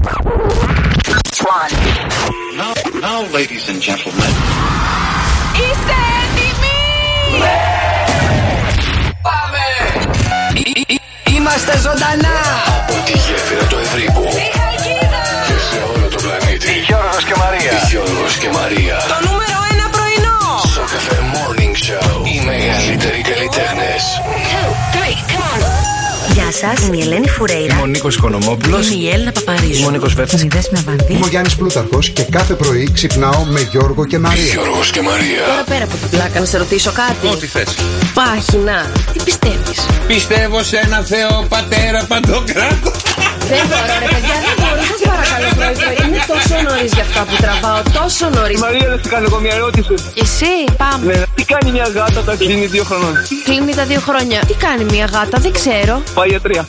Now, ladies and gentlemen. Είστε έτοιμοι? Πάμε! Είμαστε ζωντανά! Από τη γέφυρα του Ευρύπου και σε όλο το πλανήτη. Γιώργος και Μαρία. Γιώργος και Μαρία. Το νούμερο 1 πρωινό! Σοκαφέ Morning Show. Οι μεγαλύτεροι καλλιτέχνες. 2, 3, come on. Γεια σας, είμαι η Ελένη Φουρέιρα. Είμαι ο Νίκος Οικονομόπουλος. Είμαι η Έλληνα Παπαρίζου. Είμαι ο Νίκος Βέρτης. Είμαι η Δέσποινα Βανδύ. Είμαι ο Γιάννης Πλούταρχος και κάθε πρωί ξυπνάω με Γιώργο και Μαρία. Γιώργος και Μαρία. Τώρα πέρα από την πλάκα να σε ρωτήσω κάτι. Ό,τι θες. Πάχινα, τι πιστεύεις? Πιστεύω σε ένα Θεό Πατέρα Παντοκράτο. Δεν μπορώ ρε παιδιά, δεν μπορώ, σας παρακαλώ πρωί. Είναι τόσο νωρίς για αυτά που τραβάω, τόσο νωρίς. Μαρία, να σου κάνω εγώ μια ερώτηση. Και εσύ, πάμε. Ναι, τι κάνει μια γάτα όταν κλείνει 2 χρονών? Κλείνει τα 2 χρόνια. Τι κάνει μια γάτα, δεν ξέρω. Πάει για 3.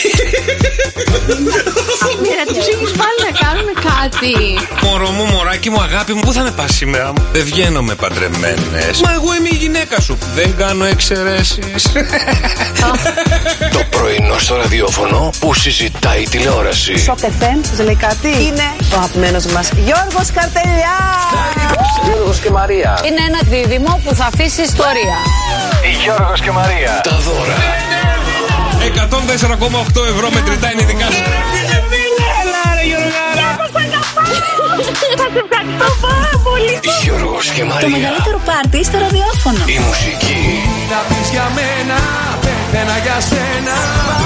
Μοίρα, τους έχεις πάλι να κάνουν κάτι. Μωρό μου, μωράκι μου, αγάπη μου, πού θα με πας σήμερα μου? Δεν βγαίνω με παντρεμένες. Μα εγώ είμαι η γυναίκα σου. Δεν κάνω εξαιρέσεις. Το πρωινό στο ραδιόφωνο που συζητάει η τηλεόραση. Σοκ FM, σας λέει κάτι? Είναι ο αγαπημένος μας Γιώργος Καρτελιάς. Γιώργος και Μαρία. Είναι ένα δίδυμο που θα αφήσει ιστορία. Γιώργος και Μαρία. Τα δώρα. 104,8 ευρώ μετρητά είναι δικά σου. Θα σε ευχαριστώ πάρα πολύ. Γιώργος και Μαρία. Το μεγαλύτερο πάρτι στο ραδιόφωνο. Η μουσική. Να πεις για μένα, πέθαινα για σένα.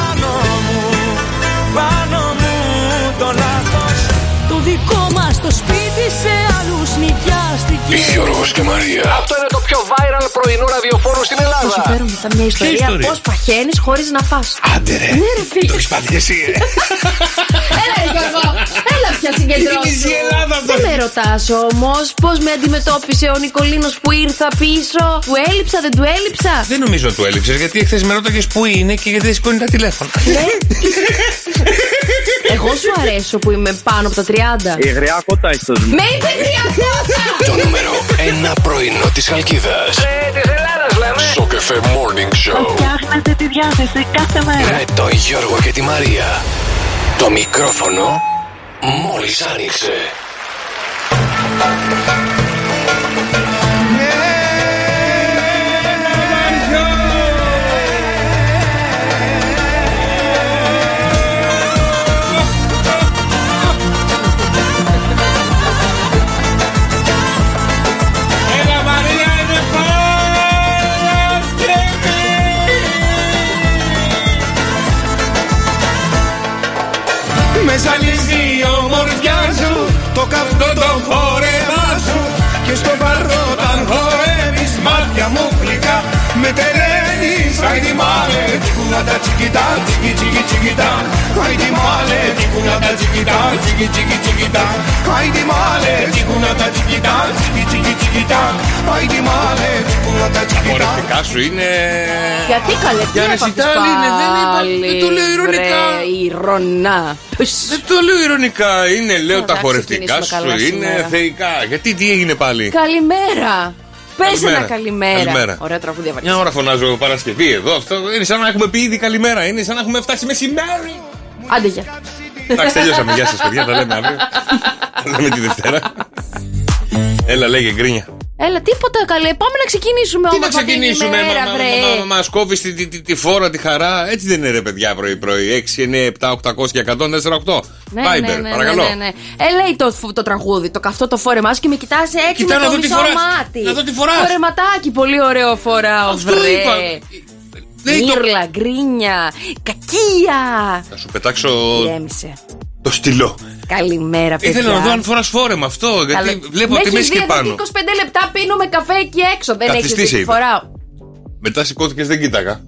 Πάνω μου το λάθος. Το δικό μας το σπίτι σε άλλους νοικιάστηκε. Γιώργος και Μαρία. Αυτό είναι το πιο viral πρωινό ραδιοφόρο στην Ελλάδα. Θα σου φέρω μετά μια ιστορία ιστορία? πώς παχαίνεις χωρίς να φας. Άντε ρε. Ναι ρε φίλε. Το έχεις πάθει εσύ ρε. Έλα ρε Γιώργο, έλα πια συγκεντρώσου. Δεν με ρωτάς όμως πώς με αντιμετώπισε ο Νικολίνος που ήρθα πίσω. Του έλειψα, δεν του έλειψα? Δεν νομίζω του έλειψες, γιατί εχθές με ρώταγες πού είναι και γιατί δεν σηκώνει τα τηλέφωνα. Εγώ σου αρέσω που είμαι πάνω από τα 30. Η γριά κότα έχει το ζήτημα. Με είπε 300! Το νούμερο 1 πρωινό της Χαλκίδας. Της Ελλάδας λέμε. Σοκαφέ Morning Show. Φτιάχνετε τη διάθεση κάθε μέρα. Με τον Γιώργο και τη Μαρία. Το μικρόφωνο μόλις άνοιξε. Με ζαλίζει η ομορφιά σου, το καυτό το φόρεμά σου και στο παρόταν χορεύεις μάτια μου γλυκά. Με τρελαίνεις, άιντι μάλε, τσικούνα τα τσικιτά, τσικι τσικι τσικιτά. Άιντι μάλε, τσικούνα τα τσικιτά, τσικι τσικι τσικιτά. Άιντι μάλε, τσικούνα τα τσικιτά, τσικι τσικι τσικιτά. Άιντι μάλε, τσικούνα τα τσικιτά. Ομορφικά σου είναι... Γιατί καλέ, τι έπαθες πάλι? δεν το λέω ηρωνικά. Ηρωνά. Δεν το λέω ηρωνικά, είναι λέω τα Εντάξει, χορευτικά ξεκινήσουμε σου, καλά είναι σήμερα. θεϊκά. Γιατί τι έγινε πάλι? Καλημέρα. Πες Καλημέρα. ένα καλημέρα. Καλημέρα. Ωραία τραγούδια βαριά. Μια ώρα φωνάζω Παρασκευή εδώ. Αυτό είναι σαν να έχουμε πει ήδη καλημέρα. Είναι σαν να έχουμε φτάσει μεσημέρι. Άντε γεια. Εντάξει, τελειώσαμε. Γεια σας, παιδιά. Τα λέμε αύριο. Τα λέμε τη Δευτέρα. Έλα, λέγε γκρίνια. Έλα, τίποτα καλέ. Πάμε να ξεκινήσουμε Τι όμως. να ξεκινήσουμε, μας κόβεις τη φόρα, τη χαρά. Έτσι δεν είναι ρε παιδιά πρωί-πρωί. 6, 9, 7, 800 και 104,8. Viber, παρακαλώ. Ναι. Λέει το τραγούδι, το καυτό το φόρεμά σου και με κοιτάς έτσι Κοιτάω με να το δω τι μισό φοράς. μάτι. Να δω τι φοράς. Φορεματάκι, πολύ ωραίο φοράω. Αυτό είπα. Μύρλα, γκρίνια, κακία. Θα σου πετάξω Ηρέμησε. το στυλό. Καλημέρα, παιδιά. Ήθελα να δω αν φοράς φόρεμα αυτό. Γιατί βλέπω ότι είμαι και πάνω. 25 λεπτά πίνουμε καφέ εκεί έξω. Δεν έχεις Καθιστή δει σε τι είπε. φοράω. Μετά σηκώθηκες, δεν κοίταγα.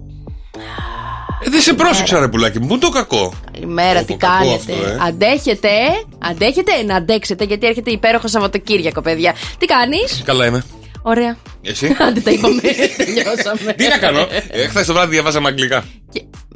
Δεν σε πρόσεξα ρε πουλάκι μου, πού το κακό. Καλημέρα, τι κακό κάνετε? αυτό, Αντέχετε να αντέξετε, γιατί έρχεται υπέροχο Σαββατοκύριακο, παιδιά. Τι κάνεις? Καλά είμαι. Ωραία. Εσύ? Άντε τα είπαμε, τελειώσαμε. Τι να κάνω. Χθες το βράδυ διαβάζαμε αγγλικά.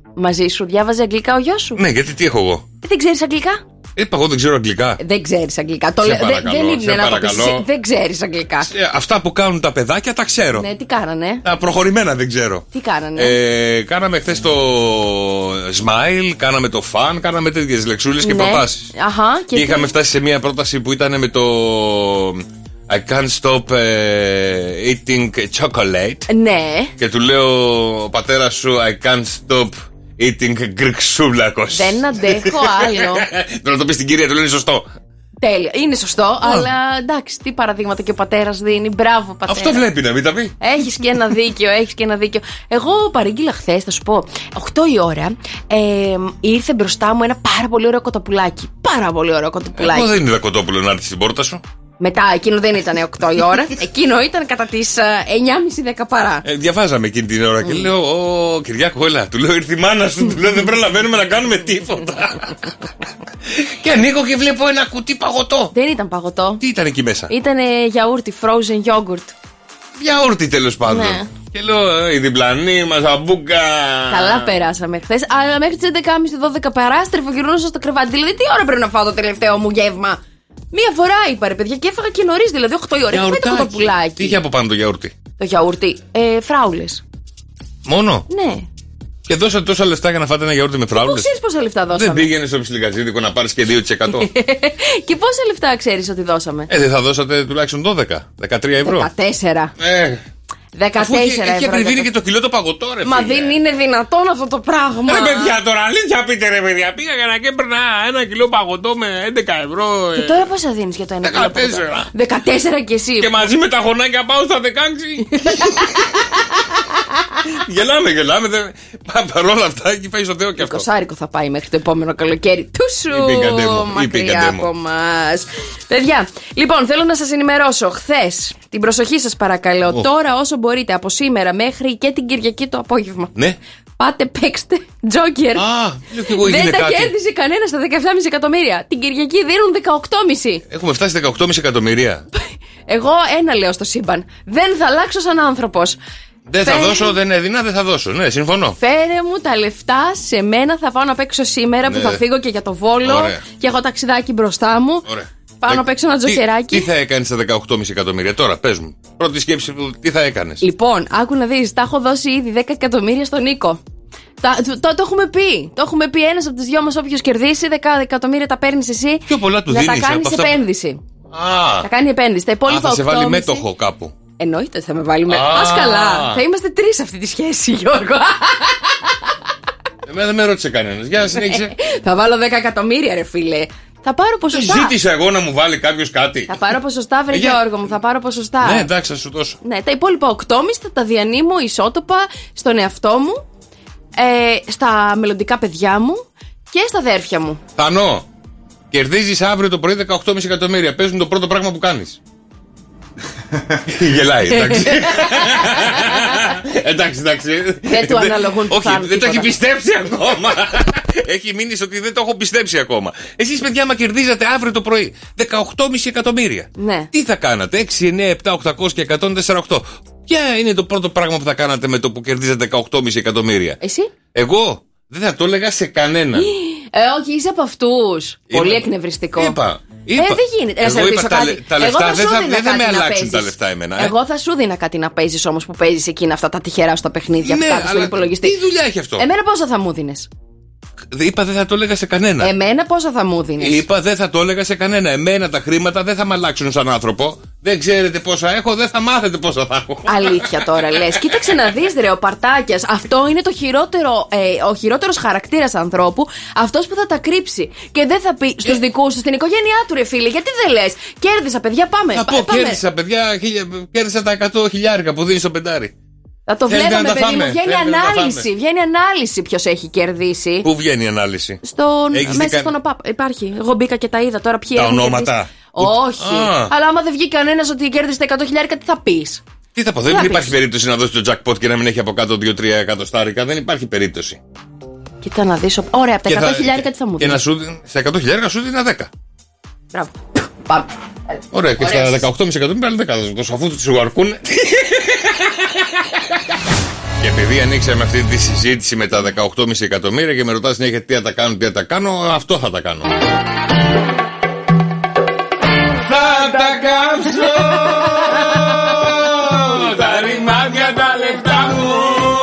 Μαζί σου διάβαζε αγγλικά ο γιος σου? Ναι, γιατί τι έχω εγώ? Δεν ξέρεις αγγλικά? Είπα εγώ δεν ξέρω αγγλικά. Δεν ξέρεις αγγλικά. Δεν είναι να το πεις. Δεν ξέρεις αγγλικά. Αυτά που κάνουν τα παιδάκια τα ξέρω. Ναι, τι κάνανε? Τα προχωρημένα δεν ξέρω. Τι κάνανε? Κάναμε χθες το smile, κάναμε το fun, κάναμε τέτοιες λεξούλες και προτάσεις. Αχα, και είχαμε φτάσει σε μια πρόταση που ήταν με το I can't stop eating chocolate. Ναι. Και του λέω ο πατέρας σου I can't stop eating γκριξούλακος. Δεν αντέχω άλλο. Τώρα το πει στην κυρία, του λέει είναι σωστό. Τέλεια, είναι σωστό, αλλά εντάξει, τι παραδείγματα και ο πατέρας δίνει. Μπράβο, πατέρα. Αυτό βλέπει να μην τα πει. Έχεις και ένα δίκιο, έχεις και ένα δίκιο. Εγώ παρήγγειλα χθες, θα σου πω, 8 η ώρα ήρθε μπροστά μου ένα πάρα πολύ ωραίο κοτοπουλάκι. Πάρα πολύ ωραίο κοτοπουλάκι. Εγώ δεν είδα κοτόπουλο να έρθει στην πόρτα σου. Μετά, εκείνο δεν ήταν 8 η ώρα. Εκείνο ήταν κατά τις 9.30-10 παρά. Διαβάζαμε εκείνη την ώρα και λέω: Ω Κυριάκο, έλα. Του λέω: ήρθε η μάνα σου. Του λέω: δεν προλαβαίνουμε να κάνουμε τίποτα. Και ανοίγω και βλέπω ένα κουτί παγωτό. Δεν ήταν παγωτό. Τι ήταν εκεί μέσα? Ήταν γιαούρτι, frozen yogurt. Γιαούρτι τέλος πάντων. Ναι. Και λέω: η διπλανή μας αμπούκα. Καλά περάσαμε χθες. Αλλά μέχρι τις 11.30-12 παρά στρεφογυρνούσα στο κρεβάτι. Δηλαδή, τι ώρα πρέπει να φάω το τελευταίο μου γεύμα? Μία φορά είπα ρε παιδιά και έφαγα και νωρίς, δηλαδή 8 η ώρα. Και φάει το κοτοπουλάκι. Τι είχε από πάνω το γιαούρτι? Το γιαούρτι, φράουλες. Μόνο? Ναι. Και δώσατε τόσα λεφτά για να φάτε ένα γιαούρτι με φράουλες? Πού ξέρεις πόσα λεφτά δώσαμε? Δεν πήγαινε στο ψιλικατζίδικο να πάρεις και 2%? Και πόσα λεφτά ξέρεις ότι δώσαμε? Δεν θα δώσατε τουλάχιστον 12-13 ευρώ? 14. 14 ευρώ. Έχει ακριβήνει και το κιλό το παγωτό, ρε. Μα δεν είναι δυνατόν αυτό το πράγμα. Ρε παιδιά, τώρα αλήθεια πείτε, ρε παιδιά. Πήγα να και έπαιρνα ένα κιλό παγωτό με 11 ευρώ. Και τώρα πόσα δίνεις για το ένα κιλό παγωτό? 14 και εσύ. Και μαζί με τα χωνάκια πάω στα 16. Γελάμε. Παρ' όλα αυτά έχει πάει στο Θεό και αυτό. Κοσάρικο θα πάει μέχρι το επόμενο καλοκαίρι. Τούσου μακριά από μας. Παιδιά, λοιπόν, θέλω να σας ενημερώσω. Χθες, την προσοχή σας παρακαλώ. Τώρα όσο μπορείτε, από σήμερα μέχρι και την Κυριακή το απόγευμα. Ναι. Πάτε, παίξτε Τζόκερ. Δεν τα κέρδισε κανένα στα 17,5 εκατομμύρια. Την Κυριακή δίνουν 18,5. Έχουμε φτάσει 18,5 εκατομμυρία. Εγώ ένα λέω στο σύμπαν. Δεν θα αλλάξω σαν άνθρωπος. Δεν θα δώσω, δεν έδινα, δεν θα δώσω. Ναι, συμφωνώ. Φέρε μου τα λεφτά σε μένα. Θα πάω να παίξω σήμερα που θα φύγω και για το Βόλο. Ωραία. Και έχω ταξιδάκι μπροστά μου. Ωραία. Πάω να παίξω ένα τζοκεράκι. Τι θα έκανες στα 18,5 εκατομμύρια τώρα, πες μου. Πρώτη σκέψη, τι θα έκανες? Λοιπόν, άκου να δεις, τα έχω δώσει ήδη 10 εκατομμύρια στον Νίκο. Το έχουμε πει. Το έχουμε πει. Ένας από τους δυο μας, όποιος κερδίσει, 10 εκατομμύρια τα παίρνεις εσύ. Πιο πολλά του για δίνεις. Να τα κάνεις επένδυση. Θα κάνει επένδυση. Τα υπόλοιπα θα σε βάλει μέτοχο κάπου. Εννοείται ότι θα με βάλει μέτοχο. Ας καλά. Θα είμαστε 3 σε αυτή τη σχέση, Γιώργο. Εμένα δεν με ρώτησε κανένας. Για συνέχισε. Θα βάλω 10 εκατομμύρια, ρε φίλε. Θα πάρω ποσοστά. Ζήτησα εγώ να μου βάλει κάποιος κάτι. Θα πάρω ποσοστά, βρε Γιώργο μου, θα πάρω ποσοστά. Ναι, εντάξει, θα σου δώσω. Ναι, τα υπόλοιπα 8,5 θα τα διανύμω ισότοπα στον εαυτό μου, στα μελλοντικά παιδιά μου και στα αδέρφια μου. Θανό, κερδίζεις αύριο το πρωί 18,5 εκατομμύρια. Πες μου το πρώτο πράγμα που κάνεις. Γελάει, εντάξει. Εντάξει. Δεν του αναλογούν που όχι, δεν το έχει πιστέψει ακόμα. Έχει μείνει ότι δεν το έχω πιστέψει ακόμα. Εσείς, παιδιά, μα κερδίζατε αύριο το πρωί 18,5 εκατομμύρια. Ναι. Τι θα κάνατε? 6, 9, 7, 800 και 148. Ποια είναι το πρώτο πράγμα που θα κάνατε με το που κερδίζατε 18,5 εκατομμύρια? Εσύ? Εγώ δεν θα το έλεγα σε κανέναν. Όχι, είσαι από αυτούς. Πολύ εκνευριστικό. Είπα. Δεν γίνεται. Εγώ είπα τα λεφτά δεν θα με αλλάξουν τα λεφτά εμένα. Εγώ θα σου δίνα κάτι να παίζεις όμως που παίζεις εκείνα αυτά τα τυχερά στα παιχνίδια που κάθεσαι στον υπολογιστή. Τι δουλειά έχει αυτό? Εμένα πόσα θα μου δίνες? Είπα δεν θα το έλεγα σε κανένα. Εμένα πόσα θα μου δίνεις? Είπα δεν θα το έλεγα σε κανένα. Εμένα τα χρήματα δεν θα με αλλάξουν σαν άνθρωπο. Δεν ξέρετε πόσα έχω, δεν θα μάθετε πόσα θα έχω. Αλήθεια τώρα λες? Κοίταξε να δεις, ρε, ο Παρτάκιας. Αυτό είναι το χειρότερο, ο χειρότερος χαρακτήρας ανθρώπου. Αυτός που θα τα κρύψει και δεν θα πει στους δικούς του, στην οικογένειά του, ρε φίλε. Γιατί δεν λες? Κέρδισα, παιδιά, πάμε. Θα πω, κέρδισα, παιδιά, κέρδισα τα 100.000 που δίνει στο πεντάρι. Θα το βλέπαμε, παιδί μου. Βγαίνει ανάλυση ποιος έχει κερδίσει. Πού βγαίνει η ανάλυση? Μέσα στον ΟΠΑΠ. Υπάρχει. Εγώ μπήκα και τα είδα τώρα. Ποιοι τα ονόματα. Όχι. Αλλά άμα δεν βγει κανένας ότι κέρδισε τα 100.000, τι θα πεις? Τι θα πω? Δεν υπάρχει περίπτωση να δώσει το jackpot και να μην έχει από κάτω 2-3 εκατοστάρικα. Δεν υπάρχει περίπτωση. Κοίτα να δεις. Ωραία, από τα 100.000 τι θα μου δίνει? Και στα 100.000 σου δίνει 10. Μπράβο. Πάμε. Ωραία, και στα 18,5 εκατομμύρια πάλι 10. Αφού του αρκούν. Και επειδή ανοίξαμε αυτή τη συζήτηση με τα 18,5 εκατομμύρια και με ρωτάς συνέχεια τι θα τα κάνω, αυτό θα τα κάνω. Θα τα κάψω τα ρημάδια τα λεφτά μου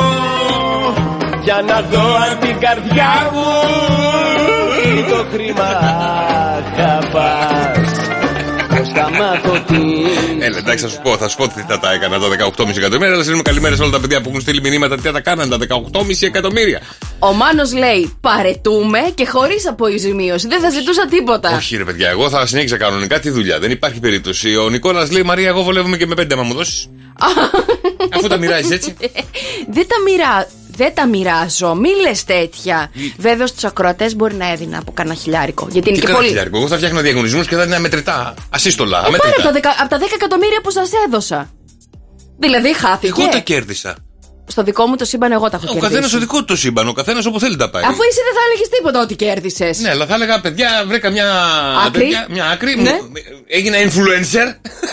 για να δω αν την καρδιά μου ή το χρήμα χαπάς. Πώς θα μάθω τι. Έλα, εντάξει, θα σου πω τι θα τα έκανα τα 18,5 εκατομμύρια. Αλλά στείλουμε καλημέρα σε όλα τα παιδιά που έχουν στείλει μηνύματα τι θα τα κάνανε τα 18,5 εκατομμύρια. Ο Μάνος λέει παρετούμε και χωρίς αποζημίωση. Δεν θα ζητούσα τίποτα. Όχι, ρε παιδιά, εγώ θα συνέχιζα κανονικά τη δουλειά. Δεν υπάρχει περίπτωση. Ο Νικόλας λέει Μαρία, εγώ βολεύομαι και με 5 άμα μου δώσεις. Αφού τα μοιράζεις έτσι. Δεν τα μοιράζω, μη λες τέτοια. Βέβαια στους ακροατές μπορεί να έδινα από κανένα χιλιάρικο. Γιατί είναι και πολύ. Χιλιάρικο. Εγώ θα φτιάχνω διαγωνισμούς και θα είναι μετρητά. Ασύστολα. Πάρε από τα 10 εκατομμύρια που σας έδωσα. Δηλαδή χάθηκε. Εγώ τα κέρδισα. Στο δικό μου το σύμπαν εγώ τα έχω κερδίσει. Ο καθένας στο δικό του το σύμπαν, ο καθένας όπου θέλει τα πάει. Αφού εσύ δεν θα έλεγες τίποτα ότι κέρδισες. Ναι, αλλά θα έλεγα παιδιά, βρήκα μια άκρη. Ναι. Έγινα influencer.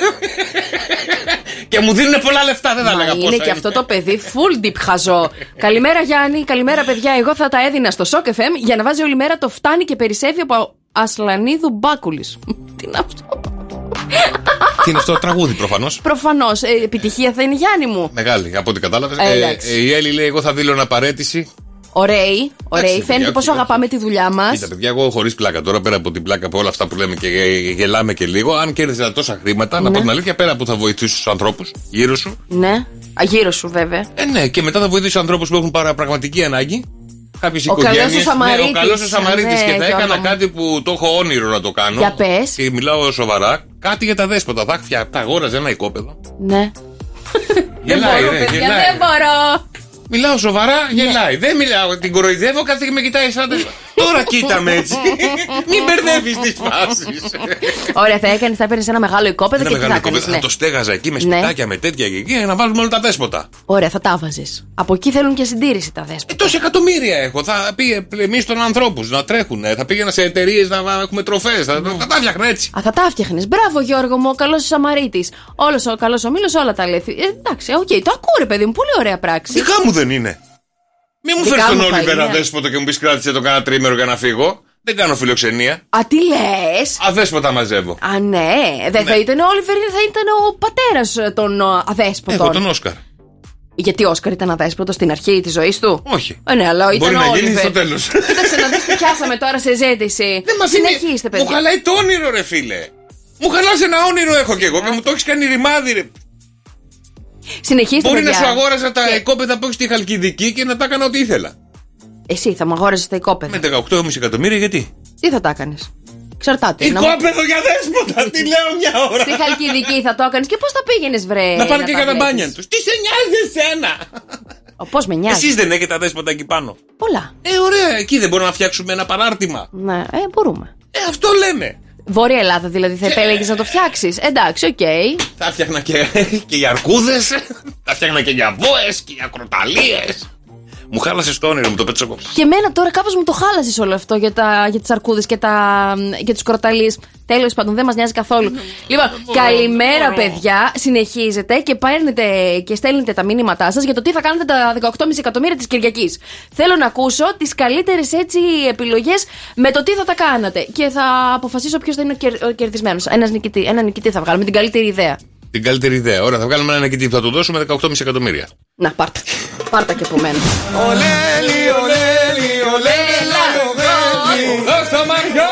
Και μου δίνουν πολλά λεφτά, δεν θα έλεγα πόσα. Είναι και αυτό το παιδί full deep χαζό. Καλημέρα Γιάννη, καλημέρα παιδιά. Εγώ θα τα έδινα στο Shock FM για να βάζει όλη μέρα το φτάνει και περισσεύει από Ασλανίδου Μπάκουλης. Τι είναι αυτό. Τι είναι αυτό, τραγούδι προφανώς. Προφανώς. Επιτυχία θα είναι Γιάννη μου. Μεγάλη, από ό,τι κατάλαβες. Η Έλλη λέει: εγώ θα δήλωνα παρέτηση. Ωραίοι. Φαίνεται πόσο αγαπάμε τη δουλειά μας. Κοίτα, παιδιά, εγώ χωρίς πλάκα τώρα, πέρα από την πλάκα από όλα αυτά που λέμε και γελάμε και λίγο, αν κέρδιζα τόσα χρήματα, να πω την αλήθεια, πέρα που θα βοηθήσω τους ανθρώπους γύρω σου. Ναι, γύρω σου βέβαια. Ναι, και μετά θα βοηθήσω τους ανθρώπους που έχουν πραγματική ανάγκη. Κάποιες οικογένειες. Ο καλός ο Σαμαρίτης. Και θα έκανα κάτι που το έχω όνειρο να το κάνω. Για πες. Και μιλάω σοβαρά. Κάτι για τα δέσποτα. Θα αγόραζε ένα οικόπεδο. Ναι. Γελάει, δεν μπορώ. Μιλάω σοβαρά, γελάει. Δεν μιλάω, την κοροϊδεύω, κάθε και με κοιτάει σαν. Τώρα κοίτα με έτσι. Μην μπερδεύεις τις φάσεις. Ωραία, θα έπαιρνες ένα μεγάλο οικόπεδο και τι θα έκανες. Θα το στέγαζα εκεί με σπιτάκια, με τέτοια και εκεί, για να βάλουμε όλα τα δέσποτα. Ωραία, θα τα βάζεις. Από εκεί θέλουν και συντήρηση τα δέσποτα. Τόσα εκατομμύρια έχω. Θα πει εμείς των ανθρώπους να τρέχουν. Θα πήγαινα σε εταιρείες να έχουμε τροφές. Θα τα φτιάχνα έτσι. Θα τα φτιάχνεις. Μπράβο Γιώργο μου, ο καλός ο Σαμαρίτης. Όλος ο καλός ο Μήλος, όλα τα λέει. Εντάξει, οκ, το ακούω ρε παιδί μου, πολύ ωραία πράξη. Δικά μου δεν είναι. Μην μου φέρεις τον Όλιβερ αδέσποτο και μου πεις κράτησε το κάνα τρίμερο για να φύγω. Δεν κάνω φιλοξενία. Α, τι λες? Αδέσποτα μαζεύω. Α, ναι. Δεν θα ήταν ο Όλιβερ, θα ήταν ο πατέρας των αδέσποτων. Εγώ τον Όσκαρ. Γιατί ο Όσκαρ ήταν αδέσποτο στην αρχή της ζωής του? Όχι. Ναι, αλλά ήταν μπορεί ο να Όλιβερ. γίνει στο τέλος. Κοίταξε να δεις τι πιάσαμε τώρα σε ζήτηση. Συνεχίστε, παιδιά. Μου χαλάει το όνειρο, ρε φίλε. Μου χαλάς ένα όνειρο έχω κι εγώ και μου το έχεις κάνει ρημάδι, ρε. Συνεχίστε, μπορεί παιδιά. Να σου αγόραζα τα οικόπεδα που έχει στη Χαλκιδική και να τα έκανα ό,τι ήθελα. Εσύ θα μου αγόραζες τα οικόπεδα. Με 18,5 εκατομμύρια γιατί? Τι θα τα έκανες? Εξαρτάται. Οικόπεδο για δέσποτα, τι λέω μια ώρα. Στη Χαλκιδική θα το έκανες και πώς θα πήγαινες, βρε? Να πάνε και για τα μπάνια τους. Τι σε νοιάζει εσένα? Πώς με νοιάζει? Εσείς δεν έχετε τα δέσποτα εκεί πάνω? Πολλά. Ωραία, εκεί δεν μπορούμε να φτιάξουμε ένα παράρτημα? Ναι, μπορούμε. Αυτό λέμε. Βόρεια Ελλάδα δηλαδή θα επέλεγες να το φτιάξεις. Εντάξει, οκ. Θα φτιάχνα και για αρκούδες, θα φτιάχνα και για βόες και για κροταλίες. Μου χάλασες το όνειρο, μου το πέτσω κόψεις. Και εμένα τώρα κάπως μου το χάλασες όλο αυτό για τις αρκούδες και τους κροταλίες. Τέλος πάντων, δεν μας νοιάζει καθόλου. Λοιπόν, καλημέρα παιδιά. Συνεχίζετε και παίρνετε και στέλνετε τα μήνυματά σας για το τι θα κάνετε τα 18,5 εκατομμύρια της Κυριακής. Θέλω να ακούσω τις καλύτερες έτσι επιλογές με το τι θα τα κάνατε. Και θα αποφασίσω ποιος θα είναι ο κερδισμένος. Ένα νικητή θα βγάλουμε, την καλύτερη ιδέα. Την καλύτερη ιδέα. Ωραία, θα βγάλουμε ένα νικητή που θα του δώσουμε 18,5 εκατομμύρια. Να, πάρτα. Πάρτα και από μένα. Ολέλη, ολέλη, ολέλα, ολέλη. Δώσ' το Μαριό.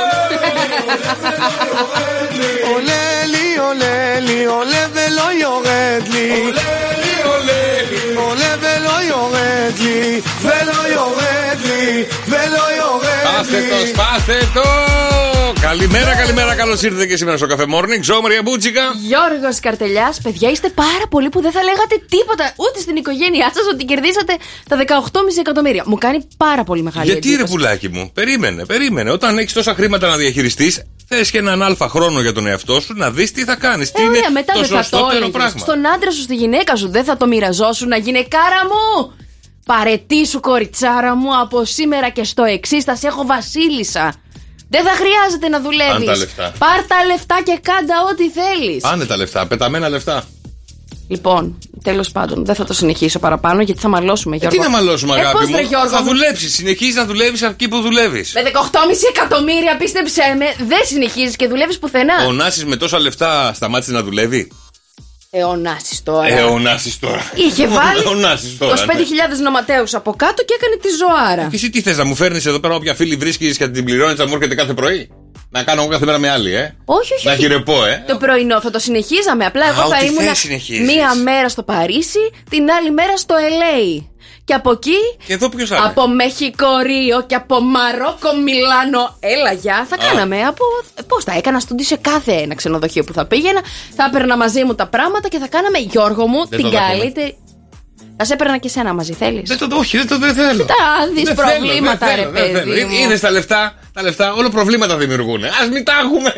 Ολέλη, ολέλη, ολέβελο ιογέτλι. Ολέλη, ολέλη, ολέβελο ιογέτλι. Βέλο ιογέτλι, βέλο ιογέτλι. Σπάστε το. Καλημέρα, καλημέρα. Καλώς ήρθατε και σήμερα στο Cafe Morning. Ζω, Μαρία Μπούτσικα. Γιώργος Καρτελιάς. Παιδιά, είστε πάρα πολλοί που δεν θα λέγατε τίποτα ούτε στην οικογένειά σας ότι κερδίσατε τα 18,5 εκατομμύρια. Μου κάνει πάρα πολύ μεγάλη εντύπωση. Γιατί ρε πουλάκι μου, περίμενε. Όταν έχεις τόσα χρήματα να διαχειριστείς, θες και έναν αλφα χρόνο για τον εαυτό σου να δεις τι θα κάνεις. Τι είναι μετά το σωστότερο πράγμα. Στον άντρα σου, στη γυναίκα σου, δεν θα το μοιραζόσουν να γυναικάρα μου. Παρετήσου, κοριτσάρα μου, από σήμερα και στο εξής θα σε έχω βασίλισσα. Δεν θα χρειάζεται να δουλεύεις. Πάρ' τα λεφτά. Πάρ' τα λεφτά και κάντα ό,τι θέλεις. Πάνε τα λεφτά, πεταμένα λεφτά. Λοιπόν, τέλος πάντων, δεν θα το συνεχίσω παραπάνω γιατί θα μαλώσουμε, Γιώργο. Τι να μαλώσουμε, αγάπη πώς, μου. ρε, Γιώργο, θα δουλέψεις. Συνεχίζεις να δουλεύεις εκεί που δουλεύεις. Με 18,5 εκατομμύρια, πίστεψέ με, δεν συνεχίζεις και δουλεύεις πουθενά. Ο Νάσης με τόσα λεφτά σταμάτησε να δουλεύει. Ο Νάσης τώρα. Είχε βάλει 25.000 νοματέους από κάτω και έκανε τη ζωάρα. Και εσύ τι θες, να μου φέρνεις εδώ πέρα όποια φίλη βρίσκεις και την πληρώνεις, θα μου έρχεται κάθε πρωί? Να κάνω εγώ κάθε μέρα με άλλη, Όχι. Να χειρεπώ, Το πρωινό θα το συνεχίζαμε. Απλά εγώ θα ήμουν μία μέρα στο Παρίσι, την άλλη μέρα στο LA. Και από εκεί. Και εδώ ποιος άλλο? Από Μεχικό, Ρίο και από Μαρόκο, Μιλάνο. Έλα, γεια. Θα κάναμε από. Πώς θα έκανα στούντι σε κάθε ένα ξενοδοχείο που θα πήγαινα. Θα έπαιρνα μαζί μου τα πράγματα και θα κάναμε, Γιώργο μου, την καλύτερη. Θα σε έπαιρνα και σένα μαζί, θέλεις? Όχι, δεν θέλω. Θα δεις προβλήματα, ρε παιδί μου. Είδες τα λεφτά, όλο προβλήματα δημιουργούν. Ας μην τα έχουμε.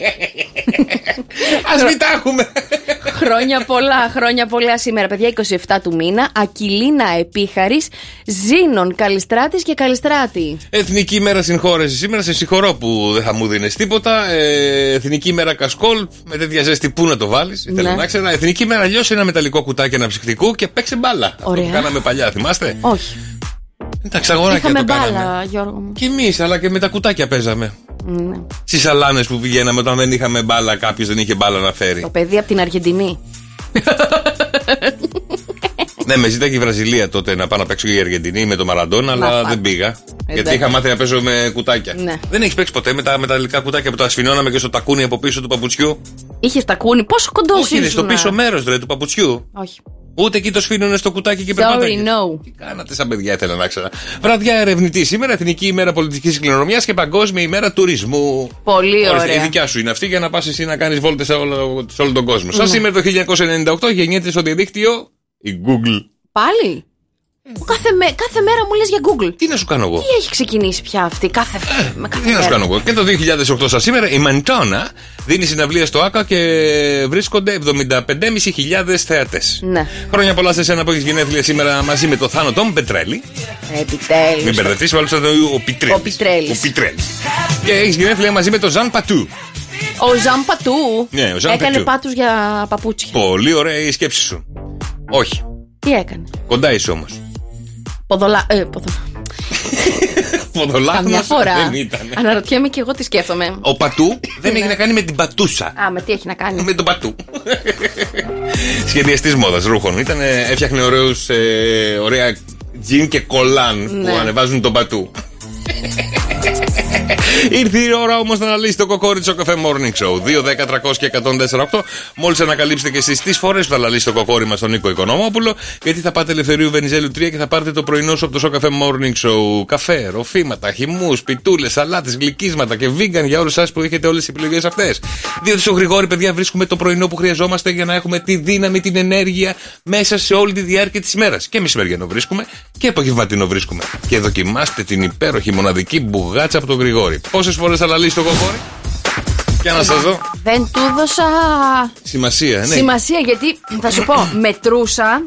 Ας μην τα έχουμε. Χρόνια πολλά σήμερα, παιδιά. 27 του μήνα. Ακυλίνα Επίχαρης, Ζήνων Καλιστράτης και Καλιστράτη. Εθνική ημέρα συγχώρεση σήμερα. Σε συγχωρώ που δεν θα μου δίνεις τίποτα. Εθνική ημέρα κασκόλ. Με τέτοια ζέστη πού να το βάλεις? Ήθελα να ξέρω. Εθνική ημέρα λιώσει ένα μεταλλικό κουτάκι αναψυκτικού και παίξε μπάλα. Ωραία. Το κάναμε παλιά, θυμάστε? Όχι. Εντάξει, αγοράκια το μπάλα, κάναμε. Γιώργο μου. Και εμείς, αλλά και με τα κουτάκια παίζαμε. Ναι. Στις σαλάνες που πηγαίναμε όταν δεν είχαμε μπάλα, κάποιος δεν είχε μπάλα να φέρει. Το παιδί από την Αργεντινή. Ναι, με ζήταγε η Βραζιλία τότε να πάω να παίξω για η Αργεντινή με το Μαραντόνα, αλλά δεν πήγα. Γιατί είχα μάθει να παίζω με κουτάκια. Ναι. Δεν έχεις παίξει ποτέ με τα μεταλλικά κουτάκια που τα σφινώναμε και στο τακούνι από πίσω του παπουτσιού? Είχες τακούνι, πόσο κοντό ήσουν? Όχι, είναι στο πίσω μέρος του παπουτσιού. Όχι. Ούτε εκεί το σφίνουνε στο κουτάκι και περπάταγε. Τι κάνατε σαν παιδιά, ήθελα να ξέρω. Βραδιά ερευνητή σήμερα, Εθνική ημέρα πολιτικής κληρονομιάς και Παγκόσμια ημέρα τουρισμού. Πολύ ωραία. Η δικιά σου είναι αυτή για να πας εσύ να κάνεις βόλτες σε όλο τον κόσμο. Σαν σήμερα το 1998 γεννιέται στο διαδίκτυο η Google. Πάλι. Κάθε μέρα μου λες για Google. Τι να σου κάνω εγώ? Τι έχει ξεκινήσει πια αυτή κάθε Τι να σου κάνω εγώ? Και το 2008 σαν σήμερα η Μαντόνα δίνει συναυλία στο ΆΚΑ και βρίσκονται 75.500 θεατές. Ναι. Χρόνια πολλά σε εσένα που έχεις γενέθλια σήμερα μαζί με το Θάνο τον Πετρέλη. Επιτέλους. Μην μπερδευτείς, βάλω ο Πιτρέλης. Και έχεις γενέθλια μαζί με τον Ζαν Πατού. Ο Ζαν Πατού. Ναι, ο Ζαν έκανε Πατού. πάτους για παπούτσια. Πολύ ωραία η σκέψη σου. Όχι. Τι έκανε? Κοντά είσαι όμως. Ποδολάκνος καμιά φορά δεν ήταν. αναρωτιέμαι και εγώ τι σκέφτομαι. Ο Πατού δεν έχει να κάνει με την πατούσα. Με τι έχει να κάνει? Με τον Πατού. Σχεδιαστής μόδας ρούχων. Έφτιαχνε ωραία τζιν και κολάν που ανεβάζουν τον Πατού. Ήρθε η ώρα όμως να αναλύσει το κοκόριτσο καφέ Morning Show 2-10-300 και 104-8. Μόλις ανακαλύψετε και εσείς τις φορές που θα αναλύσει το κοκόρι μας στον Νίκο Οικονόμοπουλο, γιατί θα πάτε Ελευθερίου Βενιζέλου 3 και θα πάρετε το πρωινό σου από το σοκαφέ Morning Show. Καφέ, ροφήματα, χυμούς, πιτούλες, σαλάτες, γλυκίσματα και vegan για όλους εσάς που έχετε όλες τις επιλογές αυτές. Διότι στο Γρηγόρι, παιδιά, βρίσκουμε το πρωινό που χρειαζόμαστε για να έχουμε τη δύναμη, την ενέργεια μέσα σε όλη τη διάρκεια της ημέρας. Και μεσημεριανό βρίσκουμε και απογευματινό βρίσκουμε. Και δοκιμάστε την υπέροχη μοναδική μπουγάτσα από το Γρηγόρι. Πόσες φορές θα λαλείς το κοκόρι? Για να σας δω. Δεν του έδωσα σημασία, ναι. Σημασία, γιατί θα σου πω, μετρούσα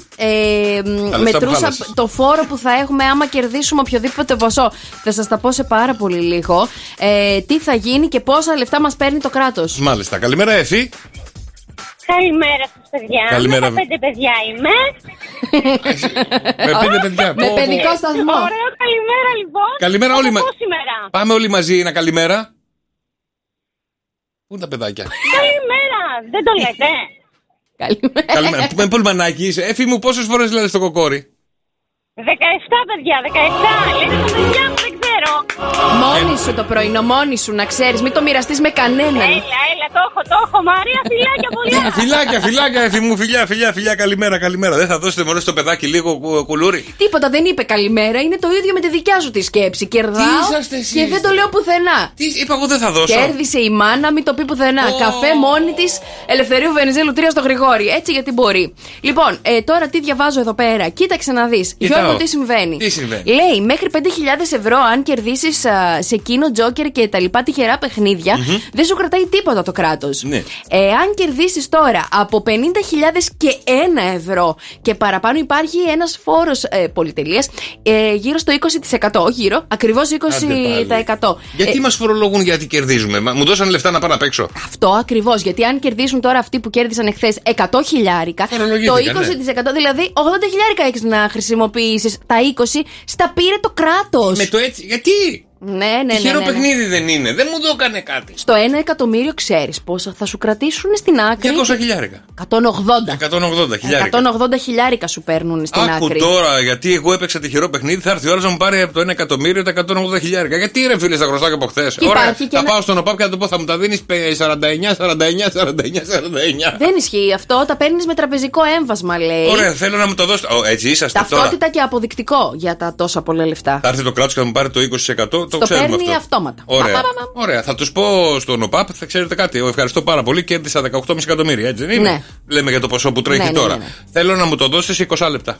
το φόρο που θα έχουμε άμα κερδίσουμε οποιοδήποτε ποσό. Θα σας τα πω σε πάρα πολύ λίγο. Τι θα γίνει και πόσα λεφτά μας παίρνει το κράτος. Μάλιστα. Καλημέρα, Εφη. Καλημέρα σας, παιδιά. Καλημέρα. Με 5 παιδιά είμαι. Με 5 παιδιά. Με παιδικό σταθμό. Ωραίο, καλημέρα λοιπόν. Καλημέρα όλοι μαζί. σήμερα. Πάμε όλοι μαζί ένα καλημέρα. Πού είναι τα παιδάκια? Καλημέρα. Δεν το λέτε? Καλημέρα. Με πουλμανάκι είσαι. Έφη μου, πόσες φορές λένε στο κοκόρι? 17 παιδιά, 17. Λένε τα παιδιά μου, δεν ξέρω. Μόνη σου το πρωινό, μόνη σου, να ξέρεις. Μην το μοιραστείς με κανέναν. Έλα, το έχω. Μαρία, φιλάκια πολλά. Φιλάκια, Εφη μου, φιλιά, καλημέρα. Δεν θα δώσετε μόνο στο παιδάκι λίγο κουλούρι? Τίποτα, δεν είπε καλημέρα. Είναι το ίδιο με τη δικιά σου τη σκέψη. Κερδάω και δεν το λέω πουθενά. Τι είπα, εγώ δεν θα δώσω. Κέρδισε η μάνα, μην το πει πουθενά. Καφέ μόνη τη, Ελευθερίου Βενιζέλου 3 στο Γρηγόρι. Έτσι γιατί μπορεί. Λοιπόν, τώρα τι διαβάζω εδώ πέρα. Κοίταξε να δει. Γιώργο, τι συμβαίνει. Τι συμβαίνει? Λέει μέχρι 5.000 ευρώ αν κερδίσει κερδίσεις σε Kino, Joker και τα λοιπά τυχερά παιχνίδια, δεν σου κρατάει τίποτα το κράτος. Ναι. Εάν κερδίσεις τώρα από 50.000 και 1 ευρώ και παραπάνω, υπάρχει ένας φόρος πολυτελείας γύρω στο 20%. Γύρω, ακριβώς 20%. Γιατί μας φορολογούν γιατί κερδίζουμε? Μου δώσαν λεφτά να πάω να παίξω. Αυτό ακριβώς. Γιατί αν κερδίσουν τώρα αυτοί που κέρδισαν εχθές 100 χιλιάρικα, το 20%, δηλαδή 80 χιλιάρικα έχεις να χρησιμοποιήσεις. Τα 20 στα πήρε το κράτος. Με το έτσι, γιατί? Ναι. Τυχερό παιχνίδι δεν είναι. Δεν μου το έκανε κάτι. Στο 1 εκατομμύριο ξέρεις πόσα θα σου κρατήσουν στην άκρη? 200 χιλιάρικα. 180 χιλιάρικα σου παίρνουν στην άκρη. Άκου τώρα, γιατί εγώ έπαιξα τυχερό παιχνίδι, θα έρθει η ώρα να μου πάρει από το 1 εκατομμύριο τα 180 χιλιάρικα. Γιατί ρε φίλε, στα χρωστάω και από χθες. Ωραία, θα πάω στον ΟΠΑΠ και θα του πω, θα μου τα δίνεις 49. Δεν ισχύει αυτό, τα παίρνεις με τραπεζικό έμβασμα, λέει. Ωραία, θέλω να μου το δώσετε. Έτσι είσαστε τώρα. Ταυτότητα και αποδεικτικό για τα τόσα πολλά λεφτά. Θα έρθει το κράτος και θα μου πάρει το 20%. Το παίρνει αυτό αυτόματα. Ωραία. Θα τους πω στον ΟΠΑΠ, θα ξέρετε κάτι. Ευχαριστώ πάρα πολύ. Κέρδισα 18,5 εκατομμύρια, έτσι δεν είναι? Ναι. Λέμε για το ποσό που τρέχει τώρα. Ναι. Θέλω να μου το δώσεις σε 20 λεπτά.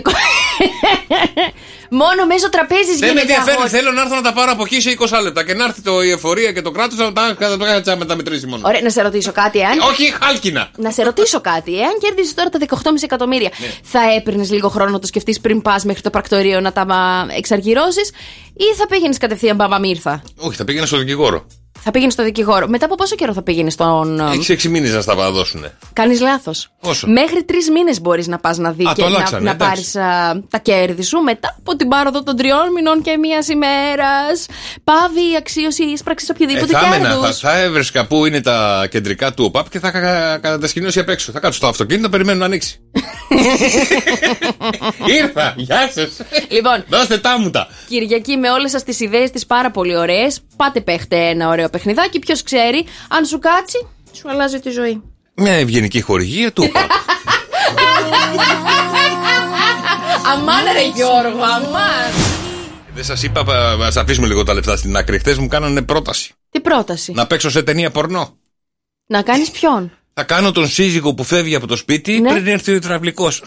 Μόνο μέσω τραπέζης γίνεται. Δεν με ενδιαφέρει. Θέλω να έρθω να τα πάρω από εκεί σε 20 λεπτά και να έρθει η εφορία και το κράτος να τα μεταμετρήσει μόνο. Ωραία, να σε ρωτήσω κάτι. Όχι, χάλκινα. Να σε ρωτήσω κάτι. Εάν κέρδιζες τώρα τα 18,5 εκατομμύρια, θα έπαιρνες λίγο χρόνο να το σκεφτείς πριν πας μέχρι το πρακτορείο να τα εξαργυρώσεις, ή θα πήγαινες κατευθείαν μπαμπαμύρθα? Όχι, θα πήγαινε στο δικηγόρο. Θα πήγαινε στο δικηγόρο. Μετά από πόσο καιρό θα πήγαινε στον. 6 μήνες να στα δώσουνε. Κάνεις λάθος. Πόσο? Μέχρι 3 μήνες μπορείς να πας να δει και να πάρεις τα κέρδη σου. Μετά από την πάροδο των 3 μηνών και 1 ημέρα, πάβει η αξίωση ή εισπράξη οποιοδήποτε κέρδους. Θα έβρισκα πού είναι τα κεντρικά του ΟΠΑΠ και θα κατασκηνώσει απ' έξω. Θα κάτσω στο αυτοκίνητο, περιμένω να ανοίξει. Ήρθα, γεια σας. Λοιπόν, δώστε τα μου τα. Κυριακή, με όλες σας τις ιδέες τις πάρα πολύ ωραίες, πάτε παίχτε ένα ωραίο παιχνιδάκι. Ποιος ξέρει, αν σου κάτσει, σου αλλάζει τη ζωή. Μια ευγενική χορηγία του ΟΠΑΠ. Αμάν ρε Γιώργο, αμάν. Δεν σας είπα, ας αφήσουμε λίγο τα λεφτά στην άκρη. Χθες μου κάνανε πρόταση. Τι πρόταση? Να παίξω σε ταινία πορνό. Να κάνεις ποιον? Θα κάνω τον σύζυγο που φεύγει από το σπίτι πριν έρθει ο υδραυλικός.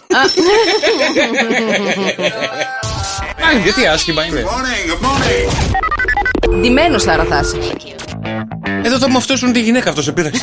Γιατί άσχημα είναι. Ντυμένος θα ραθάσει. Εδώ θα μου αυτόσουν τη γυναίκα, αυτό σε πείραξε.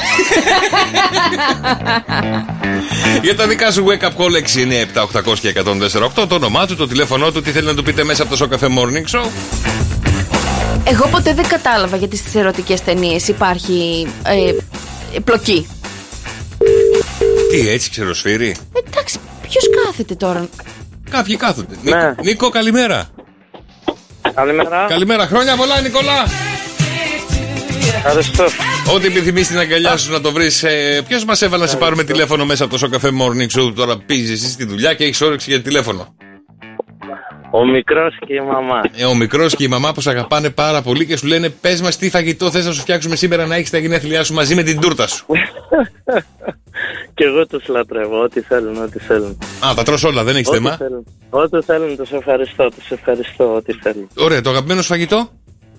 Για τα δικά σου wake up call 697-800 και 104,8. Το όνομά του, το τηλέφωνό του, τι θέλει να του πείτε μέσα από το Show Cafe Morning Show. Εγώ ποτέ δεν κατάλαβα γιατί στις ερωτικές ταινίες υπάρχει πλοκή. Τι, έτσι ξεροσφύρι? Εντάξει, ποιος κάθεται τώρα? Κάποιοι κάθονται. Ναι. Νίκο, καλημέρα. Καλημέρα, χρόνια πολλά, Νικόλα. Ευχαριστώ. Ό,τι επιθυμείς την αγκαλιά σου να το βρεις. Ποιος μας έβαλε να σε πάρουμε τηλέφωνο μέσα από το Show Cafe Morning Show? Τώρα πήγες εσύ στη δουλειά και έχεις όρεξη για τηλέφωνο. Ο μικρός και η μαμά. Ο μικρός και η μαμά που σε αγαπάνε πάρα πολύ και σου λένε, πες μας τι φαγητό θες να σου φτιάξουμε σήμερα να έχεις τα γενέθλιά σου μαζί με την τούρτα σου. Και εγώ τους λατρεύω, ό,τι θέλουν. Α, τα τρως όλα, δεν έχεις θέμα. Ό,τι θέλουν, τους ευχαριστώ, ό,τι θέλουν. Ωραία, το αγαπημένο σου φαγητό?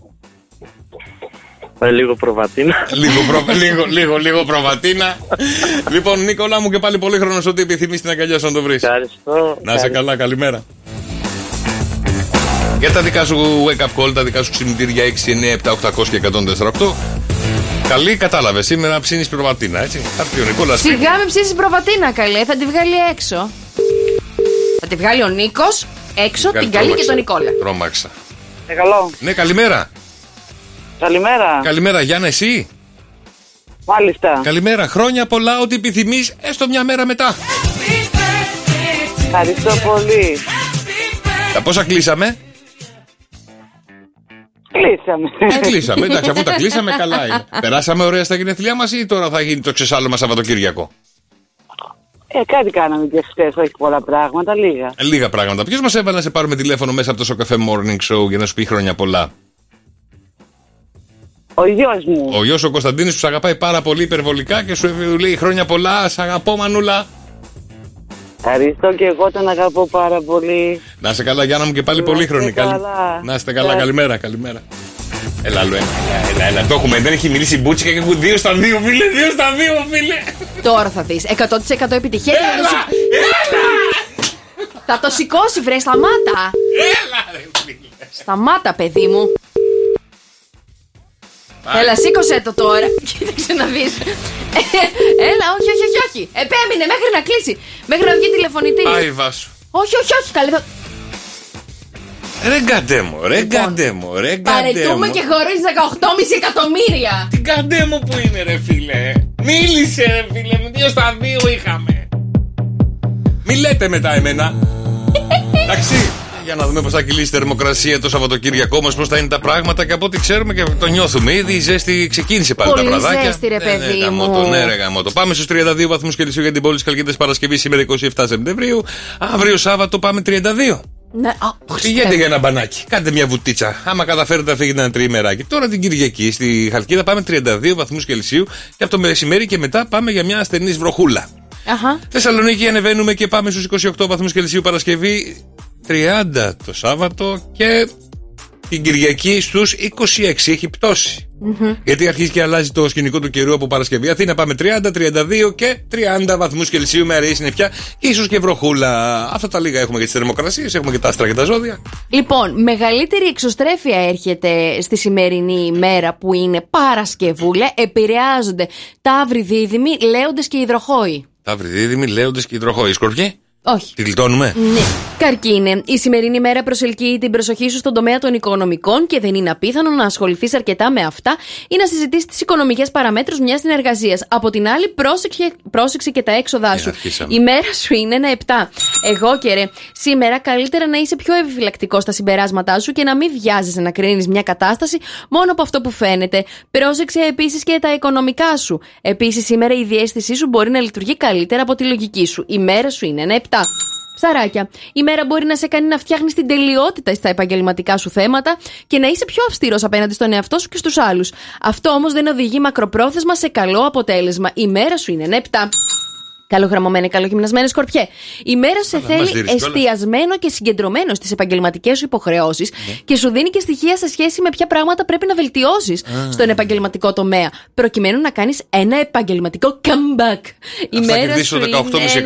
Λίγο προβατίνα. Λίγο προβατίνα. Λοιπόν, Νίκολα μου, και πάλι πολύ χρόνος, ό,τι επιθυμείς την αγκαλιά σου να το βρεις. Ευχαριστώ. Να είσαι καλά, καλημέρα. Για τα δικά σου wake up call, τα δικά σου ξυπνητήρια 697-800 και 104,8. Καλή, κατάλαβε. Σήμερα ψήνεις προβατίνα, έτσι. Θα έρθει ο Νικόλας. Σιγά με ψήσεις προβατίνα, καλέ. Θα τη βγάλει έξω. Θα τη βγάλει ο Νίκος έξω, την καλή και τον Νικόλα. Τρόμαξα. Καλό. Ναι, καλημέρα. Καλημέρα, Γιάννα, εσύ. Μάλιστα. Καλημέρα, χρόνια πολλά, ό,τι επιθυμείς, έστω μια μέρα μετά. Ευχαριστώ πολύ. Τα πόσα κλείσαμε? Κλείσαμε, εντάξει, αφού τα κλείσαμε, καλά είναι. Περάσαμε ωραία στα γενέθλιά μας ή τώρα θα γίνει το ξεσάλωμα Σαββατοκύριακο? Κάτι κάναμε και χτες, όχι πολλά πράγματα, λίγα. Λίγα πράγματα. Ποιος μας έβαλε να σε πάρουμε τηλέφωνο μέσα από το Show Cafe Morning Show για να σου πει χρόνια πολλά? Ο γιος μου. Ο γιος ο Κωνσταντίνης που σε αγαπάει πάρα πολύ υπερβολικά και σου λέει χρόνια πολλά, σ' αγαπώ μανούλα. Ευχαριστώ και εγώ τον αγαπώ πάρα πολύ. Να είστε καλά, Γιάννα μου, και πάλι πολύχρονη. Να είστε καλά, καλημέρα. Έλα, έλα, το έχουμε. Δεν έχει μιλήσει η Μπούτσικα και έχουν 2 στα 2, φίλε. 2 στα 2, φίλε. Τώρα θα δεις 100% επιτυχία. Έλα! Θα το σηκώσει, βρε, σταμάτα. Έλα, ρε φίλε. Σταμάτα, παιδί μου. Έλα, σήκωσέ το τώρα. Κοίταξε να δεις. Έλα, όχι. Επέμεινε μέχρι να κλείσει. Μέχρι να βγει τηλεφωνητή. Άι, Βάσου. Όχι, καλέ. Ρε γκαντέμο. Παρετούμε και χωρίς 18,5 εκατομμύρια. Τι γκαντέμο που είναι, ρε φίλε. Μίλησε, ρε φίλε. 2-2 είχαμε. Μη λέτε μετά εμένα. Εντάξει. Για να δούμε πώς θα κυλήσει η θερμοκρασία το Σαββατοκύριακό μας, πώς θα είναι τα πράγματα και από ό,τι ξέρουμε και το νιώθουμε ήδη. Η ζέστη ξεκίνησε πάλι τα βραδάκια. Πολύ ζέστη, ρε παιδί μου. Ναι, ρε γαμώτο. Πάμε στους 32 βαθμούς Κελσίου για την πόλη της Χαλκίδας Παρασκευή σήμερα 27 Σεπτεμβρίου. Αύριο Σάββατο πάμε 32. Ναι, πηγαίνετε για ένα μπανάκι. Κάντε μια βουτίτσα. Άμα καταφέρετε να φύγετε ένα τριημεράκι. Τώρα την Κυριακή στη Χαλκίδα πάμε 32 βαθμούς Κελσίου και από το μεσημέρι και μετά πάμε για μια ασθενής βροχούλα. Θεσσαλονίκη ανεβαίνουμε και πάμε στους 28 βαθμούς Κελσίου Παρασκευή. 30 το Σάββατο και την Κυριακή στους 26. Έχει πτώσει. Γιατί αρχίζει και αλλάζει το σκηνικό του καιρού από Παρασκευή. Αθήνα πάμε 30, 32 και 30 βαθμούς Κελσίου με αραιή συννεφιά και ίσως και βροχούλα. Αυτά τα λίγα έχουμε για τις θερμοκρασίες, έχουμε και τα άστρα και τα ζώδια. Λοιπόν, μεγαλύτερη εξωστρέφεια έρχεται στη σημερινή ημέρα που είναι Παρασκευούλα. Επηρεάζονται Ταύροι, Δίδυμοι, Λέοντες και Υδροχόοι. Ταύροι, Δίδυμοι, Λέοντες και Υδροχόοι. Σκορπιοί. Όχι. Τη γλιτώνουμε. Ναι. Καρκίνε. Η σημερινή μέρα προσελκύει την προσοχή σου στον τομέα των οικονομικών και δεν είναι απίθανο να ασχοληθείς αρκετά με αυτά ή να συζητήσεις τις οικονομικές παραμέτρους μιας συνεργασίας. Από την άλλη, πρόσεξε και τα έξοδά σου. Η μέρα σου είναι ένα 7. Εγώ και ρε, σήμερα καλύτερα να είσαι πιο επιφυλακτικός στα συμπεράσματά σου και να μην βιάζεσαι να κρίνεις μια κατάσταση μόνο από αυτό που φαίνεται. Πρόσεξε επίσης και τα οικονομικά σου. Επίσης, σήμερα η διαίσθησή σου μπορεί να λειτουργεί καλύτερα από τη λογική σου. Η μέρα σου είναι ένα 7. Ψαράκια, η μέρα μπορεί να σε κάνει να φτιάχνεις την τελειότητα στα επαγγελματικά σου θέματα και να είσαι πιο αυστηρός απέναντι στον εαυτό σου και στους άλλους. Αυτό όμως δεν οδηγεί μακροπρόθεσμα σε καλό αποτέλεσμα. Η μέρα σου είναι ένα 7. Καλογραμμωμένη, καλογυμνασμένη Σκορπιέ. Η μέρα σε θέλει εστιασμένο και συγκεντρωμένο στις επαγγελματικές σου υποχρεώσεις και σου δίνει και στοιχεία σε σχέση με ποια πράγματα πρέπει να βελτιώσεις στον επαγγελματικό τομέα, προκειμένου να κάνεις ένα επαγγελματικό comeback. Η μέρα σου είναι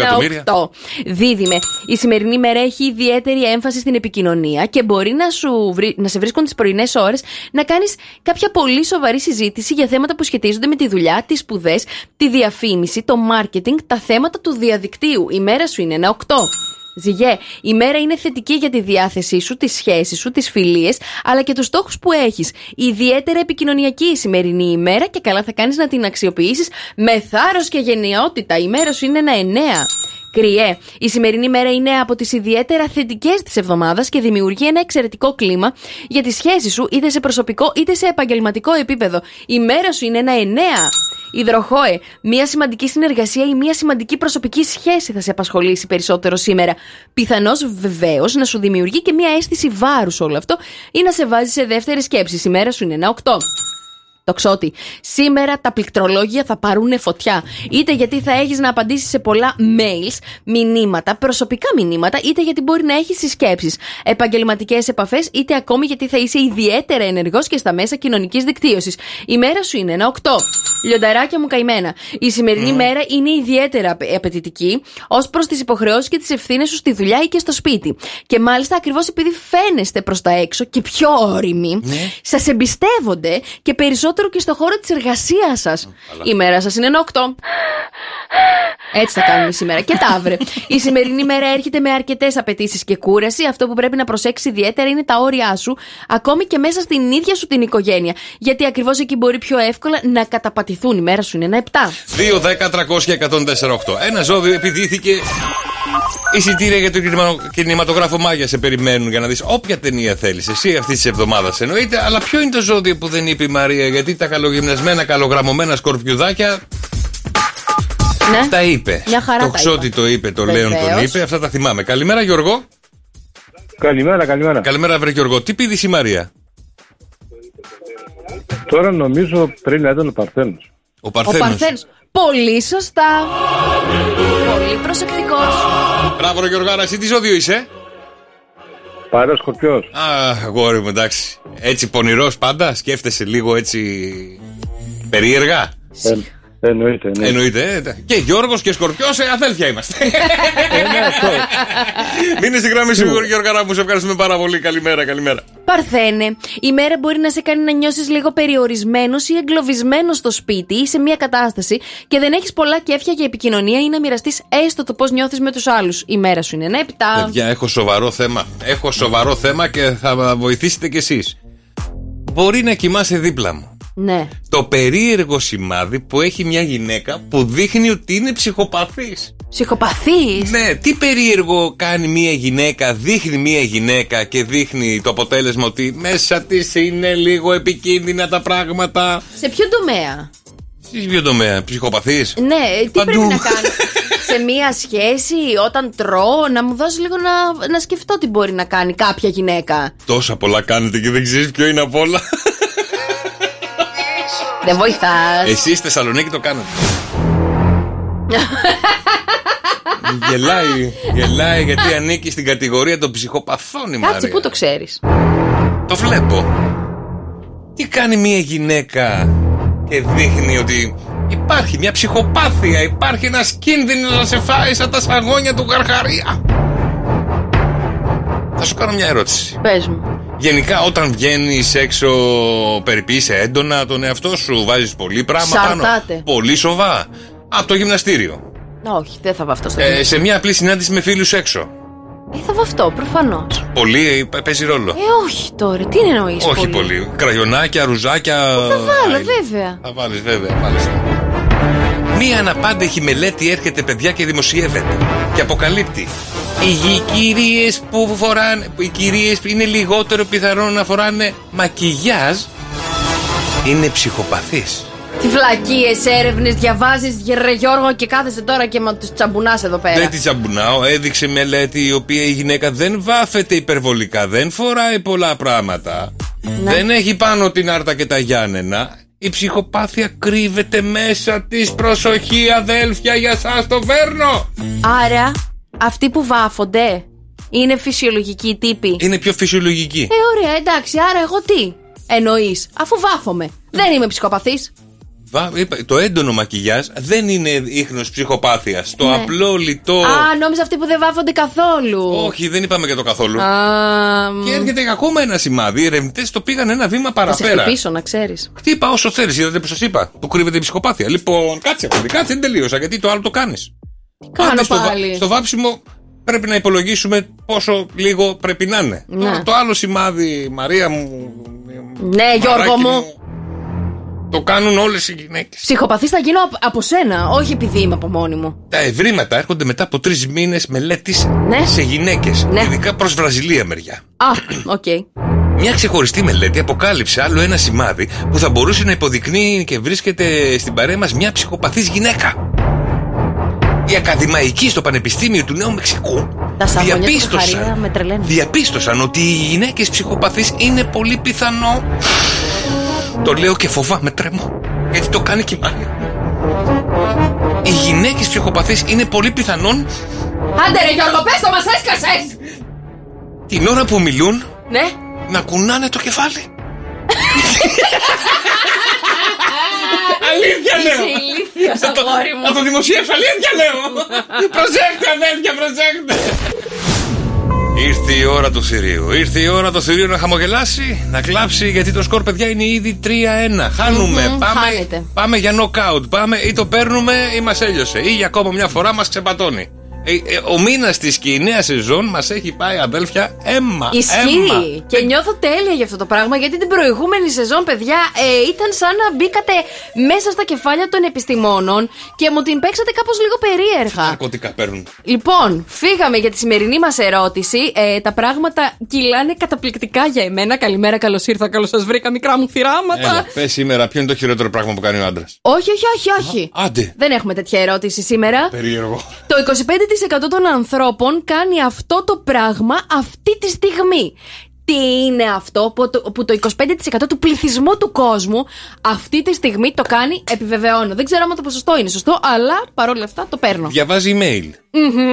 8. Δίδυμε. Η σημερινή μέρα έχει ιδιαίτερη έμφαση στην επικοινωνία και μπορεί να σε βρίσκουν τις πρωινές ώρες να κάνεις κάποια πολύ σοβαρή συζήτηση για θέματα που σχετίζονται με τη δουλειά, τις σπουδές, τη διαφήμιση, το marketing, τα θέματα του διαδικτύου. Η μέρα σου είναι ένα 8. Ζυγέ, η μέρα είναι θετική για τη διάθεσή σου, τις σχέσεις σου, τις φιλίες, αλλά και τους στόχους που έχεις. Ιδιαίτερα επικοινωνιακή η σημερινή ημέρα και καλά θα κάνεις να την αξιοποιήσεις με θάρρος και γενναιότητα. Η μέρα σου είναι ένα 9. Κριέ, η σημερινή μέρα είναι από τις ιδιαίτερα θετικές της εβδομάδας και δημιουργεί ένα εξαιρετικό κλίμα για τις σχέσεις σου είτε σε προσωπικό είτε σε επαγγελματικό επίπεδο. Η μέρα σου είναι ένα 9. Υδροχόε, μια σημαντική συνεργασία ή μια σημαντική προσωπική σχέση θα σε απασχολήσει περισσότερο σήμερα. Πιθανώς βεβαίως να σου δημιουργεί και μια αίσθηση βάρους όλο αυτό ή να σε βάζει σε δεύτερη σκέψη. Η μέρα σου είναι ένα 8. Τοξότη, σήμερα τα πληκτρολόγια θα πάρουν φωτιά. Είτε γιατί θα έχεις να απαντήσεις σε πολλά mails, μηνύματα, προσωπικά μηνύματα, είτε γιατί μπορεί να έχεις συσκέψεις, επαγγελματικές επαφές, είτε ακόμη γιατί θα είσαι ιδιαίτερα ενεργός και στα μέσα κοινωνικής δικτύωσης. Η μέρα σου είναι ένα 8. Λιονταράκια μου καημένα. Η σημερινή μέρα είναι ιδιαίτερα απαιτητική ως προς τις υποχρεώσεις και τις ευθύνες σου στη δουλειά ή και στο σπίτι. Και μάλιστα ακριβώς επειδή φαίνεστε προς τα έξω και πιο όριμοι, σας εμπιστεύονται και περισσότερο και στο χώρο της εργασίας σας. Η μέρα σας είναι ένα 8. Έτσι θα κάνουμε σήμερα. Και ταύρε. Η σημερινή μέρα έρχεται με αρκετές απαιτήσεις και κούραση. Αυτό που πρέπει να προσέξεις ιδιαίτερα είναι τα όρια σου, ακόμη και μέσα στην ίδια σου την οικογένεια. Γιατί ακριβώς εκεί μπορεί πιο εύκολα να καταπατηθούν. Η μέρα σου είναι ένα 7. 2, 10, 300 και 104,8. Ένα ζώδιο επιδίθηκε. Εισιτήρια για το κινηματογράφο Μάγια σε περιμένουν για να δεις όποια ταινία θέλεις. Εσύ αυτή τη εβδομάδα εννοείται. Αλλά ποιο είναι το ζώδιο που δεν είπε η Μαρία? Γιατί τα καλογυμνασμένα, καλογραμμωμένα σκορπιουδάκια. Ναι. Τα είπε. Μια χαρά το Ξώτη το είπε, το Λέον τον είπε. Αυτά τα θυμάμαι. Καλημέρα, Γιώργο. Καλημέρα. Καλημέρα, βρε Γιώργο. Τι πήδησε η Μαρία? Τώρα νομίζω πρέπει να ήταν ο Παρθένος. Ο Παρθένος. Πολύ σωστά. Πολύ προσεκτικός. Μπράβο, Γιώργο, εσύ τι ζώδιο είσαι? Πάντα Σκορπιός. Αγόρι μου, εντάξει. Έτσι πονηρός πάντα, σκέφτεσαι λίγο έτσι περίεργα. Εννοείται. Και Γιώργος και Σκορπιός, αδέλφια είμαστε. Μείνε στη γραμμή σου, Γιώργο, μου σε ευχαριστούμε πάρα πολύ. Καλημέρα. Παρθένε, η μέρα μπορεί να σε κάνει να νιώσεις λίγο περιορισμένος ή εγκλωβισμένος στο σπίτι ή σε μια κατάσταση και δεν έχεις πολλά κέφια για επικοινωνία ή να μοιραστείς έστω το πώς νιώθεις με τους άλλους. Η μέρα σου είναι νέπτα. Παιδιά, έχω σοβαρό θέμα και θα βοηθήσετε κι εσείς. Μπορεί να κοιμάσαι δίπλα μου. Ναι. Το περίεργο σημάδι που έχει μια γυναίκα που δείχνει ότι είναι ψυχοπαθής. Ψυχοπαθής? Ναι, τι περίεργο κάνει μια γυναίκα, δείχνει μια γυναίκα και δείχνει το αποτέλεσμα ότι μέσα της είναι λίγο επικίνδυνα τα πράγματα. Σε ποιο τομέα? Σε ποιο τομέα, ψυχοπαθής? Ναι, τι πρέπει να κάνω? Σε μία σχέση, όταν τρώω, να μου δώσει λίγο να σκεφτώ τι μπορεί να κάνει κάποια γυναίκα. Τόσα πολλά κάνετε και δεν ξέρεις ποιο είναι απ' όλα. Δεν βοηθάς. Εσείς στη Θεσσαλονίκη το κάνετε. Γελάει γιατί ανήκει στην κατηγορία των ψυχοπαθών η Μαρία. Κάτσε, πού το ξέρεις? Το βλέπω. Τι κάνει μια γυναίκα και δείχνει ότι υπάρχει μια ψυχοπάθεια, υπάρχει ένας κίνδυνος να σε φάει σαν τα σαγόνια του Γαργαρία. Θα σου κάνω μια ερώτηση. Πες μου. Γενικά όταν βγαίνεις έξω περιποιείσαι έντονα τον εαυτό σου, βάζεις πολύ πράγμα πάνω? Πολύ σοβά. Από το γυμναστήριο? Όχι, δεν θα βαφτώ στο γυμναστήριο. Σε μια απλή συνάντηση με φίλους έξω? Θα βαφτώ, προφανώς. Πολύ παίζει ρόλο? Όχι τώρα, τι εννοείς? Όχι πολύ. Κραγιονάκια, ρουζάκια. Θα βάλω, βέβαια. Θα βάλεις, βέβαια, μάλιστα. Μία αναπάντεχη μελέτη έρχεται, παιδιά, και δημοσιεύεται και αποκαλύπτει: οι κυρίες που είναι λιγότερο πιθανό να φοράνε μακιγιάζ είναι ψυχοπαθείς. Τι βλακίες έρευνες διαβάζεις, Γιώργο, και κάθεσαι τώρα και με τους τσαμπουνάς εδώ πέρα? Δεν τη τσαμπουνάω. Έδειξε μελέτη η οποία η γυναίκα δεν βάφεται υπερβολικά, δεν φοράει πολλά πράγματα, δεν έχει πάνω την άρτα και τα Γιάννενα. Η ψυχοπάθεια κρύβεται μέσα της. Προσοχή, αδέλφια, για σας το φέρνω. Άρα αυτοί που βάφονται είναι φυσιολογικοί τύποι? Είναι πιο φυσιολογικοί. Ωραία, εντάξει, άρα εγώ τι εννοείς? Αφού βάφομαι, δεν είμαι ψυχοπαθής. Το έντονο μακιγιάζ δεν είναι ίχνος ψυχοπάθειας. Το απλό λιτό. Νόμιζα αυτοί που δεν βάφονται καθόλου. Όχι, δεν είπαμε για το καθόλου. Και έρχεται ακόμα ένα σημάδι. Οι ερευνητές το πήγαν ένα βήμα παραπέρα. Θα σε χτυπήσω, να ξέρεις. Χτύπα όσο θέλεις, είδατε που σας είπα. Που κρύβεται η ψυχοπάθεια. Λοιπόν, κάτσε, δεν τελείωσα, γιατί το άλλο το κάνεις. Κάνω πάλι. Στο βάψιμο πρέπει να υπολογίσουμε πόσο λίγο πρέπει να είναι. Τώρα το άλλο σημάδι, Μαρία μου. Ναι, Γιώργο μου. Το κάνουν όλες οι γυναίκες. Ψυχοπαθής θα γίνω από σένα, όχι επειδή είμαι από μόνη μου. Τα ευρήματα έρχονται μετά από 3 μήνες μελέτης σε γυναίκες. Ειδικά προς Βραζιλία μεριά. Οκ. Μια ξεχωριστή μελέτη αποκάλυψε άλλο ένα σημάδι που θα μπορούσε να υποδεικνύει και βρίσκεται στην παρέα μας μια ψυχοπαθής γυναίκα. Οι ακαδημαϊκοί στο Πανεπιστήμιο του Νέου Μεξικού διαπίστωσαν ότι οι γυναίκες ψυχοπαθείς είναι πολύ πιθανό. Το λέω και φοβάμαι, τρέμω, γιατί το κάνει και η Μάρια. Οι γυναίκες ψυχοπαθείς είναι πολύ πιθανόν. Άντε ρε Γιώργο, πες το, μας έσκασες! Την ώρα που μιλούν, ναι, να κουνάνε το κεφάλι. Αλήθεια λέω! Είσαι ηλίθιος, αγόρι μου. Να το δημοσιεύσω, αλήθεια λέω! Προσέχτε, αδέρφια, προσέχτε! Ήρθε η ώρα του θηρίου. Ήρθε η ώρα το θηρίο να χαμογελάσει, να κλάψει, γιατί το σκορ, παιδιά, είναι ήδη 3-1. Χάνουμε. Πάμε για knockout. Πάμε, ή το παίρνουμε ή μας έλειωσε. Ή για ακόμα μια φορά μας ξεπατώνει. Ο μήνας της και η νέα σεζόν μας έχει πάει, αδέλφια, αίμα. Ισχύει. Και νιώθω τέλεια για αυτό το πράγμα, γιατί την προηγούμενη σεζόν, παιδιά, ήταν σαν να μπήκατε μέσα στα κεφάλια των επιστημόνων και μου την παίξατε κάπως λίγο περίεργα. Ναρκωτικά παίρνουν. Λοιπόν, φύγαμε για τη σημερινή μας ερώτηση. Τα πράγματα κυλάνε καταπληκτικά για εμένα. Καλημέρα, καλώς ήρθα, καλώς σας βρήκα, μικρά μου θυράματα. Πες σήμερα, ποιο είναι το χειρότερο πράγμα που κάνει ο άντρας? Όχι. Άντε. Δεν έχουμε τέτοια ερώτηση σήμερα. Περίεργο. Το 25% των ανθρώπων κάνει αυτό το πράγμα αυτή τη στιγμή. Τι είναι αυτό που το 25% του πληθυσμού του κόσμου αυτή τη στιγμή το κάνει? Επιβεβαιώνω. Δεν ξέρω αν το ποσοστό είναι σωστό, αλλά παρόλα αυτά το παίρνω. Διαβάζει email.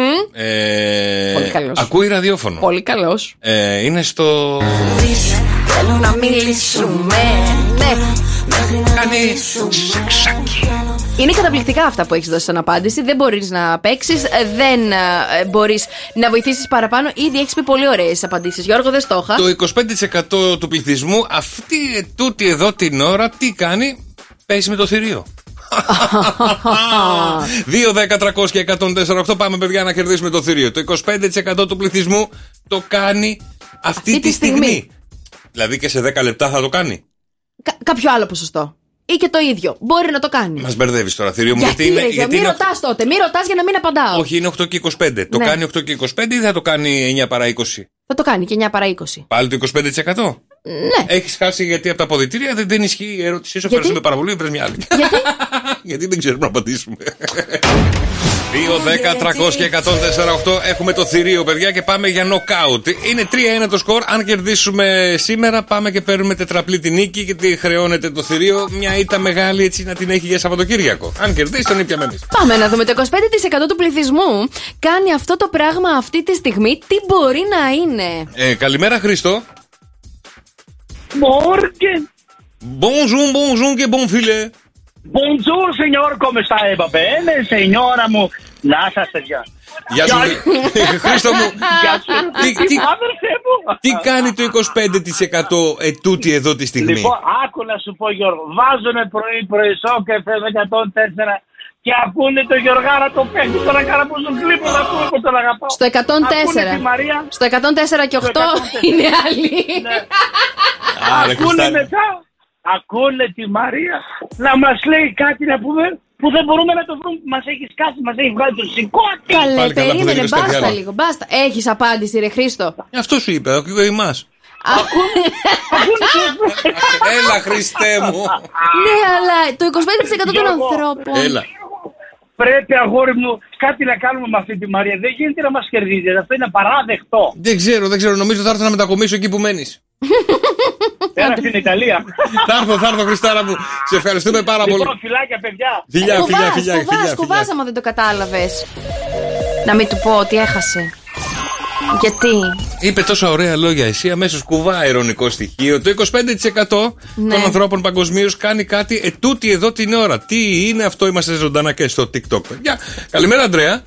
Πολύ καλός. Ακούει ραδιόφωνο. Πολύ καλός. Είναι στο θέλω να μιλήσουμε. Ναι. Κάνει σεξάκι. Είναι καταπληκτικά αυτά που έχεις δώσει σαν απάντηση. Δεν μπορείς να παίξεις, δεν μπορείς να βοηθήσεις παραπάνω. Ήδη έχεις πει πολύ ωραίες απαντήσεις. Γιώργο, δεν στόχα. Το 25% του πληθυσμού τούτη εδώ την ώρα τι κάνει? Παίζει με το θηρίο. 2, 10, 300 και 104,8. Πάμε, παιδιά, να κερδίσουμε το θηρίο. Το 25% του πληθυσμού το κάνει αυτή τη στιγμή. Δηλαδή και σε 10 λεπτά θα το κάνει. Κάποιο άλλο ποσοστό. Ή και το ίδιο. Μπορεί να το κάνει. Μας μπερδεύεις τώρα, θηρίο μου. Γιατί μην ρωτάς τότε. Μην ρωτάς για να μην απαντάω. Όχι, είναι 8 και 25. Το κάνει 8 και 25 ή θα το κάνει 9 παρά 20? Θα το κάνει και 9 παρά 20. Πάλι το 25%? Ναι. Έχεις χάσει γιατί από τα αποδυτήρια δεν ισχύει η ερώτησή σου. Ευχαριστούμε πάρα πολύ. Βρες μια άλλη. Γιατί? Γιατί δεν ξέρουμε να απαντήσουμε. 2, 10, 300 και 104,8. Έχουμε το θηρίο, παιδιά, και πάμε για knockout. Είναι 3-1 το σκορ. Αν κερδίσουμε σήμερα, πάμε και παίρνουμε τετραπλή τη νίκη, γιατί χρεώνεται το θηρίο. Μια ήττα μεγάλη, έτσι, να την έχει για Σαββατοκύριακο. Αν κερδίσει, τον ήπιαμε εμείς. Πάμε να δούμε. Το 25% του πληθυσμού κάνει αυτό το πράγμα αυτή τη στιγμή. Τι μπορεί να είναι? Καλημέρα, Χρήστο. Morgen. Bonjour και bon filet. Bonjour, señor, ¿cómo está, bene, señora μου? Να σας, παιδιά. Γεια σου, Χρήστο μου. Τι κάνει το 25% ετούτη εδώ τη στιγμή? Λοιπόν, άκου να σου πω, Γιώργο. Βάζουνε πρωί σοκ FM 104 και ακούνε το Γιωργάρα το παίχνει. Τώρα κάνα πως τον κλείπω να ακούμε πως τον αγαπάω. Στο 104. Στο 104 και 8 είναι άλλοι. Ακούνε μετά. Ακούνε τη Μαρία να μας λέει κάτι να πούμε που δεν μπορούμε να το βρούμε. Μας έχει σκάσει, μας έχει βγάλει το σηκώτη. Καλέ, περίμενε, μπάστα λίγο. Μπάστα. Έχεις απάντηση, ρε Χρήστο? Αυτό σου είπε, εμάς. Έλα, Χριστέ μου. Ναι, αλλά το 25% των ανθρώπων. Έλα. Πρέπει, αγόρι μου, κάτι να κάνουμε με αυτή τη Μαρία. Δεν γίνεται να μας κερδίζει. Αυτό είναι απαράδεκτο. Δεν ξέρω. Νομίζω θα έρθω να μετακομίσω εκεί που μένεις. Πέρα στην Ιταλία. Θα έρθω, Χριστάρα μου. Σε ευχαριστούμε πάρα πολύ. Λοιπόν, φιλάκια, παιδιά. Φιλιά. Κουβάς άμα δεν το κατάλαβες. Να μην του πω ότι έχασε. Γιατί? Είπε τόσα ωραία λόγια, εσύ αμέσως κουβά ειρωνικό στοιχείο. Το 25% των ανθρώπων παγκοσμίως κάνει κάτι ετούτη εδώ την ώρα. Τι είναι αυτό? Είμαστε ζωντανά και στο TikTok. Καλημέρα, Ανδρέα.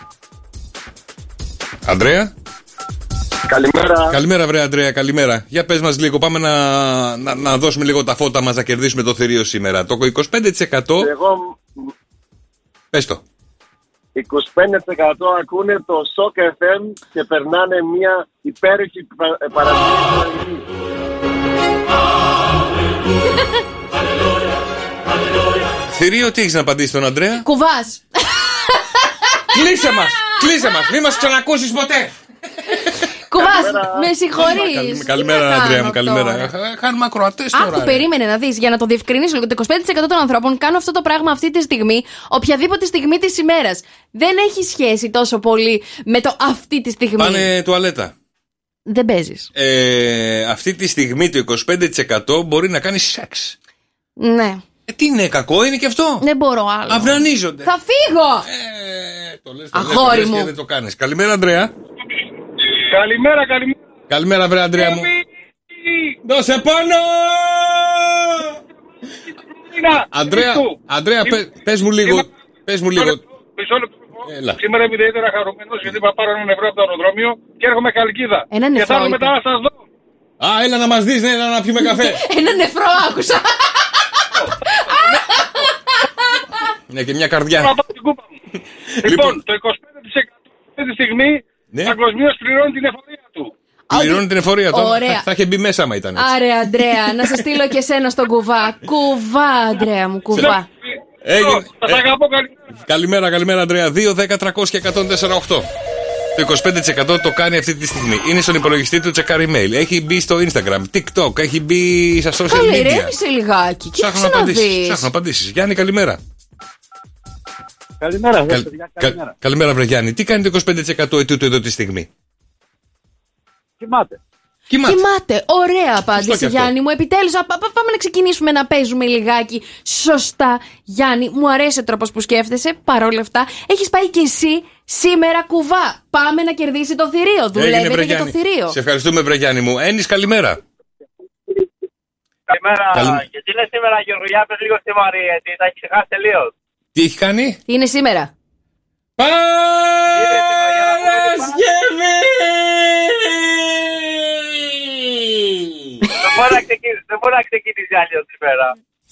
Ανδρέα. Καλημέρα, βρε Ανδρέα, καλημέρα. Για πες μας λίγο, πάμε να δώσουμε λίγο τα φώτα μας να κερδίσουμε το θηρίο σήμερα. Το 25%. Εγώ... Πες το. 25% ακούνε το Shock FM και περνάνε μια υπέροχη παρασκευή. Θηρίο, τι έχεις να απαντήσει τον Ανδρέα? Κουβάς. Κλείσε μας, μη μας ξανακούσεις ποτέ. Κουβάς, με συγχωρείς. Καλημέρα, Ανδρέα μου, καλημέρα. Χάνουμε ακροατές τώρα. Άκου, περίμενε να δεις, για να το διευκρινίσω λίγο. Το 25% των ανθρώπων κάνουν αυτό το πράγμα αυτή τη στιγμή, οποιαδήποτε στιγμή της ημέρας. Δεν έχει σχέση τόσο πολύ με το αυτή τη στιγμή. Πάνε τουαλέτα. Δεν παίζεις. Αυτή τη στιγμή το 25% μπορεί να κάνει σεξ. Ναι. Τι είναι, κακό είναι και αυτό? Δεν μπορώ άλλο. Αυνανίζονται. Θα φύγω. Το λες, αγόρι μου. Και δεν το κάνεις. Καλημέρα, Ανδρέα. Καλημέρα, βρε Ανδρέα μου. Δώσε πάνω! Ανδρέα, πες μου λίγο. Έλα. Σήμερα είμαι ιδιαίτερα χαρούμενος γιατί θα πάρω έναν ευρώ από το αεροδρόμιο και έρχομαι Καλκίδα. Και θα έρθω μετά να σας δω. Έλα να μας δεις, έλα να πιούμε καφέ. Ένα νεφρό άκουσα. Ναι, και μια καρδιά. Λοιπόν, το 25% αυτή τη στιγμή παγκοσμίως πληρώνει την εφορία του. Πληρώνει την εφορία του. Θα είχε μπει μέσα άμα ήταν έτσι. Άρε, Ανδρέα, να σε στείλω και εσένα στον κουβά. Κουβά, Ανδρέα μου, κουβά. Σας αγαπώ, καλημέρα, Ανδρέα. 2, 10, 300 και 104,8. Το 25% το κάνει αυτή τη στιγμή. Είναι στον υπολογιστή του, τσεκάρει email. Έχει μπει στο Instagram, TikTok, έχει μπει στα social media. Καλή, ηρέμησε λιγάκι. Ψάχνω απαντήσεις. Γιάννη, καλημέρα. Καλημέρα, βρε Γιάννη. Τι κάνει το 25% ετούτου εδώ τη στιγμή? Κοιμάται. Ωραία απάντηση, Γιάννη μου. Επιτέλους, πάμε να ξεκινήσουμε να παίζουμε λιγάκι σωστά. Γιάννη, μου αρέσει ο τρόπος που σκέφτεσαι. Παρόλα αυτά, έχεις πάει κι εσύ σήμερα κουβά. Πάμε να κερδίσει το θηρίο. Δουλεύετε για το θηρίο. Σε ευχαριστούμε, βρε Γιάννη μου. Ένις, καλημέρα. Καλημέρα. Γιατί είναι σήμερα Γεωργιά, πες λίγο στη Μαρία, γιατί τα έχει ξεχάσει τελείως. Τι έχει κάνει? Τι είναι σήμερα? Παρασκευή! Δεν μπορεί να ξεκινήσει αλλιώς σήμερα.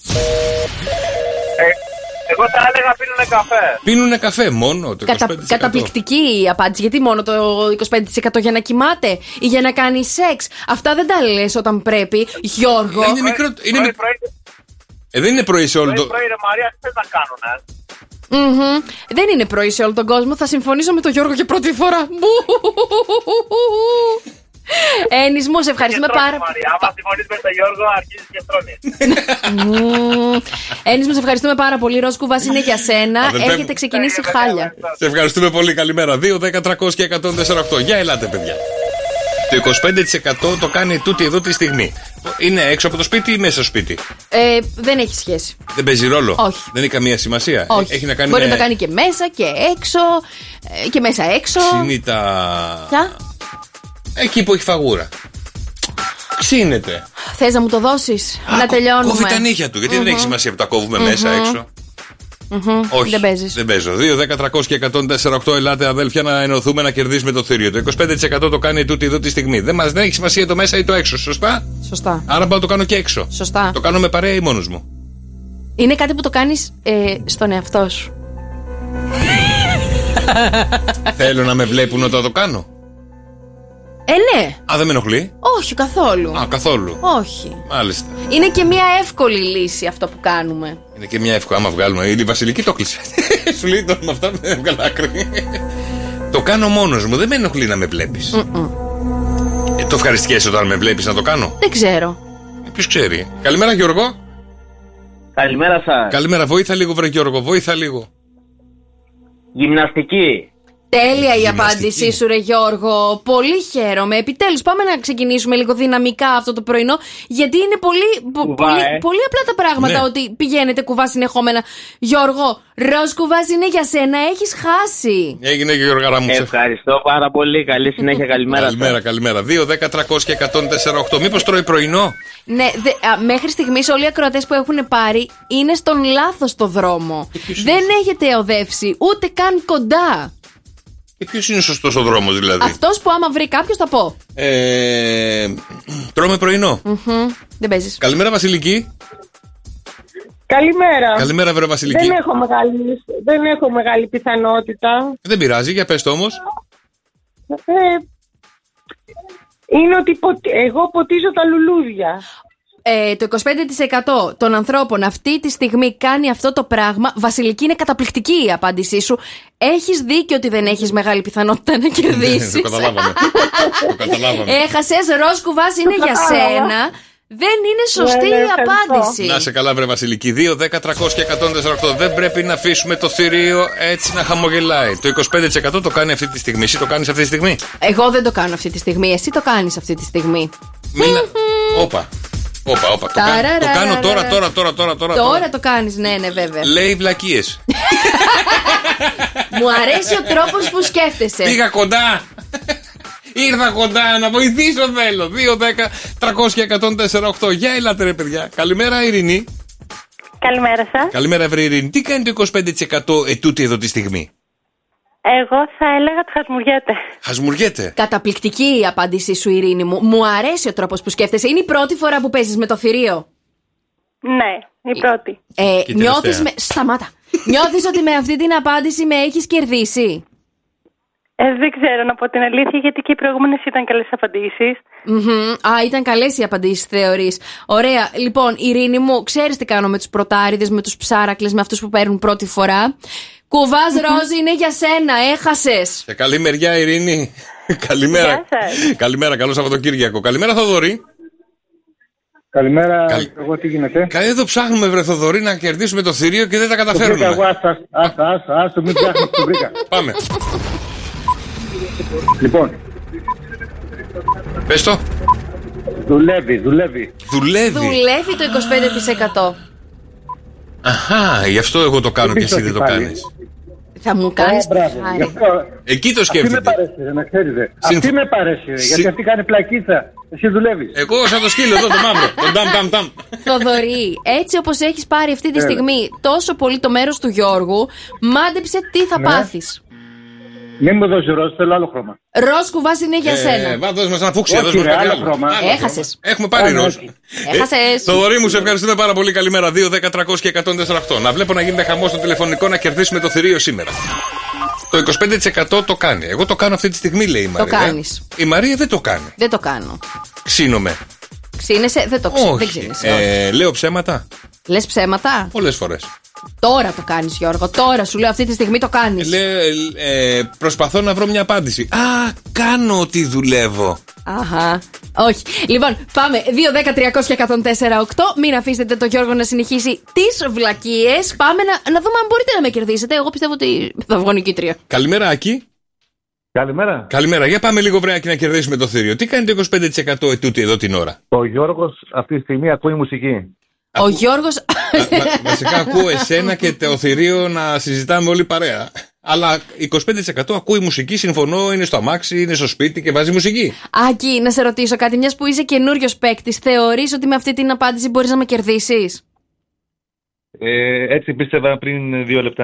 Εγώ θα έλεγα πίνουνε καφέ. Πίνουνε καφέ μόνο το 25%. Καταπληκτική η απάντηση. Γιατί μόνο το 25% για να κοιμάται ή για να κάνει σεξ? Αυτά δεν τα λες όταν πρέπει, Γιώργο. Είναι μικρό. Δεν είναι πρωί σε όλο το... Πρωί ρε Μαρία, τι θες να κάνουνε? Δεν είναι πρωί σε όλο τον κόσμο. Θα συμφωνήσω με τον Γιώργο για πρώτη φορά. Ένις μου, σε ευχαριστούμε πάρα πολύ. Άμα συμφωνείς με τον Γιώργο, αρχίζεις και στρώνεις. Ένις μου, σε ευχαριστούμε πάρα πολύ. Ροζ Κουβάς είναι για σένα. Έχετε ξεκινήσει χάλια. Σε ευχαριστούμε πολύ. Καλημέρα. 2, 10, 300 και 104,8. Για ελάτε, παιδιά. Το 25% το κάνει τούτη εδώ τη στιγμή. Είναι έξω από το σπίτι ή μέσα στο σπίτι? Δεν έχει σχέση. Δεν παίζει ρόλο. Όχι. Δεν έχει καμία σημασία. Όχι. Έχει να κάνει μπορεί να το κάνει και μέσα και έξω. Και μέσα έξω. Ξύνητα. Εκεί που έχει φαγούρα. Ξύνεται. Θες να μου το δώσεις? Να τελειώνουμε. Κόβει τα νύχια του. Γιατί δεν έχει σημασία που τα κόβουμε μέσα έξω. Όχι, δεν παίζεις. Δεν παίζω. 2, 10, 300 και 104,8. Ελάτε, αδέλφια, να ενωθούμε να κερδίσουμε το θηρίο. Το 25% το κάνει τούτη εδώ τη στιγμή. Δεν έχει σημασία το μέσα ή το έξω. Σωστά. Σωστά. Άρα πάω το κάνω και έξω. Σωστά. Το κάνω με παρέα ή μόνος μου? Είναι κάτι που το κάνεις στον εαυτό σου. Θέλω να με βλέπουν όταν το κάνω. Ναι. Α, δεν με ενοχλεί? Όχι, καθόλου. Α, καθόλου. Όχι. Μάλιστα. Είναι και μια εύκολη λύση αυτό που κάνουμε. Είναι και μια εύκολη. Άμα βγάλουμε. Η Βασιλική το κλείσε. Σου λέει τώρα με αυτά δεν έβγαλα άκρη. Το κάνω μόνος μου. Δεν με ενοχλεί να με βλέπεις. Το ευχαριστιέσαι όταν με βλέπεις να το κάνω? Δεν ξέρω. Ποιος ξέρει. Καλημέρα, Γιώργο. Καλημέρα σας. Καλημέρα. Βοήθα λίγο, βρε Γιώργο. Βοήθα λίγο. Γυμναστική. Τέλεια η απάντησή σου, ρε Γιώργο. Πολύ χαίρομαι. Επιτέλους, πάμε να ξεκινήσουμε λίγο δυναμικά αυτό το πρωινό. Γιατί είναι πολύ απλά τα πράγματα. Ναι. Ότι πηγαίνετε κουβά συνεχόμενα. Γιώργο, ροζ κουβάς είναι για σένα. Έχεις χάσει. Έγινε και Γιώργαρα μου. Ευχαριστώ πάρα πολύ. Καλή συνέχεια. Καλημέρα. Καλημέρα. 2, 10, 300 και 104,8. Μήπως τρώει πρωινό? Ναι, μέχρι στιγμής όλοι οι ακροατές που έχουν πάρει είναι στον λάθος το δρόμο. Δεν έχετε οδεύσει ούτε καν κοντά. Και ποιος είναι σωστός ο δρόμος δηλαδή? Αυτός που άμα βρει κάποιος θα πω. Τρώμε πρωινό. Δεν παίζεις. Καλημέρα, Βασιλική. Καλημέρα. Καλημέρα, βρε Βασιλική. Δεν έχω μεγάλη πιθανότητα. Δεν πειράζει, για πες το όμως. Είναι ότι εγώ ποτίζω τα λουλούδια. Το 25% των ανθρώπων αυτή τη στιγμή κάνει αυτό το πράγμα. Βασιλική, είναι καταπληκτική η απάντησή σου. Έχεις δίκιο ότι δεν έχεις μεγάλη πιθανότητα να κερδίσεις. Το καταλάβαμε. Έχασες, ροζ κουβάς είναι για σένα. Δεν είναι σωστή η απάντηση. Να σε καλά, βρε Βασιλική. 2, 10, 300 και 104,8. Δεν πρέπει να αφήσουμε το θηρίο έτσι να χαμογελάει. Το 25% το κάνει αυτή τη στιγμή. Εσύ το κάνεις αυτή τη στιγμή? Εγώ δεν το κάνω αυτή τη στιγμή. Εσύ το κάνεις αυτή τη στιγμή. Όπα. Το κάνω τώρα. Τώρα το κάνεις, ναι, βέβαια. Λέει βλακίες. Μου αρέσει ο τρόπος που σκέφτεσαι. Πήγα κοντά. Ήρθα κοντά να βοηθήσω, θέλω. 2, 10, 300 και 104,8. Για ελάτε, ρε παιδιά. Καλημέρα, Ειρήνη. Καλημέρα σας. Καλημέρα, βρε Ειρήνη. Τι κάνει το 25% ετούτη εδώ τη στιγμή? Εγώ θα έλεγα ότι χασμουριέται. Χασμουριέται. Καταπληκτική η απάντησή σου, Ειρήνη μου. Μου αρέσει ο τρόπος που σκέφτεσαι. Είναι η πρώτη φορά που παίζεις με το θηρίο? Ναι, η πρώτη. Νιώθεις Σταμάτα. Νιώθεις ότι με αυτή την απάντηση με έχεις κερδίσει? Δεν ξέρω, να πω την αλήθεια, γιατί και οι προηγούμενες ήταν καλές απαντήσεις. Α, ήταν καλές οι απαντήσεις, θεωρείς. Ωραία. Λοιπόν, Ειρήνη μου, ξέρεις τι κάνω με τους πρωτάριδες, με τους ψάρακλες, με αυτούς που παίρνουν πρώτη φορά? Κουβάς ροζ είναι για σένα, έχασες. Σε καλή μεριά, Ειρήνη. Καλημέρα. Καλημέρα, καλό Σαββατοκύριακο. Καλημέρα, Θοδωρή. Καλημέρα, εγώ τι γίνεται? Εδώ ψάχνουμε, βρε Θοδωρή, να κερδίσουμε το θηρίο και δεν τα καταφέρουμε. Το βρήκα εγώ, άστο, μην ψάχνεις, το βρήκα. Πάμε. Λοιπόν. Πες το. Δουλεύει το 25%. Αχα, γι' αυτό εγώ το κάνω και εσύ δεν το κάνεις. Θα μου κάνεις χάρη. Εκεί το σκέφτεται. Αυτή με παρέσυρε, να ξέρετε. Αυτή με παρέσυρε, γιατί αυτή κάνει πλακίτσα. Εσύ δουλεύεις. Εγώ σαν το σκύλο εδώ, το μαύρο. Τον ταμ. Θοδωρή, έτσι όπως έχεις πάρει αυτή τη στιγμή τόσο πολύ το μέρος του Γιώργου, μάντεψε τι θα πάθεις. Μην μου δώσει ροζ, θέλω άλλο χρώμα. Ροζ κουβάς είναι για σένα. Δώσ' μας ένα φούξια, δώσ' μας κάτι άλλο. Έχασες. Έχουμε πάρει ροζ. Έχασες. Θοδωρή μου, σε ευχαριστούμε πάρα πολύ. Καλημέρα. 2, 10, 300 και 148. Να βλέπω να γίνεται χαμός στο τηλεφωνικό να κερδίσουμε το θηρίο σήμερα. Το 25% το κάνει. Εγώ το κάνω αυτή τη στιγμή, λέει η Μαρία. Το κάνεις. Η Μαρία δεν το κάνει. Δεν το κάνω. Ξύνομαι. Ξύνεσαι, δεν το ξέρω. Δεν ξύνεσαι. Λέω ψέματα. Λες ψέματα. Πολλές φορές. Τώρα το κάνεις, Γιώργο. Τώρα σου λέω αυτή τη στιγμή το κάνεις. Προσπαθώ να βρω μια απάντηση. Κάνω ότι δουλεύω. Αχα. Όχι. Λοιπόν, πάμε. 2, 10, 300 και 104,8. Μην αφήσετε το Γιώργο να συνεχίσει τις βλακίες. Πάμε να δούμε αν μπορείτε να με κερδίσετε. Εγώ πιστεύω ότι θα βγω νικήτρια. Καλημέρα, Άκη. Καλημέρα. Καλημέρα. Για πάμε λίγο, βρέα, και να κερδίσουμε το θηρίο. Τι κάνει το 25% ετούτη εδώ την ώρα? Ο Γιώργος αυτή τη στιγμή ακούει μουσική. Ο Γιώργος. Βασικά ακούω εσένα και το θηρίο να συζητάμε όλοι παρέα. Αλλά 25% ακούει μουσική, συμφωνώ, είναι στο αμάξι, είναι στο σπίτι και βάζει μουσική. Άκη, να σε ρωτήσω κάτι, μιας που είσαι καινούριος παίκτης, θεωρείς ότι με αυτή την απάντηση μπορείς να με κερδίσεις? Έτσι πίστευα πριν 2 λεπτά.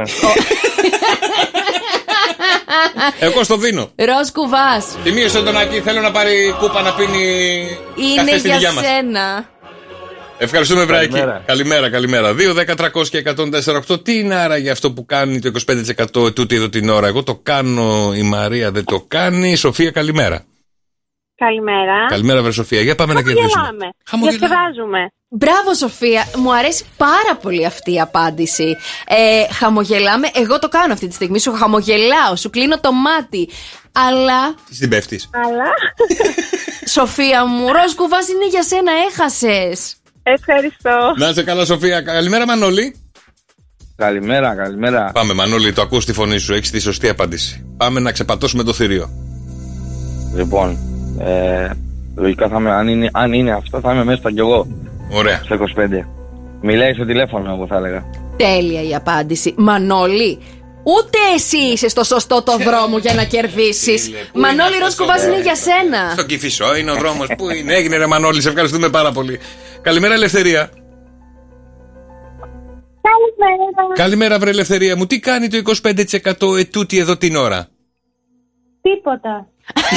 Εγώ στο δίνω. Ροζ κουβάς. Τιμίωσε τον Άκη, θέλω να πάρει κούπα να πίνει. Είναι για σένα. Ευχαριστούμε, Βράκη. Καλημέρα. 2, 10, 300 και 104,8. Τι είναι άραγε αυτό που κάνει το 25% τούτη εδώ την ώρα? Εγώ το κάνω, η Μαρία δεν το κάνει. Η Σοφία, καλημέρα. Καλημέρα, βρε Σοφία. Για πάμε να κερδίσουμε. Διασκεδάζουμε. Μπράβο, Σοφία. Μου αρέσει πάρα πολύ αυτή η απάντηση. Χαμογελάμε. Εγώ το κάνω αυτή τη στιγμή. Σου χαμογελάω, σου κλείνω το μάτι. Αλλά. Στην πέφτεις. Σοφία μου, ροζ κουβάς είναι για σένα. Έχασες. Ευχαριστώ. Να είσαι καλά, Σοφία. Καλημέρα, Μανώλη. Καλημέρα. Πάμε, Μανώλη, το ακούς τη φωνή σου. Έχεις τη σωστή απάντηση. Πάμε να ξεπατώσουμε το θηρίο. Λοιπόν, λογικά θα είμαι, αν είναι αυτό, θα είμαι μέσα κι εγώ. Ωραία. Στο 25. Μιλάει στο τηλέφωνο, εγώ θα έλεγα. Τέλεια η απάντηση. Μανώλη, ούτε εσύ είσαι στο σωστό το δρόμο για να κερδίσεις. Μανώλη, ροζ κουβάς είναι για σένα. Στο Κηφισό είναι ο δρόμος. Πού είναι? Έγινε, ρε Μανώλη, σε ευχαριστούμε πάρα πολύ. Καλημέρα, Ελευθερία. Καλημέρα, βρε Ελευθερία μου. Τι κάνει το 25% ετούτη εδώ την ώρα? Τίποτα.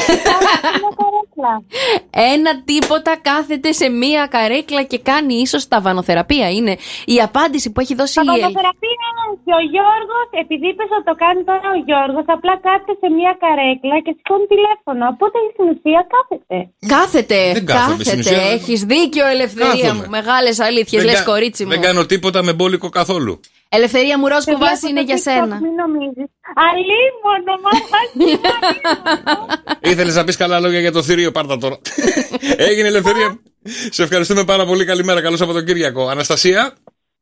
Ένα τίποτα κάθεται σε μία καρέκλα και κάνει ίσως ταβανοθεραπεία. Είναι η απάντηση που έχει δώσει η Έλλη. Ταβανοθεραπεία και ο Γιώργος, επειδή είπες ότι το κάνει τώρα ο Γιώργος, απλά κάθεται σε μία καρέκλα και σηκώνει τηλέφωνο. Οπότε στην ουσία κάθεται. Κάθεται. Έχεις δίκιο, Ελευθερία μου. Μεγάλες αλήθειες, λες κορίτσι μου. Δεν κάνω τίποτα με μπόλικο καθόλου. Ελευθερία μου, ροζ κουβάς είναι για σένα. Μην νομίζεις. Αλίμονο, Ήθελες να πεις καλά λόγια για το θηρίο, πάρτα τώρα. Έγινε, Ελευθερία. Σε ευχαριστούμε πάρα πολύ. Καλημέρα, καλό Σαββατοκύριακο. Αναστασία.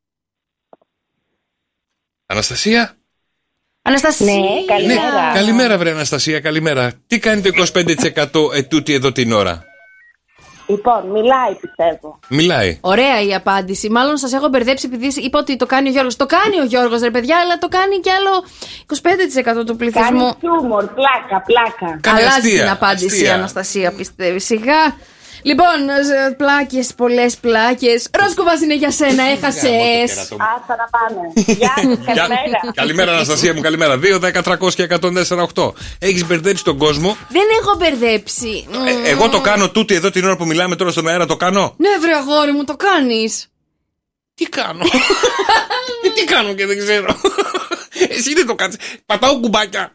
Ναι, καλημέρα. Καλημέρα, βρε Αναστασία, καλημέρα. Τι κάνει το 25% ετούτη εδώ την ώρα? Λοιπόν, μιλάει, πιστεύω. Μιλάει. Ωραία η απάντηση. Μάλλον σας έχω μπερδέψει επειδή είπα ότι το κάνει ο Γιώργος. Το κάνει ο Γιώργος, ρε παιδιά, αλλά το κάνει κι άλλο 25% του πληθυσμού. Κάνει χιούμορ, πλάκα. Αλλάζει την απάντηση η Αναστασία, πιστεύει. Σιγά. Λοιπόν, πλάκες, πολλές πλάκες. Ροζ κουβάς είναι για σένα, έχασες. Άστα να πάμε. Γεια σας, καλημέρα. Καλημέρα, Αναστασία μου, καλημέρα. 2, 10, 300 και 104,8. Έχεις μπερδέψει τον κόσμο? Δεν έχω μπερδέψει. Εγώ το κάνω τούτη εδώ την ώρα που μιλάμε τώρα στον αέρα, το κάνω. Ναι, βρε αγόρι μου, το κάνεις. Τι κάνω? Τι κάνω και δεν ξέρω. Εσύ δεν το κάνεις. Πατάω κουμπάκια.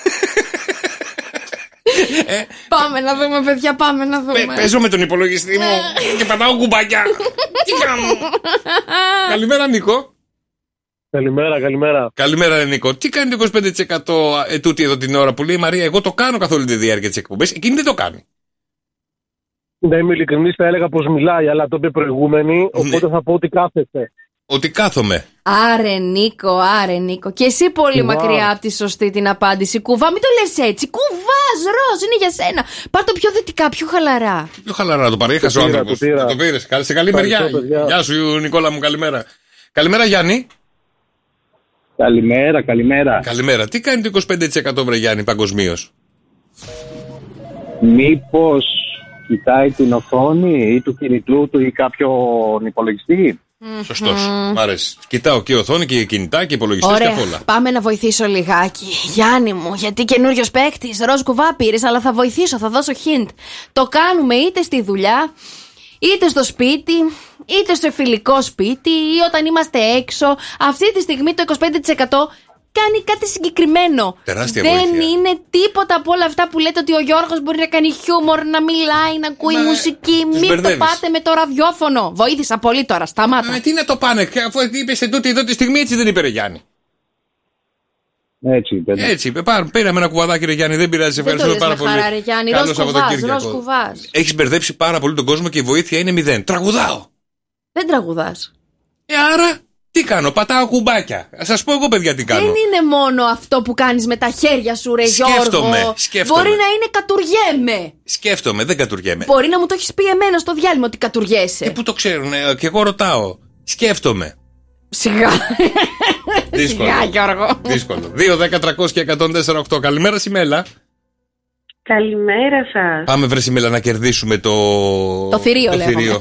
Πάμε να δούμε, παιδιά, πάμε να δούμε. Παίζω με τον υπολογιστή μου και πατάω κουμπάκια. Τι κάνω? Καλημέρα, Νίκο. Καλημέρα, Νίκο. Τι κάνει το 25% ετούτη εδώ την ώρα που λέει η Μαρία? Εγώ το κάνω καθ' όλη τη διάρκεια της εκπομπής. Εκείνη δεν το κάνει. Δεν είμαι ειλικρινής, θα έλεγα πως μιλάει, αλλά το είπε προηγούμενη, οπότε θα πω ότι κάθεται. Ότι κάθομαι. Άρε Νίκο. Και εσύ πολύ μακριά από τη σωστή την απάντηση. Κουβά, μην το λες έτσι. Κουβάς, ροζ, είναι για σένα. Πάρ' το πιο δυτικά, πιο χαλαρά. Πιο χαλαρά το παρέχασε ο άνθρωπος. Το πήρες. Σε καλή μεριά. Γεια σου, Νικόλα μου, καλημέρα. Καλημέρα, Γιάννη. Καλημέρα. Καλημέρα. Τι κάνει το 25% βρε Γιάννη παγκοσμίως? Μήπως κοιτάει την οθόνη ή του κινητού του ή κάποιον υπολογιστή? Σωστός. Μ' αρέσει. Κοιτάω και οθόνη και κινητά και υπολογιστές και απ' όλα. Πάμε να βοηθήσω λιγάκι. Γιάννη μου, γιατί καινούριος παίκτης, ροζ κουβά πήρες, αλλά θα βοηθήσω, θα δώσω hint. Το κάνουμε είτε στη δουλειά, είτε στο σπίτι, είτε στο φιλικό σπίτι ή όταν είμαστε έξω. Αυτή τη στιγμή το 25% κάνει κάτι συγκεκριμένο. Τεράστια Δεν βοήθεια. είναι τίποτα από όλα αυτά που λέτε ότι ο Γιώργος μπορεί να κάνει χιούμορ, να μιλάει, να ακούει μουσική. Μην το πάτε με το ραδιόφωνο. Βοήθησα πολύ τώρα, σταμάτα. Τι να το πάνε, αφού είπες τούτη εδώ τη στιγμή, έτσι δεν είπε ρε Γιάννη. Έτσι είπε. Έτσι είπε. Πήραμε ένα κουβαδάκι ρε Γιάννη, δεν πειράζει. Σε ευχαριστούμε πάρα πολύ. Χαρά, ρε Γιάννη, ροζ κουβάς. Έχεις μπερδέψει πάρα πολύ τον κόσμο και η βοήθεια είναι 0. Τραγουδάω. Δεν τραγουδάς. Άρα. Τι κάνω, πατάω κουμπάκια. Θα σας πω εγώ, παιδιά, τι κάνω. Δεν είναι μόνο αυτό που κάνεις με τα χέρια σου, ρε Γιώργο. Σκέφτομαι. Μπορεί να είναι κατουργέμαι. Σκέφτομαι, δεν κατουργέμαι. Μπορεί να μου το έχεις πει εμένα στο διάλειμμα ότι κατουργέσαι. Πού το ξέρουν, και εγώ ρωτάω. Σκέφτομαι. Σιγά. Δύσκολο. Σιγά, Γιώργο. Δύσκολο. 2, 10, 300 και 104,8. Καλημέρα, Σιμέλα. Καλημέρα σας. Πάμε, βρε Σιμέλα, να κερδίσουμε το θηρίο, λέγαμε.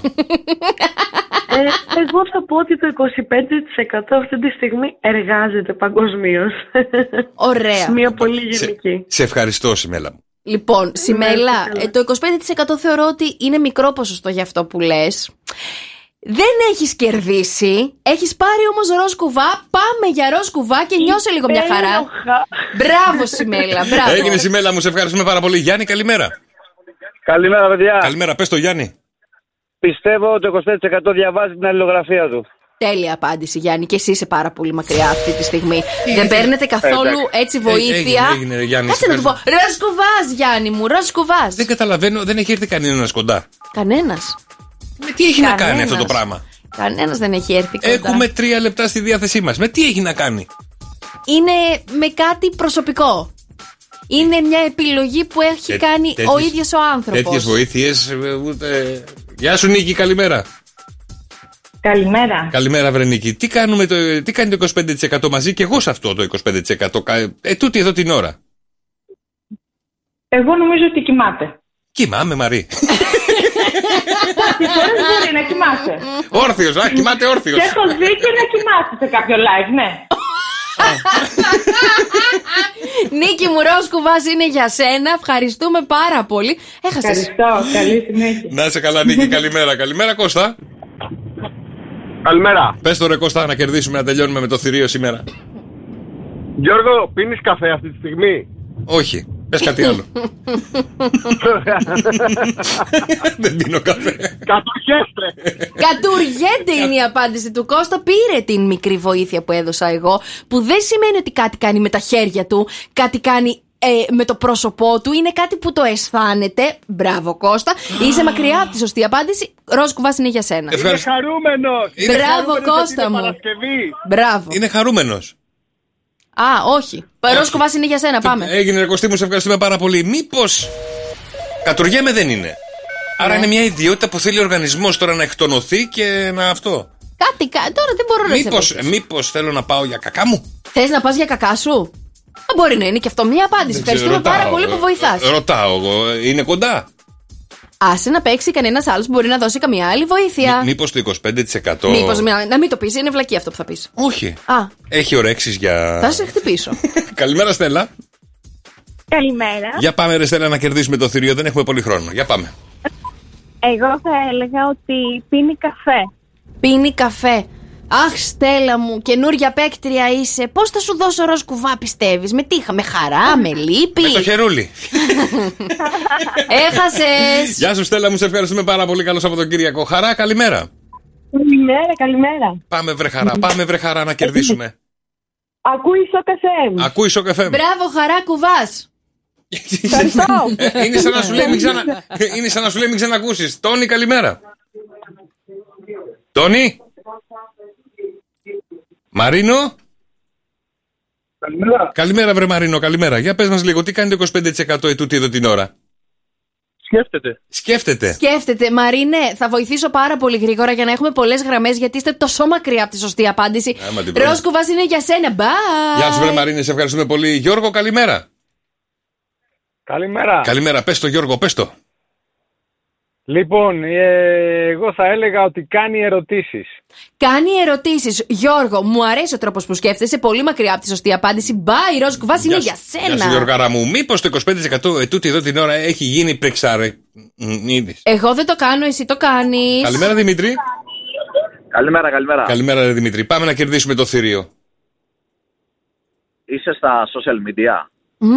Εγώ θα πω ότι το 25% αυτή τη στιγμή εργάζεται παγκοσμίως. Ωραία. Μια πολύ γενική. Σε ευχαριστώ, Σιμέλα μου. Λοιπόν, Σιμέλα, το 25% θεωρώ ότι είναι μικρό ποσοστό για αυτό που λες. Δεν έχεις κερδίσει. Έχεις πάρει όμως ροζ κουβά. Πάμε για ροζ κουβά και νιώσε λίγο μια χαρά. Μπράβο, Σιμέλα. Μπράβο. Έγινε, Σιμέλα μου, σε ευχαριστούμε πάρα πολύ. Γιάννη, καλημέρα. Καλημέρα, παιδιά. Καλημέρα, πες το Γιάννη. Πιστεύω ότι το 25% διαβάζει την αλληλογραφία του. Τέλεια απάντηση, Γιάννη, και εσύ είσαι πάρα πολύ μακριά αυτή τη στιγμή. Δεν παίρνετε καθόλου έτσι βοήθεια. Κάτσε να του πω. Ροζ κουβάς, Γιάννη μου, ροζ κουβάς. Δεν καταλαβαίνω, δεν έχει έρθει κανένας κοντά. Κανένας. Με τι έχει να κάνει αυτό το πράγμα? Κανένας δεν έχει έρθει κοντά. Έχουμε 3 λεπτά στη διάθεσή μας. Με τι έχει να κάνει? Είναι με κάτι προσωπικό. Είναι μια επιλογή που έχει κάνει ο ίδιος ο άνθρωπος. Τέτοιες βοήθειες ούτε... Γεια σου Νίκη, καλημέρα. Καλημέρα. Καλημέρα βρε Νίκη. Τι κάνει το 25% μαζί και εγώ σε αυτό το 25%? Τούτη εδώ την ώρα. Εγώ νομίζω ότι κοιμάται. Κοιμάμαι, Μαρή. Κάποιες φορές μπορεί να κοιμάσαι. Όρθιος, κοιμάται όρθιος. Και έχω δει και να κοιμάσαι σε κάποιο live, ναι. Νίκη μου, ροζ κουβάς είναι για σένα. Ευχαριστούμε πάρα πολύ. Έχασες. Ευχαριστώ, καλή συνέχεια. Να είσαι καλά Νίκη, καλημέρα. Καλημέρα Κώστα. Καλημέρα. Πες το ρε Κώστα να κερδίσουμε, να τελειώνουμε με το θηρίο σήμερα. Γιώργο, πίνεις καφέ αυτή τη στιγμή? Όχι, πες κάτι άλλο. Δεν πίνω καφέ. Κατουργέται είναι η απάντηση του Κώστα. Πήρε την μικρή βοήθεια που έδωσα εγώ, που δεν σημαίνει ότι κάτι κάνει με τα χέρια του, κάτι κάνει με το πρόσωπό του, είναι κάτι που το αισθάνεται. Μπράβο Κώστα, είσαι μακριά από τη σωστή απάντηση. Ροζ κουβάς είναι για σένα. Είναι χαρούμενος. Μπράβο Κώστα μου. Μπράβο. Είναι χαρούμενος. Α, όχι. Ροζ κουβάς είναι για σένα, πάμε. Έγινε ρε Κωστή μου, σε ευχαριστούμε πάρα πολύ. Μήπως κατουργέμαι δεν είναι? Άρα είναι μια ιδιότητα που θέλει ο οργανισμός τώρα να εκτονωθεί και να αυτό. Κάτι, τώρα δεν μπορώ να σε μήπως θέλω να πάω για κακά μου? Θες να πας για κακά σου? Μπορεί να είναι και αυτό μια απάντηση. Ευχαριστούμε πάρα πολύ που βοηθάς. Ρωτάω εγώ, είναι κοντά? Άσε να παίξει κανένας άλλος που μπορεί να δώσει καμία άλλη βοήθεια. Μήπως το 25%? Μήπως να μην το πεις, είναι βλακή αυτό που θα πεις. Όχι. Έχει ωρέξεις για... Θα σε χτυπήσω. Καλημέρα Στέλλα. Καλημέρα. Για πάμε ρε Στέλλα να κερδίσουμε το θηρίο, δεν έχουμε πολύ χρόνο. Για πάμε. Εγώ θα έλεγα ότι πίνει καφέ. Πίνει καφέ. Αχ, Στέλλα μου, καινούρια παίκτρια είσαι. Πώς θα σου δώσω ροζ κουβά, πιστεύεις? Με τι, με χαρά, με λύπη? Με το χερούλι. Έχασες. Γεια σου Στέλλα μου, σε ευχαριστούμε πάρα πολύ. Καλό Σαββατοκύριακο. Χαρά, καλημέρα. Καλημέρα. Πάμε βρε χαρά να κερδίσουμε. Ακούει Σοκ FM. Ακούει Σοκ FM. Μπράβο χαρά, κουβάς. Είναι σαν να σου λέει μην ξανακούσεις. Τόνι, καλημέρα. Τόνι. Μαρίνο. Καλημέρα. Καλημέρα βρε Μαρίνο, καλημέρα. Για πες μας λίγο, τι κάνει το 25% ετούτη εδώ την ώρα? Σκέφτεται. Μαρίνε, θα βοηθήσω πάρα πολύ γρήγορα για να έχουμε πολλές γραμμές, γιατί είστε τόσο μακριά από τη σωστή απάντηση. Ρόσκουβας είναι για σένα. Bye. Γεια σου, βρε Μαρίνε, σε ευχαριστούμε πολύ. Γιώργο, καλημέρα. Καλημέρα, πες το Γιώργο, πες το. Λοιπόν, εγώ θα έλεγα ότι κάνει ερωτήσεις. Κάνει ερωτήσεις. Γιώργο, μου αρέσει ο τρόπος που σκέφτεσαι. Πολύ μακριά από τη σωστή απάντηση. Μπα, η Ρόσκουβας είναι για σένα. Γεια σου, Γιώργαρα μου. Μήπως το 25% τούτη εδώ την ώρα έχει γίνει πρεξαρενίδης? Εγώ δεν το κάνω, εσύ το κάνεις. Καλημέρα, Δημήτρη. Καλημέρα. Καλημέρα, Δημήτρη. Πάμε να κερδίσουμε το θηρίο. Είσαι στα social media?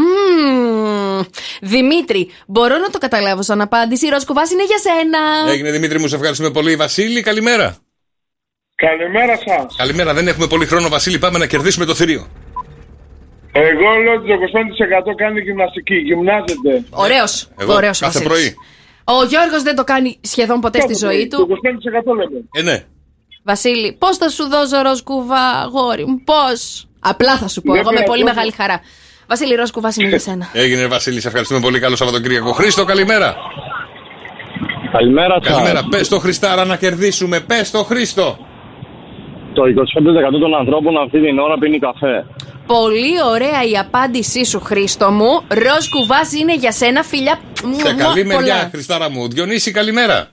Δημήτρη, μπορώ να το καταλάβω σαν απάντηση. Η Ρόσκουβας είναι για σένα. Έγινε, Δημήτρη μου, σε ευχαριστούμε πολύ. Βασίλη, καλημέρα. Καλημέρα σας. Καλημέρα, δεν έχουμε πολύ χρόνο, Βασίλη. Πάμε να κερδίσουμε το θηρίο. Εγώ λέω ότι το 25% κάνει γυμναστική. Γυμνάζεται. Ωραίος. Ωραίος κάθε πρωί. Ο Γιώργος δεν το κάνει σχεδόν ποτέ στη ζωή του. Το 25% λέμε. Ναι. Βασίλη, πώς θα σου δώσω, Ρόσκουβα, αγόρι μου, πώς? Απλά θα σου πω, εγώ με πολύ μεγάλη χαρά. Βασίλη, Ρόσκουβας είναι για σένα. Έγινε, Βασίλη, σε ευχαριστούμε πολύ. Καλό Σαββατοκύριακο. Χρήστο, καλημέρα. Καλημέρα. Πες το Χριστάρα να κερδίσουμε. Πες το Χρήστο. Το 25% των ανθρώπων αυτή την ώρα πίνει καφέ. Πολύ ωραία η απάντησή σου, Χρήστο μου. Ρόσκουβας είναι για σένα, φιλιά. Σε καλή μεριά, Χριστάρα μου. Διονύση, καλημέρα.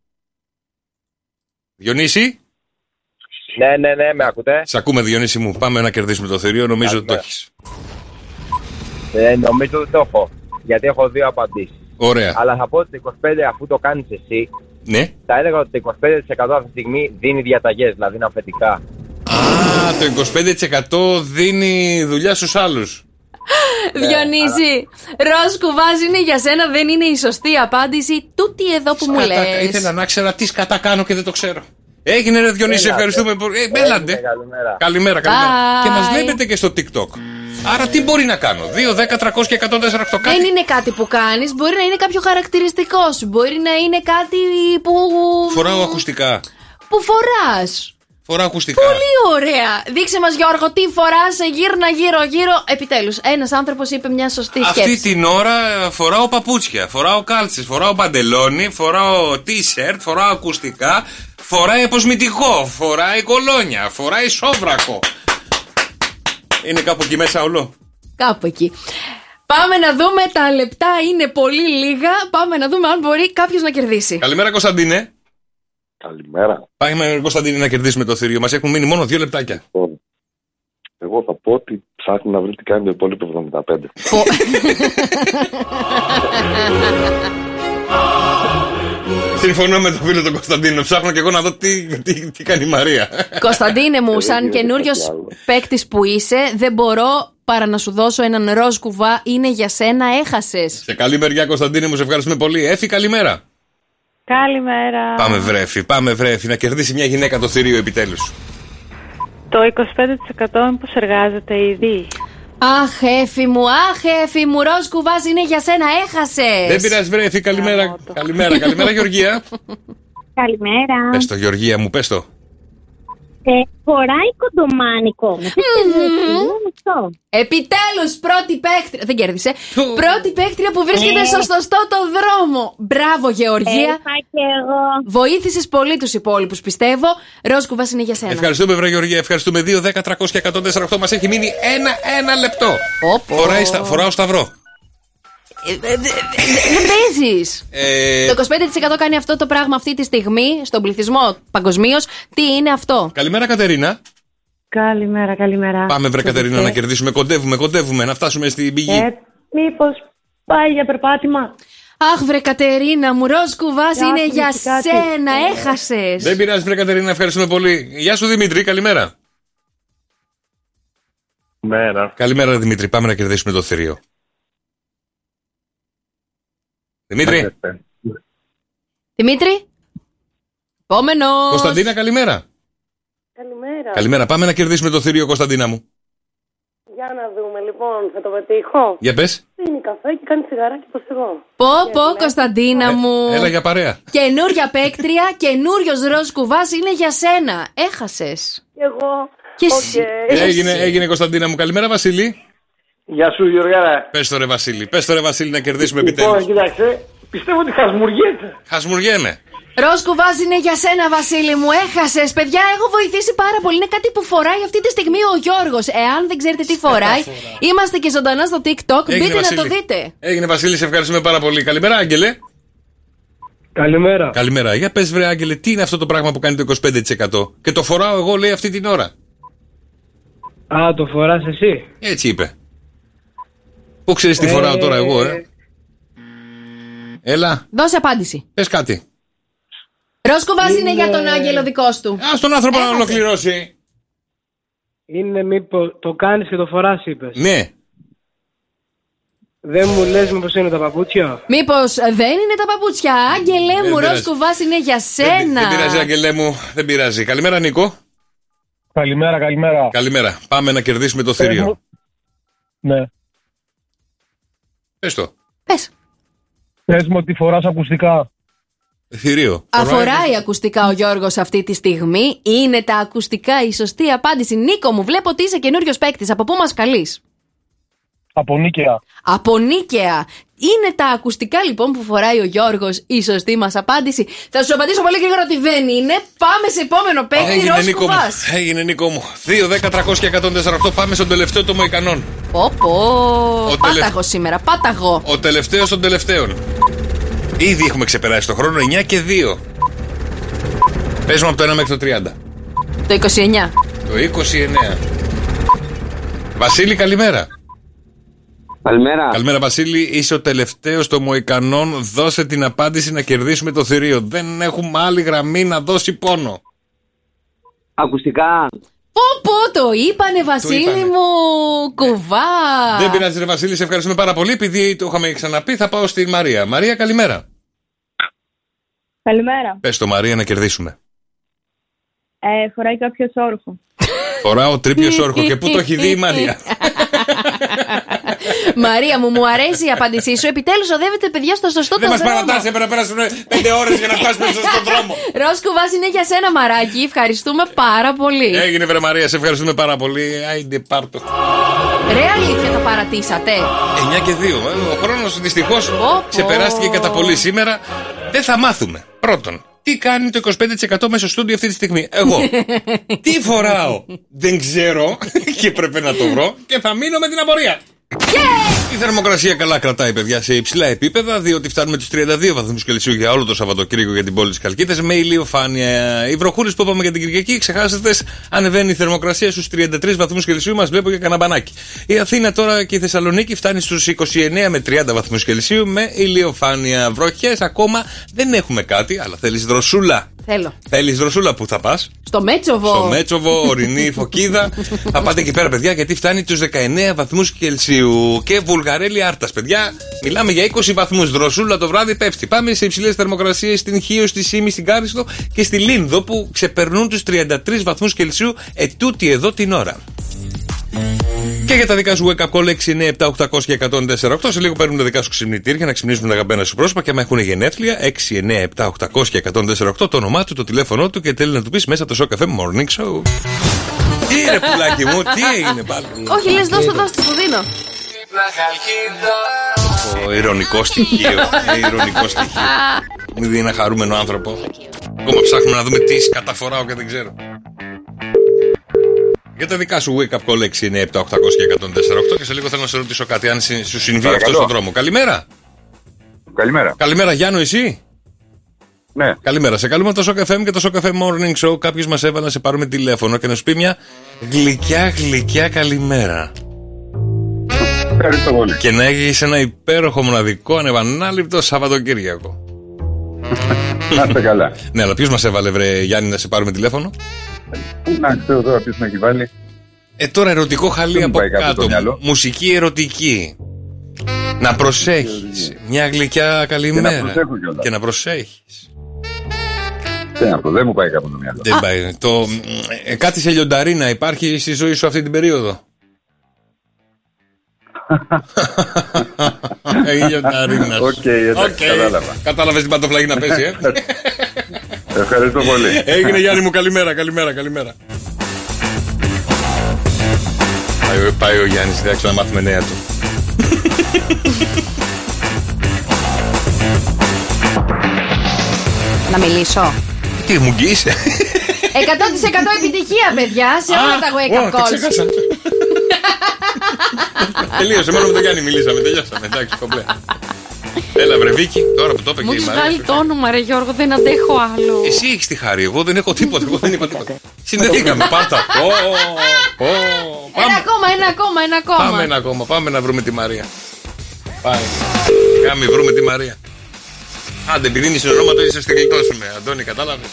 Διονύση. Ναι, με ακούτε? Σ' ακούμε, Διονύση μου. Πάμε να κερδίσουμε το θηρίο. Νομίζω ότι το έχεις. Νομίζω ότι το έχω. Γιατί έχω δύο απαντήσεις. Ωραία. Αλλά θα πω ότι το 25% αφού το κάνεις εσύ. Ναι. Θα έλεγα ότι το 25% αυτή τη στιγμή δίνει διαταγές, δηλαδή είναι αφεντικά. Α, το 25% δίνει δουλειά στους άλλους. Διονύση, Ρόσκουβας είναι για σένα, δεν είναι η σωστή απάντηση. Τούτη εδώ που μου λες. Ήθελα να ξέρω τι σκατά κάνω και δεν το ξέρω. Έγινε, ρε Διονύση, ευχαριστούμε πολύ. Έλαντε. Καλημέρα. Και μας βλέπετε και στο TikTok. Άρα τι μπορεί να κάνω? 2, 10, 300 και 148. Δεν είναι κάτι που κάνεις, μπορεί να είναι κάποιο χαρακτηριστικό σου. Μπορεί να είναι κάτι που... Φοράω ακουστικά. Που φοράς. Φοράω ακουστικά. Πολύ ωραία. Δείξε μας, Γιώργο, τι φοράς, γύρνα γύρω. Επιτέλους, ένας άνθρωπος είπε μια σωστή σκέψη. Αυτή την ώρα φοράω παπούτσια, φοράω κάλτσες, φοράω παντελόνι, φοράω t-shirt, φοράω ακουστικά, φοράει αποσμητικό, φοράει κολόνια, φοράει σόβρακο. Είναι κάπου εκεί μέσα όλο. Κάπου εκεί. Πάμε να δούμε, τα λεπτά είναι πολύ λίγα. Πάμε να δούμε αν μπορεί κάποιος να κερδίσει. Καλημέρα, Κωνσταντίνε. Καλημέρα. Πάμε, Κωνσταντίνε, να κερδίσουμε το θηρίο. Μας έχουν μείνει μόνο 2 λεπτάκια. Εγώ θα πω ότι ψάχνει να βρει τι κάνει το υπόλοιπο 75. Συμφωνώ με τον φίλο τον Κωνσταντίνο. Ψάχνω και εγώ να δω τι κάνει η Μαρία. Κωνσταντίνε μου, σαν καινούριος παίκτης που είσαι, δεν μπορώ παρά να σου δώσω έναν Ρόσκουβα. Είναι για σένα, έχασες. Σε καλή μεριά, Κωνσταντίνε μου, σε ευχαριστούμε πολύ. Έφη, καλημέρα. Καλημέρα. Πάμε βρέφη, να κερδίσει μια γυναίκα το θηρίο επιτέλους. Το 25% μήπως εργάζεται ήδη? Αχ, Έφη μου, Ρόσκουβας είναι για σένα, έχασες. Δεν πειράζει, βρέφη, καλημέρα. Καλημέρα, Γεωργία. Καλημέρα. Πες το, Γεωργία μου, πες το. Φοράει κοντομάνικο. Επιτέλους, πρώτη παίκτρια. Δεν κέρδισε. Πρώτη παίκτρια που βρίσκεται στο σωστό το δρόμο. Μπράβο, Γεωργία. Βοήθησες πολύ τους υπόλοιπους, πιστεύω. Ρόσκουβας είναι για σένα. Ευχαριστούμε, βρε Γεωργία. Ευχαριστούμε. 2, 10, 300 και 148. Μας έχει μείνει ένα λεπτό. Φοράω σταυρό. Δεν παίζεις. Το 25% κάνει αυτό το πράγμα αυτή τη στιγμή στον πληθυσμό παγκοσμίως. Τι είναι αυτό? Καλημέρα, Κατερίνα. Καλημέρα. Πάμε, βρε Κατερίνα, να κερδίσουμε. Κοντεύουμε να φτάσουμε στην πηγή. Μήπως πάει για περπάτημα? Αχ, βρε Κατερίνα μου, Ρόσκουβας είναι για σένα, έχασες. Δεν πειράζει, βρε Κατερίνα, ευχαριστούμε πολύ. Γεια σου, Δημήτρη, καλημέρα. Καλημέρα, Δημήτρη, πάμε να κερδίσουμε το θηρίο. Δημήτρη. Επόμενος. Κωνσταντίνα, καλημέρα. Καλημέρα. Πάμε να κερδίσουμε το θηρίο, Κωνσταντίνα μου. Για να δούμε, λοιπόν, θα το πετύχω. Για πες. Πίνει καφέ και κάνει τσιγαράκι πως εγώ. Πω, Κωνσταντίνα μου. Έλα για παρέα. Καινούρια παίκτρια, καινούριος Ρόσκουβας είναι για σένα. Έχασες. Εγώ. Και εσύ. Έγινε, Κωνσταντίνα μου. Καλημέρα, Βασίλη. Γεια σου, Γιώργαρα. Πες το ρε Βασίλη, να κερδίσουμε επιτέλους. Κοίταξε, Πιστεύω ότι χασμουριέται. Χασμουριέμαι. Ροσκουβάζ είναι για σένα, Βασίλη μου. Έχασες, παιδιά. Έχω βοηθήσει πάρα πολύ. Είναι κάτι που φοράει αυτή τη στιγμή ο Γιώργος. Εάν δεν ξέρετε τι φοράει, είμαστε και ζωντανά στο TikTok. Μπείτε Βασίλη. Να το δείτε. Έγινε, Βασίλη, σε ευχαριστούμε πάρα πολύ. Καλημέρα, Άγγελε. Καλημέρα. Καλημέρα. Για πες, βρε, Άγγελε, τι είναι αυτό το πράγμα που κάνει το 25%? Και το φοράω εγώ, λέει, αυτή την ώρα. Α, το φοράς εσύ. Έτσι είπε. Πού ξέρεις τι φοράω τώρα εγώ, Έλα. Δώσε απάντηση. Πες κάτι. Ροσκουβάζ είναι για τον Άγγελο δικός του. Ας τον άνθρωπο να ολοκληρώσει. Είναι μήπως το κάνεις και το φοράς, είπες? Ναι. Δεν μου λες μήπως είναι τα παπούτσια? Μήπως δεν είναι τα παπούτσια? Άγγελέ μου, Ροσκουβάζ είναι για σένα. Δεν πειράζει, Άγγελέ μου, δεν πειράζει. Καλημέρα, Νίκο. Καλημέρα, καλημέρα. Καλημέρα. Πάμε να κερδίσουμε το θηρίο. Ναι. Πες το. Πες μου ότι φοράς ακουστικά. Θηρίο. Αφοράει ακουστικά ο Γιώργος αυτή τη στιγμή. Είναι τα ακουστικά η σωστή απάντηση? Νίκο μου, βλέπω ότι είσαι καινούριος παίκτης. Από πού μας καλείς? Από Νίκαια. Από Νίκαια. Είναι τα ακουστικά λοιπόν που φοράει ο Γιώργος η σωστή μας απάντηση? Θα σου απαντήσω πολύ γρήγορα ότι δεν είναι. Πάμε σε επόμενο παίκτη. Ροσκουβάζ. Έγινε, Νίκο μου. 2, 10, 300 και 148. Πάμε στον τελευταίο των Μοϊκανών. Πάταγο σήμερα, πάταγο. Ο τελευταίος των τελευταίων. Ήδη έχουμε ξεπεράσει το χρόνο. 9 και 2. Παίζουμε από το 1 μέχρι το 30. Το 29. Το 29. Βασίλη, καλημέρα. Καλημέρα. Καλημέρα, Βασίλη. Είσαι ο τελευταίος των Μοϊκανών. Δώσε την απάντηση να κερδίσουμε το θηρίο. Δεν έχουμε άλλη γραμμή να δώσει πόνο. Ακουστικά. Πω, το είπανε, Βασίλη μου. Κουβά. Δεν πειράζει, ρε Βασίλη, σε ευχαριστούμε πάρα πολύ. Επειδή το είχαμε ξαναπεί, θα πάω στη Μαρία. Μαρία, καλημέρα. Καλημέρα. Πες το, Μαρία, να κερδίσουμε. Φοράει κάποιο όρχο. Φοράω τρίπιο όρχο. Και πού το έχει δει η Μαρία? Μαρία μου αρέσει η απάντησή σου. Επιτέλους οδεύετε, παιδιά, στο σωστό δρόμο. Δεν μας παρατάσσε, έπρεπε να περάσουν 5 ώρες για να φτάσουμε στο σωστό δρόμο. Ροσκουβάζ είναι για σένα, μαράκι. Ευχαριστούμε πάρα πολύ. Έγινε, βρε Μαρία, σε ευχαριστούμε πάρα πολύ. Άιντε, πάρτο. Ρε, αλήθεια το παρατήσατε? 9 και 2. Ο χρόνος δυστυχώς ξεπεράστηκε κατά πολύ σήμερα. Δεν θα μάθουμε. Πρώτον, τι κάνει το 25% μέσα στο στούντιο αυτή τη στιγμή? Εγώ. Τι φοράω? Δεν ξέρω και πρέπει να το βρω και θα μείνω με την απορία. Η θερμοκρασία καλά κρατάει, παιδιά, σε υψηλά επίπεδα, διότι φτάνουμε τους 32 βαθμούς Κελσίου για όλο το Σαββατοκύριακο για την πόλη της Χαλκίδας με ηλιοφάνεια. Οι βροχούρες που είπαμε για την Κυριακή, ξεχάσετε, ανεβαίνει η θερμοκρασία στους 33 βαθμούς Κελσίου. Μας βλέπω για καναμπανάκι. Η Αθήνα τώρα και η Θεσσαλονίκη φτάνει στους 29 με 30 βαθμούς Κελσίου με ηλιοφάνεια. Βροχές ακόμα δεν έχουμε κάτι, αλλά θέλεις δροσούλα. Θέλω. Θέλεις δροσούλα, που θα πας? Στο Μέτσοβο. Στο Μέτσοβο, ορεινή Φωκίδα. Θα πάτε εκεί πέρα, παιδιά, γιατί φτάνει τους 19 βαθμούς Κελσίου. Και Βουλγαρέλη Άρτας, παιδιά. Μιλάμε για 20 βαθμούς. Δροσούλα το βράδυ πέφτει. Πάμε σε υψηλές θερμοκρασίες στην Χίο, στη Σύμη, στην Κάριστο και στη Λίνδο που ξεπερνούν τους 33 βαθμούς Κελσίου ετούτη εδώ την ώρα. Και για τα δικά σου wake up call 6, 9, 7, 800 και 104,8. Σε λίγο παίρνουν τα δικά σου ξυπνητήρια για να ξυπνήσουμε τα αγαπημένα σου πρόσωπα. Και άμα έχουν γενέθλια, 6, 9, 7, 800 και 104,8. Το όνομά του, το τηλέφωνό του και θέλει να του πει μέσα το Show Cafe Morning Show. Τι ρε πουλάκι μου, τι έγινε πάλι? Όχι, λες, δώστε, σου δίνω. Το ειρωνικό στοιχείο. Ειρωνικό στοιχείο. Μου δίνει ένα χαρούμενο άνθρωπο. Ακόμα ψάχνουμε να δούμε τι καταφοράω και δεν ξέρω. Για τα δικά σου wake up call 6, 9, 7, 800 και 104,8. Και σε λίγο θέλω να σε ρωτήσω κάτι, αν σου συμβεί αυτό στον δρόμο. Καλημέρα. Καλημέρα. Καλημέρα, Γιάννο, εσύ? Ναι. Καλημέρα. Σε καλούμε το Show FM και το Show Cafe Morning Show. Κάποιος μας έβαλε να σε πάρουμε τηλέφωνο και να σου πει μια γλυκιά καλημέρα. Ευχαριστώ πολύ. Και να έχεις ένα υπέροχο, μοναδικό, ανεπανάληπτο Σαββατοκύριακο. Να είστε καλά. Ναι, αλλά ποιος μας έβαλε, βρε Γιάννη, να σε πάρουμε τηλέφωνο? Να ξέρω τώρα ποιος με έχει βάλει. Τώρα ερωτικό χαλί από κάτω. Μουσική ερωτική. Να προσέχεις. Μια γλυκιά καλημέρα. Και να προσέχεις. Δεν μου πάει κάπου το μυαλό. Δεν πάει. Κάτι σε λιονταρίνα υπάρχει στη ζωή σου αυτή την περίοδο? Λιονταρίνα. Οκ, κατάλαβα. Κατάλαβες την παντοφλαγή να πέσει, Ευχαριστώ πολύ. Έγινε, Γιάννη μου, καλημέρα. Πάει ο Γιάννης, θα να μάθουμε νέα του. Να μιλήσω. Τι μου γκείσαι. 100% επιτυχία, παιδιά, σε όλα τα wake up calls. Τελείωσε, μόνο με τον Γιάννη μιλήσαμε. Τελειώσαμε, εντάξει, κομπλέ. Έλα, βρε Βίκη, τώρα που το είπε και η Μαρία. Μου έχεις βγάλει το όνομα, ρε Γιώργο, δεν αντέχω άλλο. Εσύ έχεις τη χάρη, εγώ δεν έχω τίποτα. Εγώ δεν είπα τίποτα. Συνδεθήκαμε, πάτα. Ένα ακόμα. Πάμε ένα ακόμα, πάμε να βρούμε τη Μαρία. Πάμε. Κάμε, βρούμε τη Μαρία. Άντε, επειδή είναι συνονόματο, ίσως τη γλιτώσουμε. Αντώνη, κατάλαβες.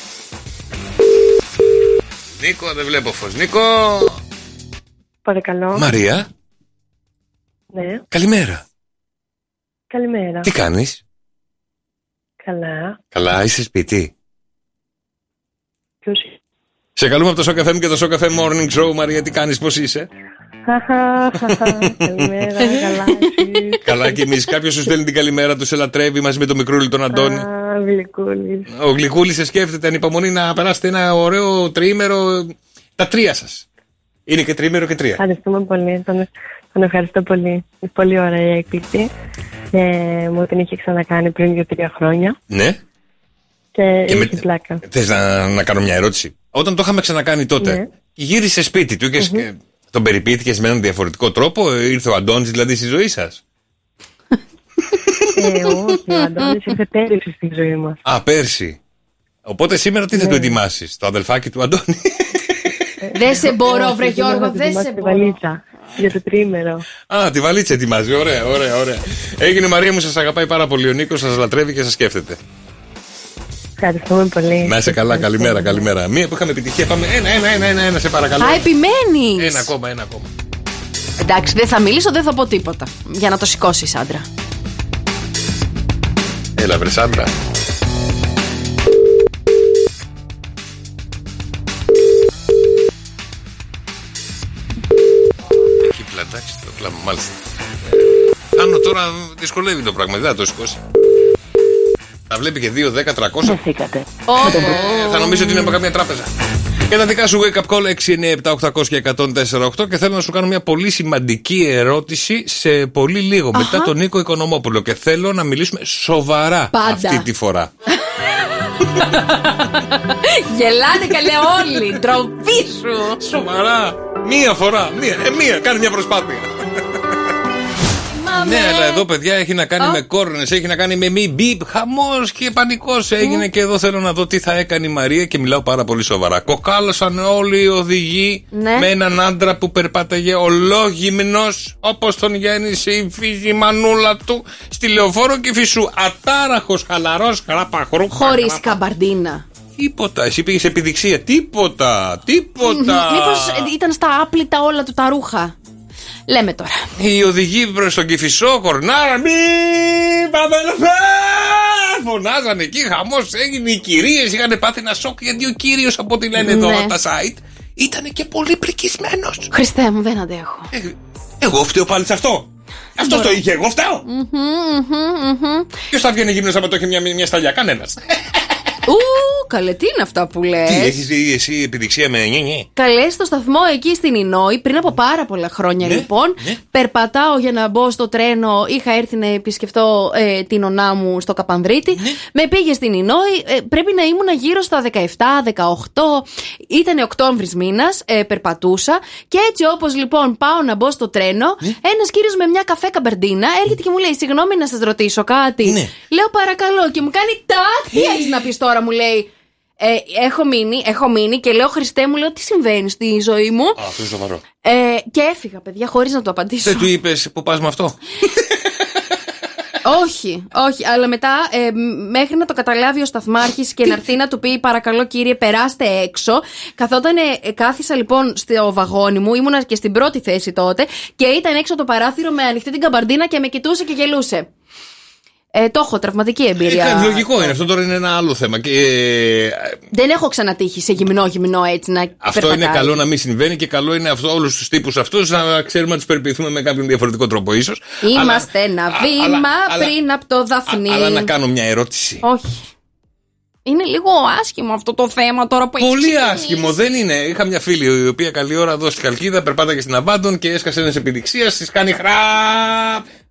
Νίκο, δεν βλέπω φως. Νίκο. Παρακαλώ. Μαρία. Ναι. Καλημέρα. Καλημέρα. Τι κάνεις? Καλά. Καλά, είσαι σπίτι? Ποιος? Σε καλούμε από το Shock FM και το Shock FM Morning Show. Μαρία, τι κάνεις, πώς είσαι? Καλημέρα, καλά. Καλά και εμείς. Κάποιος σου στέλνει την καλημέρα του, σε λατρεύει μαζί με τον μικρούλι τον Αντώνη. Γλυκούλης. Ο Γλυκούλης σε σκέφτεται ανυπομονή να περάσετε ένα ωραίο τριήμερο. Τα τρία σας. Είναι και τριήμερο και τρία. Ευχαριστούμε πολύ. Τον ευχαριστώ πολύ. Είναι πολύ ωραία η έκπληξη. Μου την είχε ξανακάνει πριν 2-3 χρόνια. Ναι. Και έχει πλάκα. Θες να κάνω μια ερώτηση? Όταν το είχαμε ξανακάνει τότε, ναι, γύρισε σπίτι του και τον περιποιήθηκες με έναν διαφορετικό τρόπο? Ήρθε ο Αντώνης δηλαδή στη ζωή σας? Όχι, ο Αντώνης ήρθε πέρυσι στη ζωή μας. Α, πέρσι. Οπότε σήμερα τι θα του ετοιμάσεις? Το αδελφάκι του Αντώνη? Δεν σε μπορώ, βρε Γιώργο, δεν σε μπορώ. Βαλίτσα για το τρίμερο. Α, τη βαλίτσα ετοιμάζει. Ωραία. Έγινε, Μαρία μου, σας αγαπάει πάρα πολύ ο Νίκος, σας λατρεύει και σας σκέφτεται. Ευχαριστούμε πολύ. Να είσαι καλά, καλημέρα. Μία που είχαμε επιτυχία, πάμε ένα, σε παρακαλώ. Α, επιμένεις. Ένα ακόμα. Εντάξει, δεν θα μιλήσω, δεν θα πω τίποτα. Για να το σηκώσεις, άντρα. Έλα, βρε άντρα. Έχει πλατάξει το κλάμα, μάλιστα. Άνω τώρα δυσκολεύει το πράγμα, δεν θα το σηκώσει. Θα βλέπει και 2-10-300. Θα νομίζω ότι είναι από καμία τράπεζα. Και τα δικά σου wake up call 697-800 και 104-8. Και θέλω να σου κάνω μια πολύ σημαντική ερώτηση σε πολύ λίγο μετά τον Νίκο Οικονομόπουλο. Και θέλω να μιλήσουμε σοβαρά αυτή τη φορά. Γελάνε καλέ όλοι. Ντροπή σου. Σοβαρά. Μία φορά. Μία. Κάνει μια προσπάθεια. Ναι, αλλά εδώ παιδιά έχει να κάνει με κόρνες, έχει να κάνει με μη μπιπ, χαμός και πανικός έγινε και εδώ θέλω να δω τι θα έκανε η Μαρία και μιλάω πάρα πολύ σοβαρά. Κοκάλωσαν όλοι οι οδηγοί με έναν άντρα που περπάταγε ολόγυμνος όπως τον γέννησε η φύση μανούλα του στη Λεωφόρο Κηφισού. Ατάραχος, χαλαρός, χαραπαχρού. Χωρίς καμπαρντίνα. Τίποτα, εσύ πήγες επιδειξία. Τίποτα. Μήπως ήταν στα άπλυτα όλα του τα ρούχα? Λέμε τώρα. Οι οδηγοί προς τον Κηφισό, κορνάρα, μη παδελφέ! Φωνάζανε εκεί, χαμός έγινε. Οι κυρίες είχαν πάθει ένα σοκ γιατί ο κύριος, από ό,τι λένε εδώ τα site, ήταν και πολύ πρικισμένος. Χριστέ μου, δεν αντέχω. Εγώ φταίω πάλι σε αυτό. Αυτό το είχε, εγώ φταίω. Ποιος θα βγαίνει γυμνός άμα το έχει μια σταλιά? Κανένας. Καλέ, τι είναι αυτά που λες? Τι έχεις δει εσύ επιδειξία με νιε? Καλέ, στο σταθμό εκεί στην Ινόη, πριν από πάρα πολλά χρόνια λοιπόν, περπατάω για να μπω στο τρένο. Είχα έρθει να επισκεφτώ την ονά μου στο Καπανδρίτη. Με πήγε στην Ινόη, πρέπει να ήμουν γύρω στα 17-18. Ήταν Οκτώβρης μήνας, περπατούσα. Και έτσι όπως λοιπόν πάω να μπω στο τρένο, ένας κύριος με μια καφέ καμπερντίνα έρχεται και μου λέει: συγγνώμη να σας ρωτήσω κάτι. Λέω παρακαλώ, και μου κάνει τάκ. Τι έχεις να πεις τώρα, μου λέει. Έχω μείνει και λέω: Χριστέ μου, λέω, τι συμβαίνει στη ζωή μου. Αυτό είναι σοβαρό. Και έφυγα, παιδιά, χωρίς να το απαντήσω. Δεν του είπες που πας με αυτό? Όχι, αλλά μετά μέχρι να το καταλάβει ο σταθμάρχης και να έρθει να του πει: παρακαλώ κύριε, περάστε έξω. Καθόταν, κάθισα λοιπόν στο βαγόνι μου, ήμουνα και στην πρώτη θέση τότε, και ήταν έξω το παράθυρο με ανοιχτή την καμπαρντίνα και με κοιτούσε και γελούσε. Το έχω, τραυματική εμπειρία. Λογικό είναι, αυτό τώρα είναι ένα άλλο θέμα. Δεν έχω ξανατύχει σε γυμνό έτσι να αυτό περπατάει. Είναι καλό να μην συμβαίνει και καλό είναι όλους τους τύπους αυτούς να ξέρουμε να τους περιποιηθούμε με κάποιον διαφορετικό τρόπο ίσως. Είμαστε ένα βήμα πριν από το Δαφνί. Αλλά να κάνω μια ερώτηση. Όχι. Είναι λίγο άσχημο αυτό το θέμα τώρα που έχει. Πολύ άσχημο, δεν είναι. Είχα μια φίλη η οποία καλή ώρα εδώ στη Χαλκίδα περπάταγε στην Αμπάντων και έσκασε ένας επιδειξίας, της κάνει χραπ.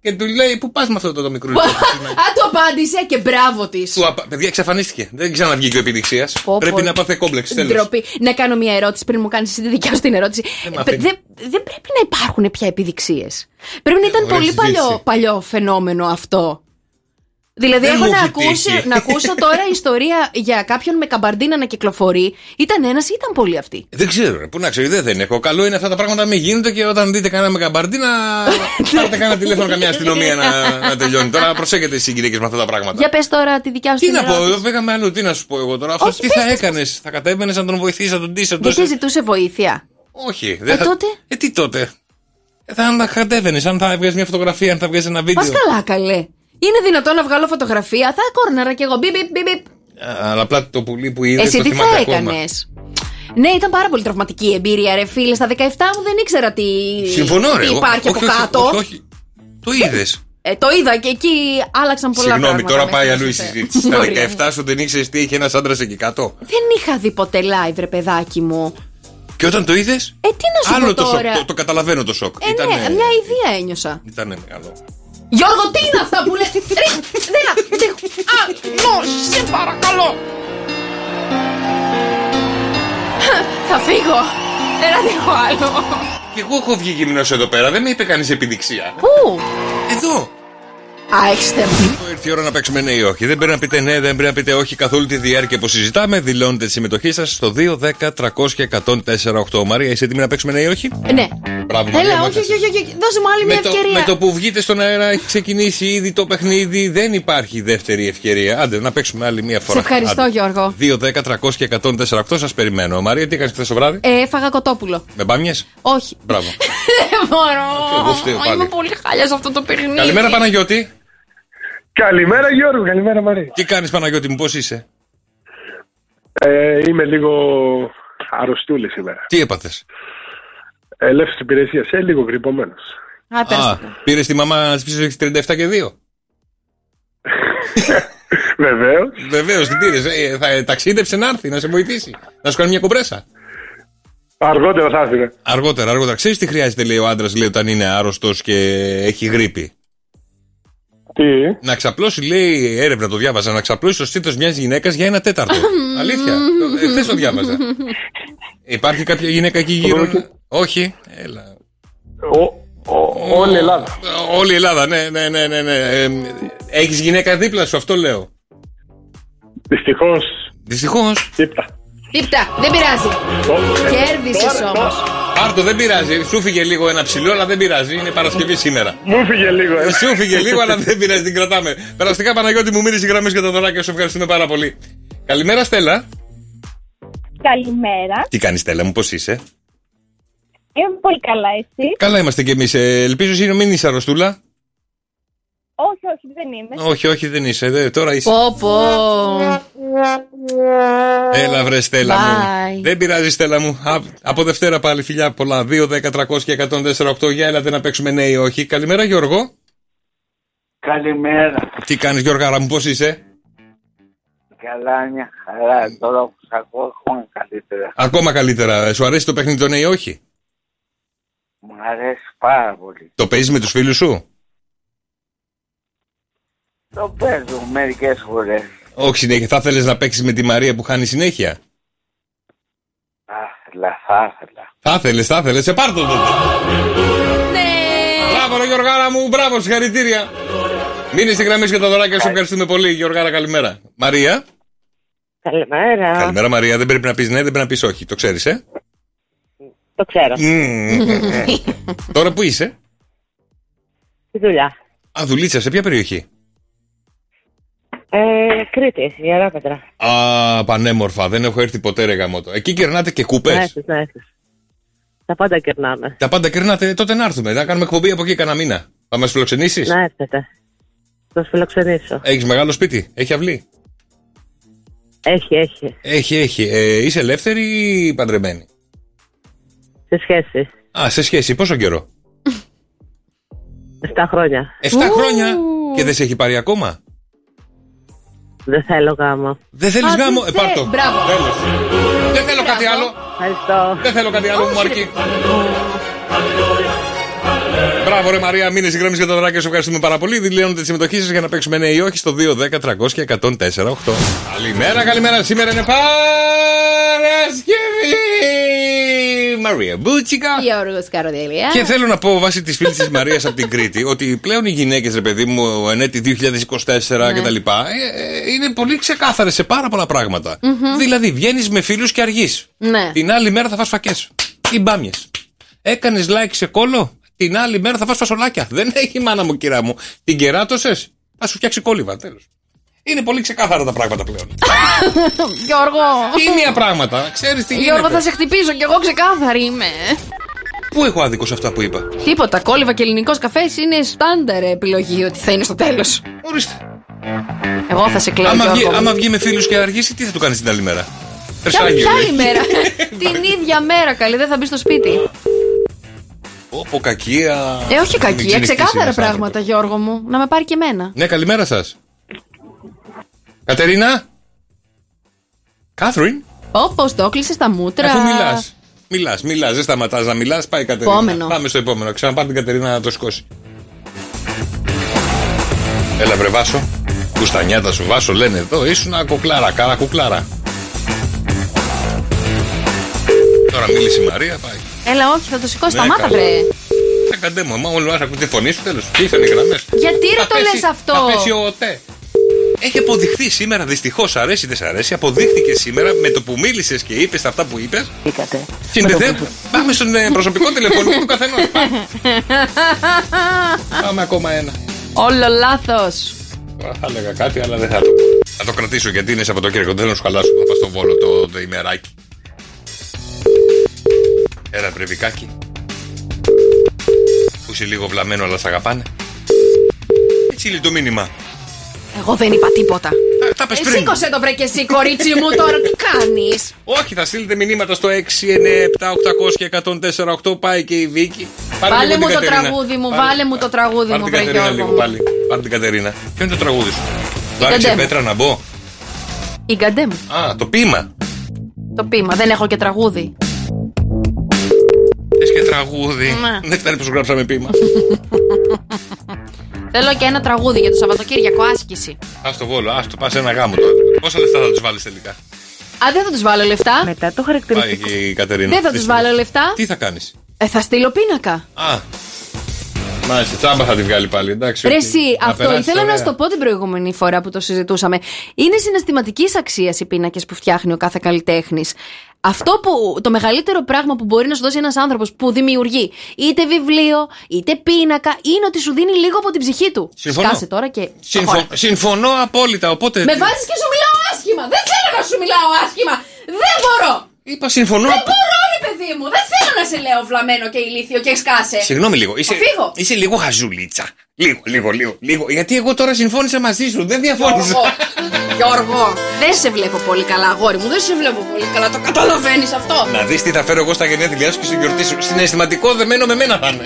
Και του λέει: Πού πας με αυτό το μικρούλι? Α, το απάντησε και μπράβο της. Παιδιά, εξαφανίστηκε. Δεν ξαναβγήκε ο επιδειξίας. Πρέπει να πάθε κόμπλεξ. Ντροπή. Να κάνω μια ερώτηση πριν μου κάνεις εσύ τη δικιά σου την ερώτηση. Δεν πρέπει να υπάρχουν πια επιδειξίες. Πρέπει να ήταν πολύ παλιό φαινόμενο αυτό. Δηλαδή, έχω να ακούσω τώρα ιστορία για κάποιον με καμπαρντίνα να κυκλοφορεί. Ήταν ένας ή ήταν πολλοί αυτοί? Δεν ξέρω, πού να ξέρω, δεν έχω. Καλό είναι αυτά τα πράγματα να μην γίνονται και όταν δείτε κανένα με καμπαρντίνα, πάρτε κανένα τηλέφωνο καμιά αστυνομία να τελειώνει. Τώρα προσέχετε εσείς οι γυναίκες με αυτά τα πράγματα. Για πες τώρα τη δικιά σου. Τι να πω, εδώ πήγαμε αλλού, τι να σου πω εγώ τώρα. Αυτό τι θα έκανες, θα κατέβαινες να τον βοηθήσεις, να τον ντύσεις? Γιατί ζητούσε βοήθεια? Όχι. Τότε. Τι τότε? Θα κατέβαινες, αν θα έβγαζες μια φωτογραφία, αν θα βγάζεις ένα βίντεο. Πας καλά, καλέ. Είναι δυνατόν να βγάλω φωτογραφία? Θα κόρναρα κι εγώ. Μπιπ. Αλλά απλά το πουλί που είδες. Εσύ τι θα έκανες? Ναι, ήταν πάρα πολύ τραυματική η εμπειρία, ρε φίλε. Στα 17 μου δεν ήξερα τι. Συμφωνώ, ρε. Υπάρχει από κάτω. Όχι. Το είδες? Το είδα και εκεί άλλαξαν πολλά πράγματα. Συγγνώμη, τώρα πάει αλλού η συζήτηση. Στα 17 σου δεν ήξερες τι είχε ένας άντρας εκεί κάτω? Δεν είχα δει ποτέ live, ρε παιδάκι μου. Και όταν το είδες? Τι να σου πω τώρα. Το καταλαβαίνω το σοκ. Ναι, μια ιδέα ένιωσα. Ήτανε μεγάλο. Γιώργο, τι είναι αυτά που λες? Σε παρακαλώ. Θα φύγω. Δεν αντέχω άλλο. Και εγώ έχω βγει γυμνός εδώ πέρα. Δεν με είπε κανείς επιδειξία. Πού? Εδώ. Έχεις θέμα. Ήρθε η ώρα να παίξουμε ναι ή όχι. Δεν πρέπει να πείτε ναι, δεν πρέπει να πείτε όχι καθ' όλη τη διάρκεια που συζητάμε. Δηλώνετε τη συμμετοχή σας στο 2-10-300-1048. Μαρία, είσαι έτοιμη να παίξουμε ναι ή όχι? Ναι. Μπράβο, Μαρία. Όχι. Δώσε μου άλλη μια ευκαιρία. Με το που βγείτε στον αέρα έχει ξεκινήσει ήδη το παιχνίδι. Δεν υπάρχει δεύτερη ευκαιρία. Άντε, να παίξουμε άλλη μια φορά. Σε ευχαριστώ, Γιώργο. 2-10-300-1048. Σας περιμένω. Μαρία, τι έκανες χθες το βράδυ? Έφαγα κοτόπουλο. Με μπάμιες? Όχι. Μπράβο. Δεν μπορώ. Είμαι πολύ χάλια σε αυτό το παιχνίδι. Καλημέρα, Παναγιώτη. Καλημέρα Γιώργο, καλημέρα Μαρία. Τι κάνεις, Παναγιώτη μου, πώς είσαι? Είμαι λίγο αρρωστούλη σήμερα. Τι έπαθες? Ελεύθερη υπηρεσία, λίγο γρυπωμένος. Πήρες τη μαμά της 37 και 2? Βεβαίως, την πήρες. Θα ταξίδεψε να έρθει, να σε βοηθήσει, να σου κάνει μια κομπρέσα. Αργότερα θα έρθει. Αργότερα. Ξέρεις τι χρειάζεται, λέει ο άντρας, λέει, όταν είναι άρρωστος και έχει γρίπη? Τι? Να ξαπλώσει, λέει, έρευνα το διάβαζα, να ξαπλώσει το στήθος μιας γυναίκας για 1/4. Αλήθεια. Χθες το διάβαζα. Υπάρχει κάποια γυναίκα εκεί γύρω? Όχι. Έλα. Όλη η Ελλάδα. Όλη η Ελλάδα, ναι. Έχεις γυναίκα δίπλα σου, αυτό λέω. Δυστυχώς. Τίπτα, δεν πειράζει. Κέρδισες όμως. Άρτο, δεν πειράζει. Σου φύγε λίγο ένα ψηλό, αλλά δεν πειράζει. Είναι Παρασκευή σήμερα. Μου φύγε λίγο. Σου φύγε λίγο, αλλά δεν πειράζει. Την κρατάμε. Περαστικά, Παναγιώτη, μου μείνεις οι γραμμές και τα δωράκια. Σου ευχαριστούμε πάρα πολύ. Καλημέρα, Στέλλα. Καλημέρα. Τι κάνεις, Στέλλα μου, πώς είσαι? Είμαι πολύ καλά, εσύ? Καλά είμαστε κι εμείς. Ελπίζω εσύ μην είσαι αρρωστούλα. Όχι, δεν είμαι. Όχι, δεν είσαι. Τώρα είσαι. Πω. Έλα βρε Στέλλα μου. Δεν πειράζει, Στέλλα μου. Από Δευτέρα πάλι, φιλιά πολλά. 2-10-300-1048. Για έλατε να παίξουμε ναι ή όχι. Καλημέρα, Γιώργο. Καλημέρα. Τι κάνεις, Γιώργαρα μου, πώς είσαι? Καλά, μια χαρά. Τώρα που σ' ακούω ακόμα καλύτερα. Ακόμα καλύτερα. Σου αρέσει το παιχνίδι το ναι ή όχι? Μου αρέσει πάρα πολύ. Το παίζεις με τους φίλους σου? Το παίζω μερικές φορές. Όχι συνέχεια. Θα ήθελες να παίξεις με τη Μαρία που χάνει συνέχεια? Θα ήθελες. Σε πάρ' το τότε. Ναι. Μπράβο, ρε Γιωργάρα μου. Μπράβο, συγχαρητήρια. Μείνε στη γραμμή και τα δωράκια σου. Ευχαριστούμε πολύ, Γιωργάρα. Καλημέρα. Μαρία. Καλημέρα. Καλημέρα, Μαρία. Δεν πρέπει να πεις ναι, δεν πρέπει να πεις όχι. Το ξέρεις, Το ξέρω. Τώρα που είσαι? Στη δουλειά. Δουλίτσα, σε ποια περιοχή? Κρήτη, Ιεράπετρα. Πανέμορφα. Δεν έχω έρθει ποτέ, ρε γαμώτο. Εκεί κερνάτε και κούπες? Να έρθεις. Τα πάντα κερνάμε. Τα πάντα κερνάτε, τότε να έρθουμε. Να κάνουμε εκπομπή από εκεί κανένα μήνα. Θα μας φιλοξενήσεις? Να έρθετε. Θα σας φιλοξενήσω. Έχεις μεγάλο σπίτι? Έχει αυλή? Έχει. Είσαι ελεύθερη ή παντρεμένη? Σε σχέση. Σε σχέση. Πόσο καιρό? 7 χρόνια. 7 χρόνια? Και δεν σε έχει πάρει ακόμα? Δεν θέλω γάμο. Δεν θέλεις γάμο? Πάρ' το. Μπράβο. Δεν θέλω κάτι άλλο. Ευχαριστώ. Δεν θέλω κάτι άλλο, μου αρκεί. Μπράβο. Μπράβο, ρε Μαρία, μείνε στη γραμμή για το δωράκι. Σου ευχαριστούμε πάρα πολύ. Δηλώνετε τη συμμετοχή σας για να παίξουμε ναι ή όχι στο 2-10-300-1048. Καλημέρα. Σήμερα είναι Παρασκευή. Μαρία Μπούτσικα. Γιώργος Καροδέλια. Και θέλω να πω βάσει τη φίλη τη Μαρία από την Κρήτη ότι πλέον οι γυναίκες, ρε παιδί μου, εν έτη 2024 κτλ. Είναι πολύ ξεκάθαρες σε πάρα πολλά πράγματα. Δηλαδή, βγαίνεις με φίλους και αργείς. Ναι. Την άλλη μέρα θα φας φακές ή μπάμιες. Έκανες like σε κόλλο, την άλλη μέρα θα φας φασολάκια. Δεν έχει, μάνα μου, κυρά μου. Την κεράτωσες, θα σου φτιάξει κόλληβα. Τέλος. Είναι πολύ ξεκάθαρα τα πράγματα πλέον. Γιώργο. Τίμια πράγματα, ξέρεις τι γίνεται. Γιώργο, θα σε χτυπήσω κι εγώ ξεκάθαρη είμαι. Πού έχω άδικο σε αυτά που είπα? Τίποτα. Κόλληβα και ελληνικός καφές είναι στάνταρ επιλογή ότι θα είναι στο τέλος. Ορίστε. Εγώ θα σε κλαίω. Άμα βγει με φίλους και αργήσει, τι θα του κάνεις την άλλη μέρα? Ποια άλλη μέρα? Την ίδια μέρα, καλή, δεν θα μπει στο σπίτι. Πω κακία. Όχι κακία, ξεκάθαρα πράγματα, Γιώργο μου. Να με πάρει και εμένα. Ναι, καλημέρα σας. Κατερίνα. Κάθριν. Πώς το έκλεισες τα μούτρα. Αφού μιλάς, δεν σταματάς να μιλάς. Πάει η Κατερίνα. Επόμενο. Πάμε στο επόμενο. Ξαναπάρει την Κατερίνα να το σηκώσει. Έλα βρε Βάσο. Κουστανιάτα σου Βάσο λένε εδώ. Ήσουν κουκλάρα, κάρα κουκλάρα. Τώρα μίλησε η Μαρία, πάει. Έλα, όχι, θα το σηκώσει τα μάτα, βρε. Καντέ μου, όλοι μας ακούν τη φωνή σου, τέλος. Τι ήθελε οι γραμμές. Γιατί ρε το λες αυτό? Θα πέσει ο ΟΤΕ. Έχει αποδειχθεί σήμερα, δυστυχώς, αρέσει δεν σ' αρέσει, αποδείχθηκε σήμερα με το που μίλησες και είπες αυτά που είπες. Πάμε στον προσωπικό τηλεφωνικό του καθενός. Πάμε ακόμα ένα. Όλο λάθος. Θα έλεγα κάτι, αλλά δεν θα το πω. Θα το κρατήσω γιατί είναι Σαββατοκύριακο. Δεν θέλω να σου χαλάσω. Θα πάω στο Βόλο το ημεράκι. Έλα, βρεβικάκι. Που είσαι λίγο βλαμμένο, αλλά σ' αγαπάνε. Έτσι είναι το μήνυμα. Εγώ δεν είπα τίποτα. Τα πες πριν. Σήκωσε το βρε και εσύ, κορίτσι μου, τώρα τι κάνεις? Όχι, θα στείλετε μηνύματα στο 697-800-1048. Πάει και η Βίκη. Βάλε μου το τραγούδι μου, βάλε μου το τραγούδι μου, βρε Γιώργο. Πάρε την Κατερίνα. Ποιο είναι το τραγούδι σου? Το άρχισε Πέτρα να μπω. Η Γκαντέ μου. Α, το ποίημα. Το ποίημα, δεν έχω και τραγούδι. Θες και τραγούδι? Δεν φτάνει πως γράψαμε ποίημα. Θέλω και ένα τραγούδι για το Σαββατοκύριακο, άσκηση. Ας το Βόλο, ας το πας ένα γάμο τώρα. Πόσα λεφτά θα τους βάλεις τελικά? Α, δεν θα τους βάλω λεφτά. Μετά το χαρακτηριστικό. Πάει η Κατερίνα. Δεν θα τους βάλω λεφτά. Τι θα κάνεις? Θα στείλω πίνακα. Α, μάλιστα, τσάμπα θα τη βγάλει πάλι, εντάξει. Ρε εσύ, αυτό ήθελα να σου το πω την προηγούμενη φορά που το συζητούσαμε. Είναι συναισθηματικής αξίας οι πίνακες που φτιάχνει ο κάθε καλλιτέχνης. Αυτό που το μεγαλύτερο πράγμα που μπορεί να σου δώσει ένας άνθρωπος που δημιουργεί είτε βιβλίο, είτε πίνακα, είναι ότι σου δίνει λίγο από την ψυχή του. Συμφωνώ. Σκάσε τώρα και. Συμφωνώ απόλυτα, οπότε. Με βάζεις και σου μιλάω άσχημα. Δεν θέλω να σου μιλάω άσχημα. Δεν μπορώ. Είπα συμφωνώ. Δεν μπορώ, ρε παιδί μου. Δεν θέλω να σε λέω βλαμμένο και ηλίθιο και σκάσε. Συγγνώμη λίγο. Είσαι λίγο χαζούλιτσα. Λίγο. Γιατί εγώ τώρα συμφώνησα μαζί σου. Δεν διαφώνησα. Γιώργο, δεν σε βλέπω πολύ καλά, αγόρι μου. Δεν σε βλέπω πολύ καλά. Το καταλαβαίνεις αυτό? Να δεις τι θα φέρω εγώ στα γενέθλιά σου και στη γιορτή σου. Συναισθηματικό δεμένο με μένα θα είναι.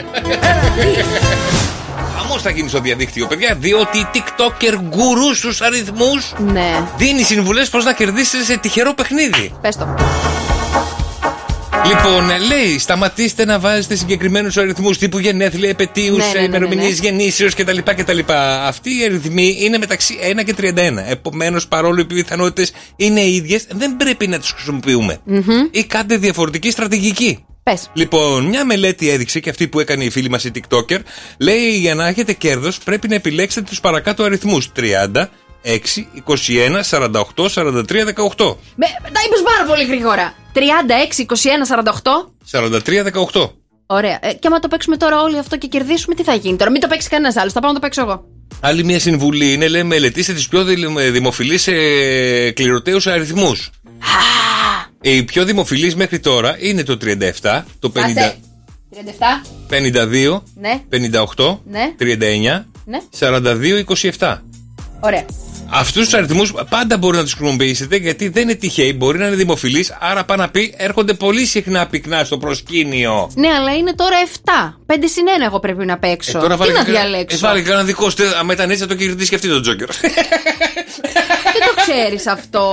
Χαμός θα γίνει στο διαδίκτυο, παιδιά, διότι η TikToker γκουρού στους αριθμούς δίνει συμβουλές πώς να κερδίσετε σε τυχερό παιχνίδι. Πες το. Λοιπόν, λέει, σταματήστε να βάζετε συγκεκριμένους αριθμούς τύπου γενέθλια, επετείους, ημερομηνίες γεννήσεως κτλ. Αυτοί οι αριθμοί είναι μεταξύ 1 και 31. Επομένως, παρόλο που οι πιθανότητες είναι οι ίδιες, δεν πρέπει να τους χρησιμοποιούμε. Ή κάντε διαφορετική στρατηγική. Πες. Λοιπόν, μια μελέτη έδειξε, και αυτή που έκανε η φίλη μας η TikToker, λέει για να έχετε κέρδος πρέπει να επιλέξετε τους παρακάτω αριθμούς: 30, 6, 21, 48, 43, 18. Τα είπες πάρα πολύ γρήγορα. 36, 21, 48. 43, 18. Ωραία. Και άμα το παίξουμε τώρα όλοι αυτό και κερδίσουμε, τι θα γίνει τώρα? Μην το παίξει κανένας άλλος. Θα πάω να το παίξω εγώ. Άλλη μια συμβουλή είναι, λέει, μελετήστε τις πιο δημοφιλείς κληρωτέους αριθμούς. Οι πιο δημοφιλείς μέχρι τώρα είναι το 37, το 50. 37, 52, ναι. 58, ναι. 39, ναι. 42, 27. Ωραία. Αυτούς τους αριθμούς πάντα μπορεί να τους χρησιμοποιήσετε, γιατί δεν είναι τυχαίοι, μπορεί να είναι δημοφιλείς. Άρα πάει να πει έρχονται πολύ συχνά πυκνά στο προσκήνιο. Ναι, αλλά είναι τώρα 7. 5 συν 1 εγώ πρέπει να παίξω. Τι να διαλέξω. Βάλει κανένα δικό σου. Αν ήταν έτσι θα το κερδίσει και αυτή τον Τζόκερ. Δεν το ξέρεις αυτό.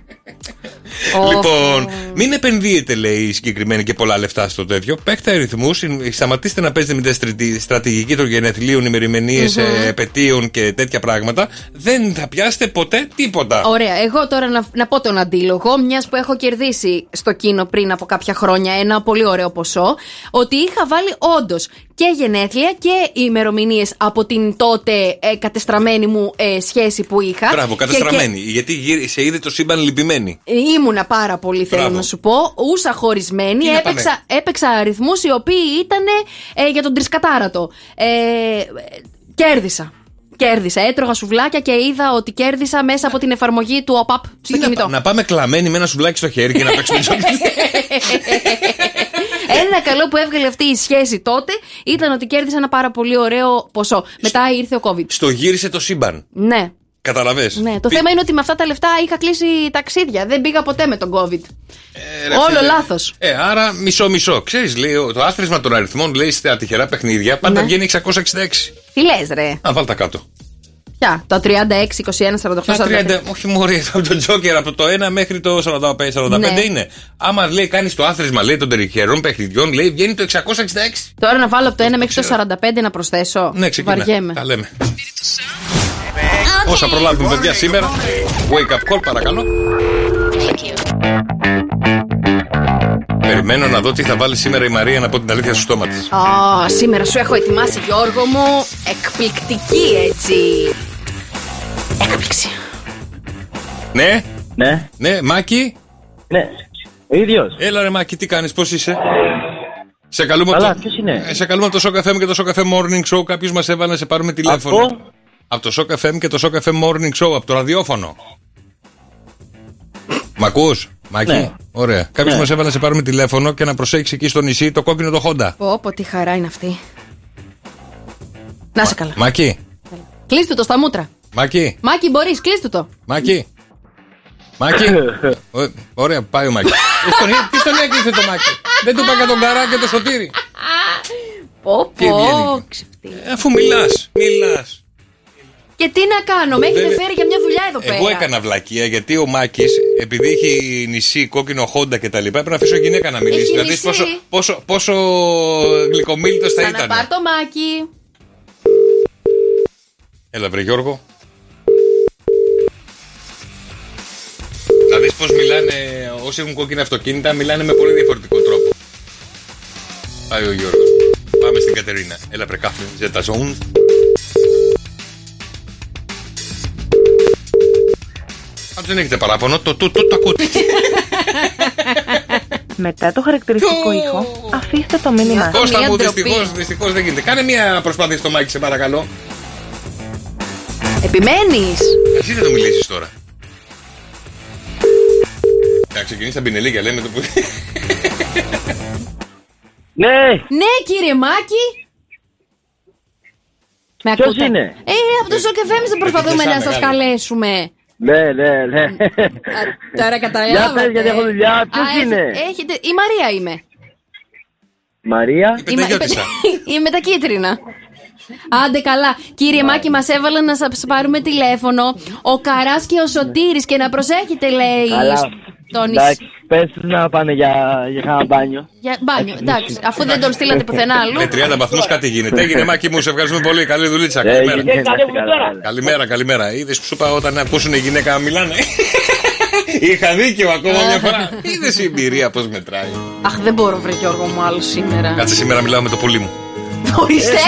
Λοιπόν, μην επενδύετε, λέει η συγκεκριμένη, και πολλά λεφτά στο τέτοιο. Παίχτε αριθμούς, σταματήστε να παίζετε με τη στρατηγική των γενεθλίων, ημερημηνίες, επετείων και τέτοια πράγματα. Δεν θα πιάσετε ποτέ τίποτα. Ωραία, εγώ τώρα να πω τον αντίλογο, μιας που έχω κερδίσει στο Κίνο πριν από κάποια χρόνια ένα πολύ ωραίο ποσό, ότι είχα βάλει όντως και γενέθλια και ημερομηνίες από την τότε κατεστραμμένη μου σχέση που είχα. Μπράβο, κατεστραμμένη. Γιατί σε είδε το σύμπαν λυπημένη. Ήμουνα πάρα πολύ, θέλω να σου πω. Ούσα χωρισμένη. Έπαιξα αριθμούς οι οποίοι ήταν για τον τρισκατάρατο. Κέρδισα. Έτρωγα σουβλάκια και είδα ότι κέρδισα μέσα από την εφαρμογή του ΟΠΑΠ στο κινητό. Να πάμε κλαμμένοι με ένα σουβλάκι στο χέρι και να παίξουμε τζόκερ. Ένα καλό που έβγαλε αυτή η σχέση τότε ήταν ότι κέρδισα ένα πάρα πολύ ωραίο ποσό. Μετά ήρθε ο COVID. Στο γύρισε το σύμπαν. Ναι. Καταλαβες. Ναι, το θέμα είναι ότι με αυτά τα λεφτά είχα κλείσει ταξίδια. Δεν πήγα ποτέ με τον COVID. Όλο λάθος. Άρα μισό. Ξέρεις, λέει, το άθροισμα των αριθμών, λέει, στα τυχερά παιχνίδια πάντα βγαίνει 666. Τι λες, ρε. Α, βάλ' τα κάτω. Ποια, το 36, 21, 48, 45. Όχι μωρή, από τον Τζόκερ, από το 1 μέχρι το 45 είναι. Άμα λέει κάνεις το άθροισμα, λέει, των τυχερών παιχνιδιών, λέει, βγαίνει το 666. Τώρα να βάλω από το 1 μέχρι το 45 να προσθέσω. Ναι, ξεκινά. Βαριέμαι. Τα λέμε. Όσα προλάβουμε, παιδιά, σήμερα. Wake up call, παρακαλώ. Περιμένω να δω τι θα βάλει σήμερα η Μαρία, να πω την αλήθεια στο στόμα της. Σήμερα σου έχω ετοιμάσει, Γιώργο μου, εκπληκτική έτσι. Έκπληξη. Ναι, Μάκη. Ναι, ο ίδιος. Έλα ρε Μάκη, τι κάνεις, πώς είσαι? Σε καλούμε από το Shock FM και το Shock FM Morning Show. Κάποιος μας έβαλε να σε πάρουμε τηλέφωνο. Από το Shock FM και το Shock FM Morning Show, από το ραδιόφωνο. Μ' ακούς, Μάκη? Ναι. Ωραία. Κάποιος μας έβαλε να σε πάρουμε τηλέφωνο και να προσέξεις εκεί στο νησί το κόκκινο το Honda. Πω, τι χαρά είναι αυτή. Να σε καλά. Μάκη. Κλείστου το στα μούτρα. Μάκη, μπορείς, κλείστου το. Μάκη. Ωραία, πάει ο Μάκη. Τι στον έκλεισε το Μάκη? Δεν του πάει τον καρά και το σωτήρι. Πω, ξεφτύλι. Αφού μιλάς. Και τι να κάνω, με έχετε φέρει για μια δουλειά εδώ πέρα. Εγώ έκανα βλακεία, γιατί ο Μάκης, επειδή έχει νησί, κόκκινο Χόντα και τα λοιπά, πρέπει να αφήσω γυναίκα να μιλήσει. Δηλαδή πόσο γλυκομίλητος θα ήταν. Να πάρ' το Μάκη. Έλα βρε Γιώργο. Να δεις πως μιλάνε όσοι έχουν κόκκινα αυτοκίνητα, μιλάνε με πολύ διαφορετικό τρόπο. Πάει ο Γιώργος. Πάμε στην Κατερίνα. Έλα βρε Κάθριν, ζέτα ζώουν. Αν δεν έχετε παράπονο, το ακούτε. Μετά το χαρακτηριστικό ήχο, αφήστε το μήνυμα. Κώστα μου, δυστυχώς δεν γίνεται. Κάνε μια προσπάθεια στο Μάκη, σε παρακαλώ. Επιμένεις. Εσύ δεν το μιλήσεις τώρα. Θα ξεκινήσει τα πινελίκια, λέμε το που. Ναι, κύριε Μάκη. Ποιος είναι? Από το Shock FM δεν προσπαθούμε να σας καλέσουμε. Ναι. Τώρα καταλάβατε. Για πες, γιατί έχω δουλειά. Ποιος είναι? Η Μαρία είμαι. Μαρία? Η μετακίτρινα. Άντε καλά. Κύριε Μάκη, μας έβαλαν να σας πάρουμε τηλέφωνο. Ο Καράς και ο Σωτήρης, και να προσέχετε, λέει. Εντάξει, πες να πάνε για κανένα μπάνιο. Για μπάνιο, εντάξει. Αφού δεν τον στείλατε πουθενά αλλού. Με 30 βαθμούς κάτι γίνεται. Έγινε Μάκη μου, σε ευχαριστούμε πολύ. Καλή δουλίτσα. Καλημέρα. Είδες που σου είπα, όταν ακούσουν η γυναίκα να μιλάνε. Είχα δίκιο ακόμα μια φορά. Είδες η εμπειρία πώς μετράει. Αχ, δεν μπορώ, βρε Γιώργο μου, άλλο σήμερα. Κάτσε, σήμερα μιλάω με το πουλί μου. Ορίστε.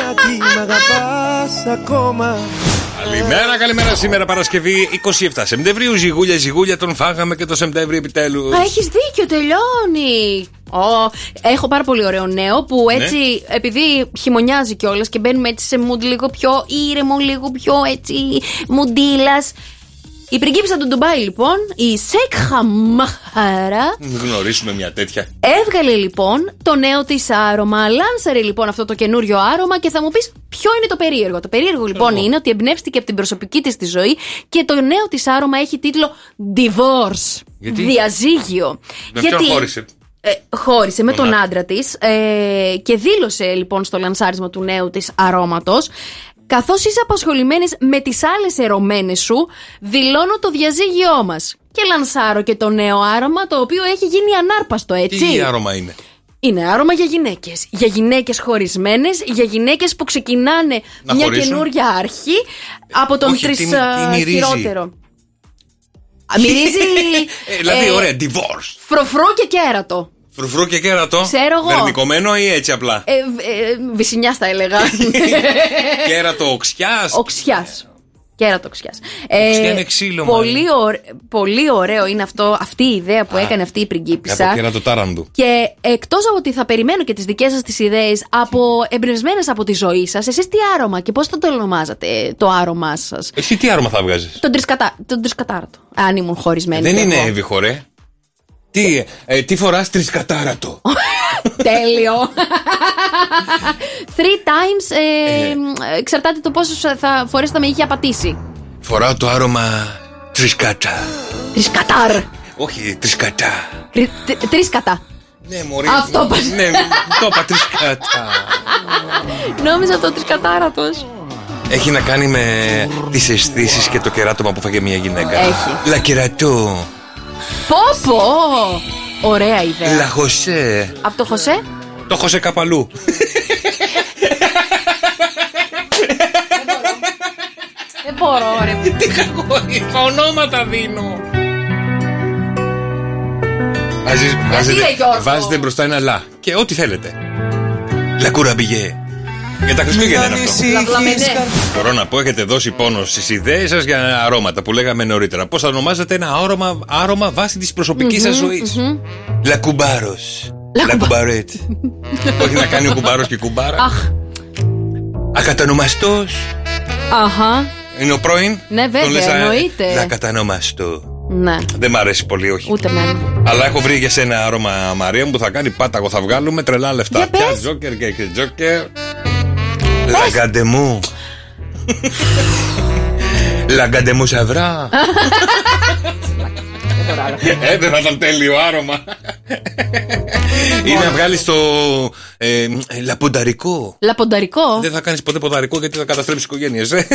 Καλημέρα. Σήμερα Παρασκευή 27 Σεπτεμβρίου. Ζυγούλια τον φάγαμε και το Σεπτέμβριο επιτέλους. Έχεις δίκιο, τελειώνει. Έχω πάρα πολύ ωραίο νέο που έτσι, επειδή χειμωνιάζει κιόλας και μπαίνουμε έτσι σε mood λίγο πιο ήρεμο, λίγο πιο έτσι μουντίλας. Η πριγκίπισσα του Ντουμπάι, λοιπόν, η Σεκ Χαμάχαρα. Γνωρίσουμε μια τέτοια. Έβγαλε λοιπόν το νέο της άρωμα. Λάνσαρε λοιπόν αυτό το καινούριο άρωμα και θα μου πεις ποιο είναι το περίεργο. Το περίεργο λοιπόν είναι ότι εμπνεύστηκε από την προσωπική της τη ζωή και το νέο της άρωμα έχει τίτλο Divorce. Γιατί? Διαζύγιο. Γιατί χώρισε. Χώρισε με τον άντρα της και δήλωσε λοιπόν στο λανσάρισμα του νέου της αρώματος: καθώς είσαι απασχολημένες με τις άλλες ερωμένες σου, δηλώνω το διαζύγιό μας. Και λανσάρω και το νέο άρωμα, το οποίο έχει γίνει ανάρπαστο, έτσι. Τι άρωμα είναι? Είναι άρωμα για γυναίκες. Για γυναίκες χωρισμένες, για γυναίκες που ξεκινάνε να μια χωρίσουν. Καινούρια αρχή από τον χειρότερο. Μυρίζει. Δηλαδή, ωραία, divorce. Φροφρό και κέρατο. Φρουφρού και κέρατο. Ξέρω εγώ. Βερνικωμένο ή έτσι απλά? Βυσσινιάς θα έλεγα. Κέρατο οξιάς. Οξιάς. Κέρατο οξιάς. Οξιά είναι ξύλο. Πολύ ωραίο είναι αυτή η ιδέα που έκανε αυτή η πριγκίπισσα. Από κέρατο τάραντου. Και εκτός από ότι θα περιμένω και τις δικές σας τις ιδέες εμπνευσμένες από τη ζωή σας, εσείς τι άρωμα και πώς θα το ονομάζατε το άρωμά σας? Εσύ τι άρωμα θα βγάζεις? Τον τρισκατάρατο. Αν ήμουν χωρισμένη. Δεν είναι έβυχο, τι φοράς? Τρισκατάρατο. Τέλειο. 3 times εξαρτάται το πόσο φορές θα με είχε απατήσει. Φοράω το άρωμα τρισκάτα. Τρισκατάρ. Όχι, τρισκατά. Τρισκατά. Ναι, μωρή. Αυτό πας. Ναι, το είπα τρισκατά. Νόμιζα το τρισκατάρατος. Έχει να κάνει με τις αισθήσεις και το κεράτομα που φάγε μια γυναίκα. Έχει. Λακερατό. Πω. Ωραία ιδέα. Λα Χωσέ. Από το Χωσέ? Το Χωσέ Καπαλού. Δεν μπορώ, ρε. Τι κακό, ονόματα δίνω. Βάζετε μπροστά ένα λα και ό,τι θέλετε. Λα κουραμπιγέ. Για τα Χριστούγεννα είναι αυτό. Μπορώ να πω, έχετε δώσει πόνο στις ιδέες σας για αρώματα που λέγαμε νωρίτερα. Πώς θα ονομάζετε ένα άρωμα βάσει της προσωπικής σας ζωής? Λακουμπάρος. Λακουμπαρέτ. Όχι να κάνει ο κουμπάρος και η κουμπάρα. Ακατανομαστός. Αχα. Είναι ο πρώην. Ναι, βέβαια, εννοείται. Λακατανομαστό. Ναι. Δεν μ' αρέσει πολύ, όχι. Ούτε εμένα. Αλλά έχω βρει για σένα άρωμα, Μαρία μου, που θα κάνει πάταγο. Θα βγάλουμε τρελά λεφτά. Πια τζόκερ και τζόκερ. Λαγκαντεμού. Λαγκαντεμού σαβρά. Δεν θα ήταν τέλειο άρωμα. Ή να βγάλεις το λαπονταρικό. Λαπονταρικό. Δεν θα κάνεις ποτέ ποδαρικό γιατί θα καταστρέψεις οικογένειες. 2, 10, 300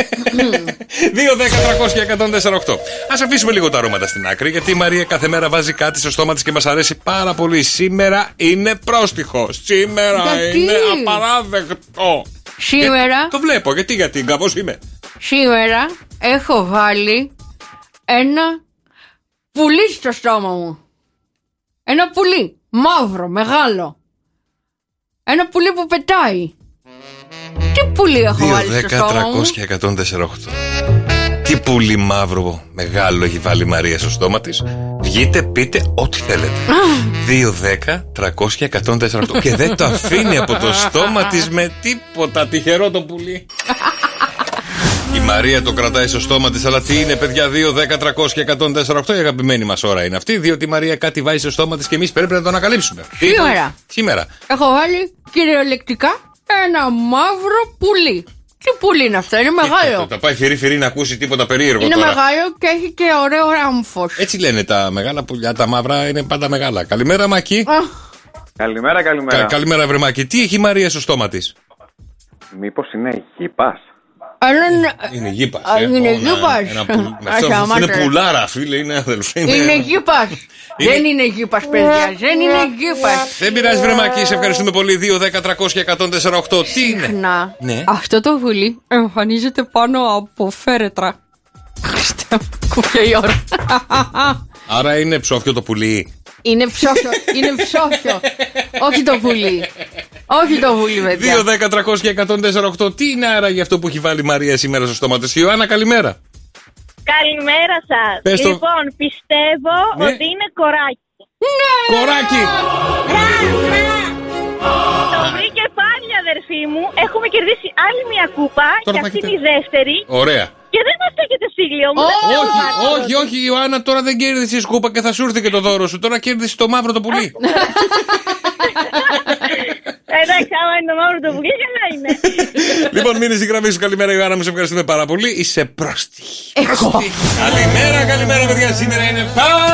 και 104,8. Ας αφήσουμε λίγο τα αρώματα στην άκρη, γιατί η Μαρία κάθε μέρα βάζει κάτι στο στόμα της και μας αρέσει πάρα πολύ. Σήμερα είναι πρόστιχο. Σήμερα είναι απαράδεκτο. Σήμερα. Το βλέπω, γιατί κάπως είμαι. Σήμερα έχω βάλει ένα πουλί στο στόμα μου. Ένα πουλί μαύρο, μεγάλο. Ένα πουλί που πετάει. Τι πουλί έχω βάλει στο στόμα μου? 2, 10, 300 και 104,8. Τι πουλί μαύρο μεγάλο έχει βάλει η Μαρία στο στόμα της? Βγείτε, πείτε ό,τι θέλετε. 2, 10, 300 και 104,8. Και δεν το αφήνει από το στόμα της με τίποτα. Τυχερό το πουλί. Η Μαρία το κρατάει στο στόμα της, αλλά τι είναι, παιδιά? 2, 10, 300 και 104,8. Η αγαπημένη μας ώρα είναι αυτή, διότι η Μαρία κάτι βάζει στο στόμα της και εμείς πρέπει να το ανακαλύψουμε. Σήμερα έχω βάλει κυριολεκτικά ένα μαύρο πουλί. Τι πουλί είναι αυτό? Είναι μεγάλο. Θα πάει φυρί να ακούσει τίποτα περίεργο. Είναι τώρα. μεγάλο και έχει και ωραίο ράμφος. Έτσι λένε τα μεγάλα πουλιά, τα μαύρα είναι πάντα μεγάλα. Καλημέρα, Μάκη. Καλημέρα. Καλημέρα, βρε Μάκη. Τι έχει η Μαρία στο στόμα της? Μήπως είναι γήπας? Είναι γήπας. Είναι γήπας. Είναι πουλάρα, φίλε, είναι αδελφή. Είναι γήπας. Δεν είναι γήπας, παιδιά. Δεν είναι γήπας. Δεν πειράζει, βρε Μάκη, σε ευχαριστούμε πολύ. 2, 10, 300 και 104,8. Τι είναι? Συχνά ναι. Αυτό το βουλί εμφανίζεται πάνω από φέρετρα. Χριστέ μου, κουφιά η ώρα. Άρα είναι ψόφιο το πουλί. Είναι ψόφιο. Όχι το βουλί. Όχι το βουλί, παιδιά. 2, 10, 300 και 104,8. Τι είναι άραγε αυτό που έχει βάλει η Μαρία σήμερα στο στόμα της? Ιωάννα, καλημέρα. Καλημέρα σας. Λοιπόν, πιστεύω ότι είναι κοράκι. Ναι! Κοράκι! Το βρήκε πάλι, αδερφή μου. Έχουμε κερδίσει άλλη μια κούπα. Τώρα και αυτή είναι η δεύτερη. Ωραία. Και δεν μας το έχετε στείλει όμως. Όχι, Ιωάννα, τώρα δεν κέρδισε η σκούπα και θα σου έρθει και το δώρο σου. Τώρα κέρδισε το μαύρο το πουλί. Εντάξει, άμα είναι το μαύρο το πουλί, καλά είναι. Λοιπόν, μείνε στη γραμμή σου. Καλημέρα, Ιωάννα, μου σε ευχαριστούμε πάρα πολύ. Είσαι πρόστιχη. Καλημέρα, παιδιά. Σήμερα είναι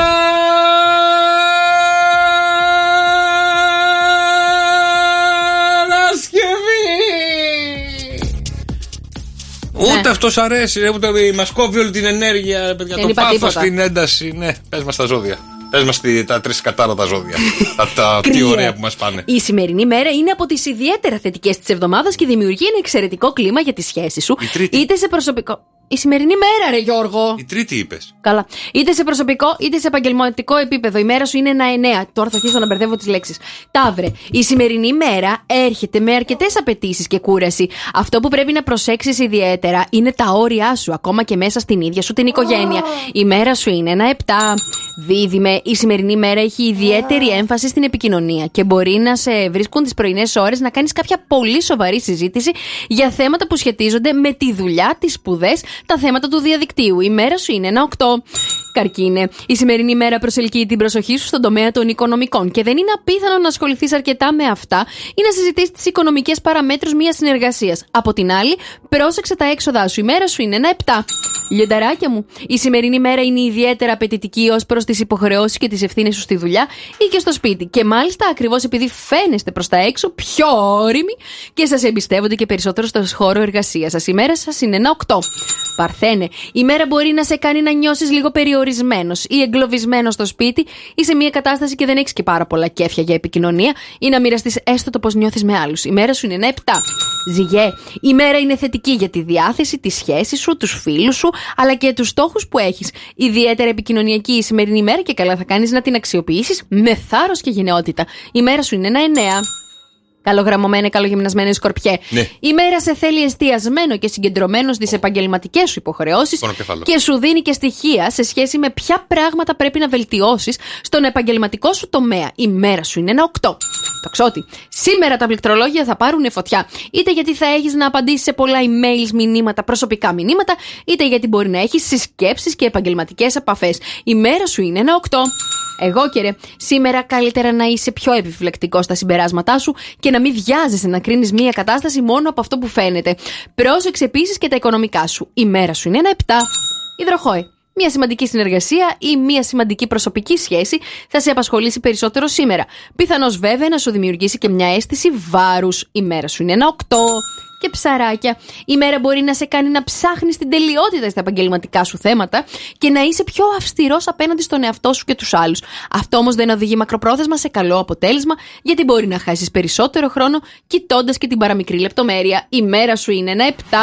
Ούτε αυτός αρέσει, ούτε μας κόβει όλη την ενέργεια, παιδιά. Το πάθος, την ένταση. Ναι, πες μας τα ζώδια. Πες μας τα 3 κατάρωτα ζώδια. Τα πιο ωραία που μας πάνε. Η σημερινή μέρα είναι από τις ιδιαίτερα θετικές της εβδομάδας και δημιουργεί ένα εξαιρετικό κλίμα για τη σχέση σου. Είτε σε προσωπικό. Η σημερινή μέρα, ρε Γιώργο. Η Τρίτη είπες. Καλά. Είτε σε προσωπικό είτε σε επαγγελματικό επίπεδο. Η μέρα σου είναι ένα 9. Τώρα θα αρχίσω να μπερδεύω τις λέξεις. Ταύρε. Η σημερινή μέρα έρχεται με αρκετές απαιτήσεις και κούραση. Αυτό που πρέπει να προσέξεις ιδιαίτερα είναι τα όρια σου, ακόμα και μέσα στην ίδια σου την οικογένεια. Η μέρα σου είναι ένα 7. Δίδυμε. Η σημερινή μέρα έχει ιδιαίτερη έμφαση στην επικοινωνία και μπορεί να σε βρίσκουν τις πρωινές ώρες να κάνεις κάποια πολύ σοβαρή συζήτηση για θέματα που σχετίζονται με τη δουλειά, τις σπουδές, τα θέματα του διαδικτύου. Η μέρα σου είναι ένα 8. Καρκίνε. Η σημερινή μέρα προσελκύει την προσοχή σου στον τομέα των οικονομικών και δεν είναι απίθανο να ασχοληθείς αρκετά με αυτά ή να συζητήσεις τις οικονομικές παραμέτρους μιας συνεργασίας. Από την άλλη, πρόσεξε τα έξοδά σου. Η μέρα σου είναι ένα 7. Λιονταράκια μου. Η σημερινή μέρα είναι ιδιαίτερα απαιτητική ως προς τις υποχρεώσεις και τις ευθύνες σου στη δουλειά ή και στο σπίτι. Και μάλιστα ακριβώς επειδή φαίνεστε προς τα έξω πιο όριμοι και σας εμπιστεύονται και περισσότερο στο χώρο εργασίας σας. Η μέρα σας είναι ένα 8. Παρθένε. Η μέρα μπορεί να σε κάνει να νιώσεις λίγο περιορισμένος ή εγκλωβισμένος στο σπίτι ή σε μια κατάσταση και δεν έχεις και πάρα πολλά κέφια για επικοινωνία ή να μοιραστείς έστω το πώς νιώθεις με άλλους. Η μέρα σου είναι ένα 7. Ζυγέ. Η μέρα είναι θετική για τη διάθεση, τη σχέση σου, τους φίλους σου, αλλά και τους στόχους που έχεις. Ιδιαίτερα επικοινωνιακή η σημερινή μέρα και καλά θα κάνεις να την αξιοποιήσεις με θάρρος και γενναιότητα. Η μέρα σου είναι ένα 9. Καλογραμμωμένε, καλογυμνασμένε Σκορπιέ. Ναι. Η μέρα σε θέλει εστιασμένο και συγκεντρωμένο στις επαγγελματικές σου υποχρεώσεις και σου δίνει και στοιχεία σε σχέση με ποια πράγματα πρέπει να βελτιώσεις στον επαγγελματικό σου τομέα. Η μέρα σου είναι ένα 8. Τοξότη. Σήμερα τα πληκτρολόγια θα πάρουν φωτιά. Είτε γιατί θα έχεις να απαντήσεις σε πολλά emails, μηνύματα, προσωπικά μηνύματα, είτε γιατί μπορεί να έχεις συσκέψεις και επαγγελματικές επαφές. Η μέρα σου είναι ένα 8. Εγώ και ρε, σήμερα καλύτερα να είσαι πιο επιφυλακτικός στα συμπεράσματά σου και να μην βιάζεσαι να κρίνεις μία κατάσταση μόνο από αυτό που φαίνεται. Πρόσεξε επίσης και τα οικονομικά σου. Η μέρα σου είναι ένα 7. Υδροχόε. Μία σημαντική συνεργασία ή μία σημαντική προσωπική σχέση θα σε απασχολήσει περισσότερο σήμερα. Πιθανώς βέβαια να σου δημιουργήσει και μια αίσθηση βάρους. Η μέρα σου είναι ένα 8. Και ψαράκια. Η μέρα μπορεί να σε κάνει να ψάχνεις την τελειότητα στα επαγγελματικά σου θέματα και να είσαι πιο αυστηρός απέναντι στον εαυτό σου και τους άλλους. Αυτό όμως δεν οδηγεί μακροπρόθεσμα σε καλό αποτέλεσμα, γιατί μπορεί να χάσεις περισσότερο χρόνο κοιτώντας και την παραμικρή λεπτομέρεια. Η μέρα σου είναι ένα 7.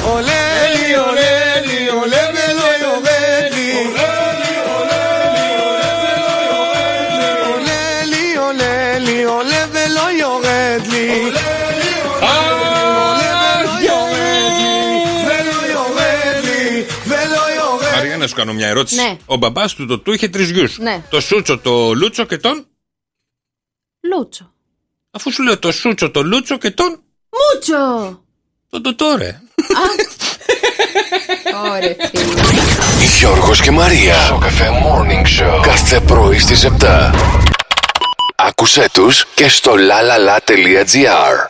Να σου κάνω μια ερώτηση. Ναι. Ο μπαμπάς του το είχε 3 γιους. Ναι. Το Σούτσο, το Λούτσο και τον Λούτσο. Αφού σου λέω το Σούτσο, το Λούτσο και τον Μούτσο. Τον τόρε. Ωραία. Γιώργος και Μαρία. Σοκαφέ Morning Show. Κάθε πρωί στις 7. Άκουσέ τους και στο lalala.gr.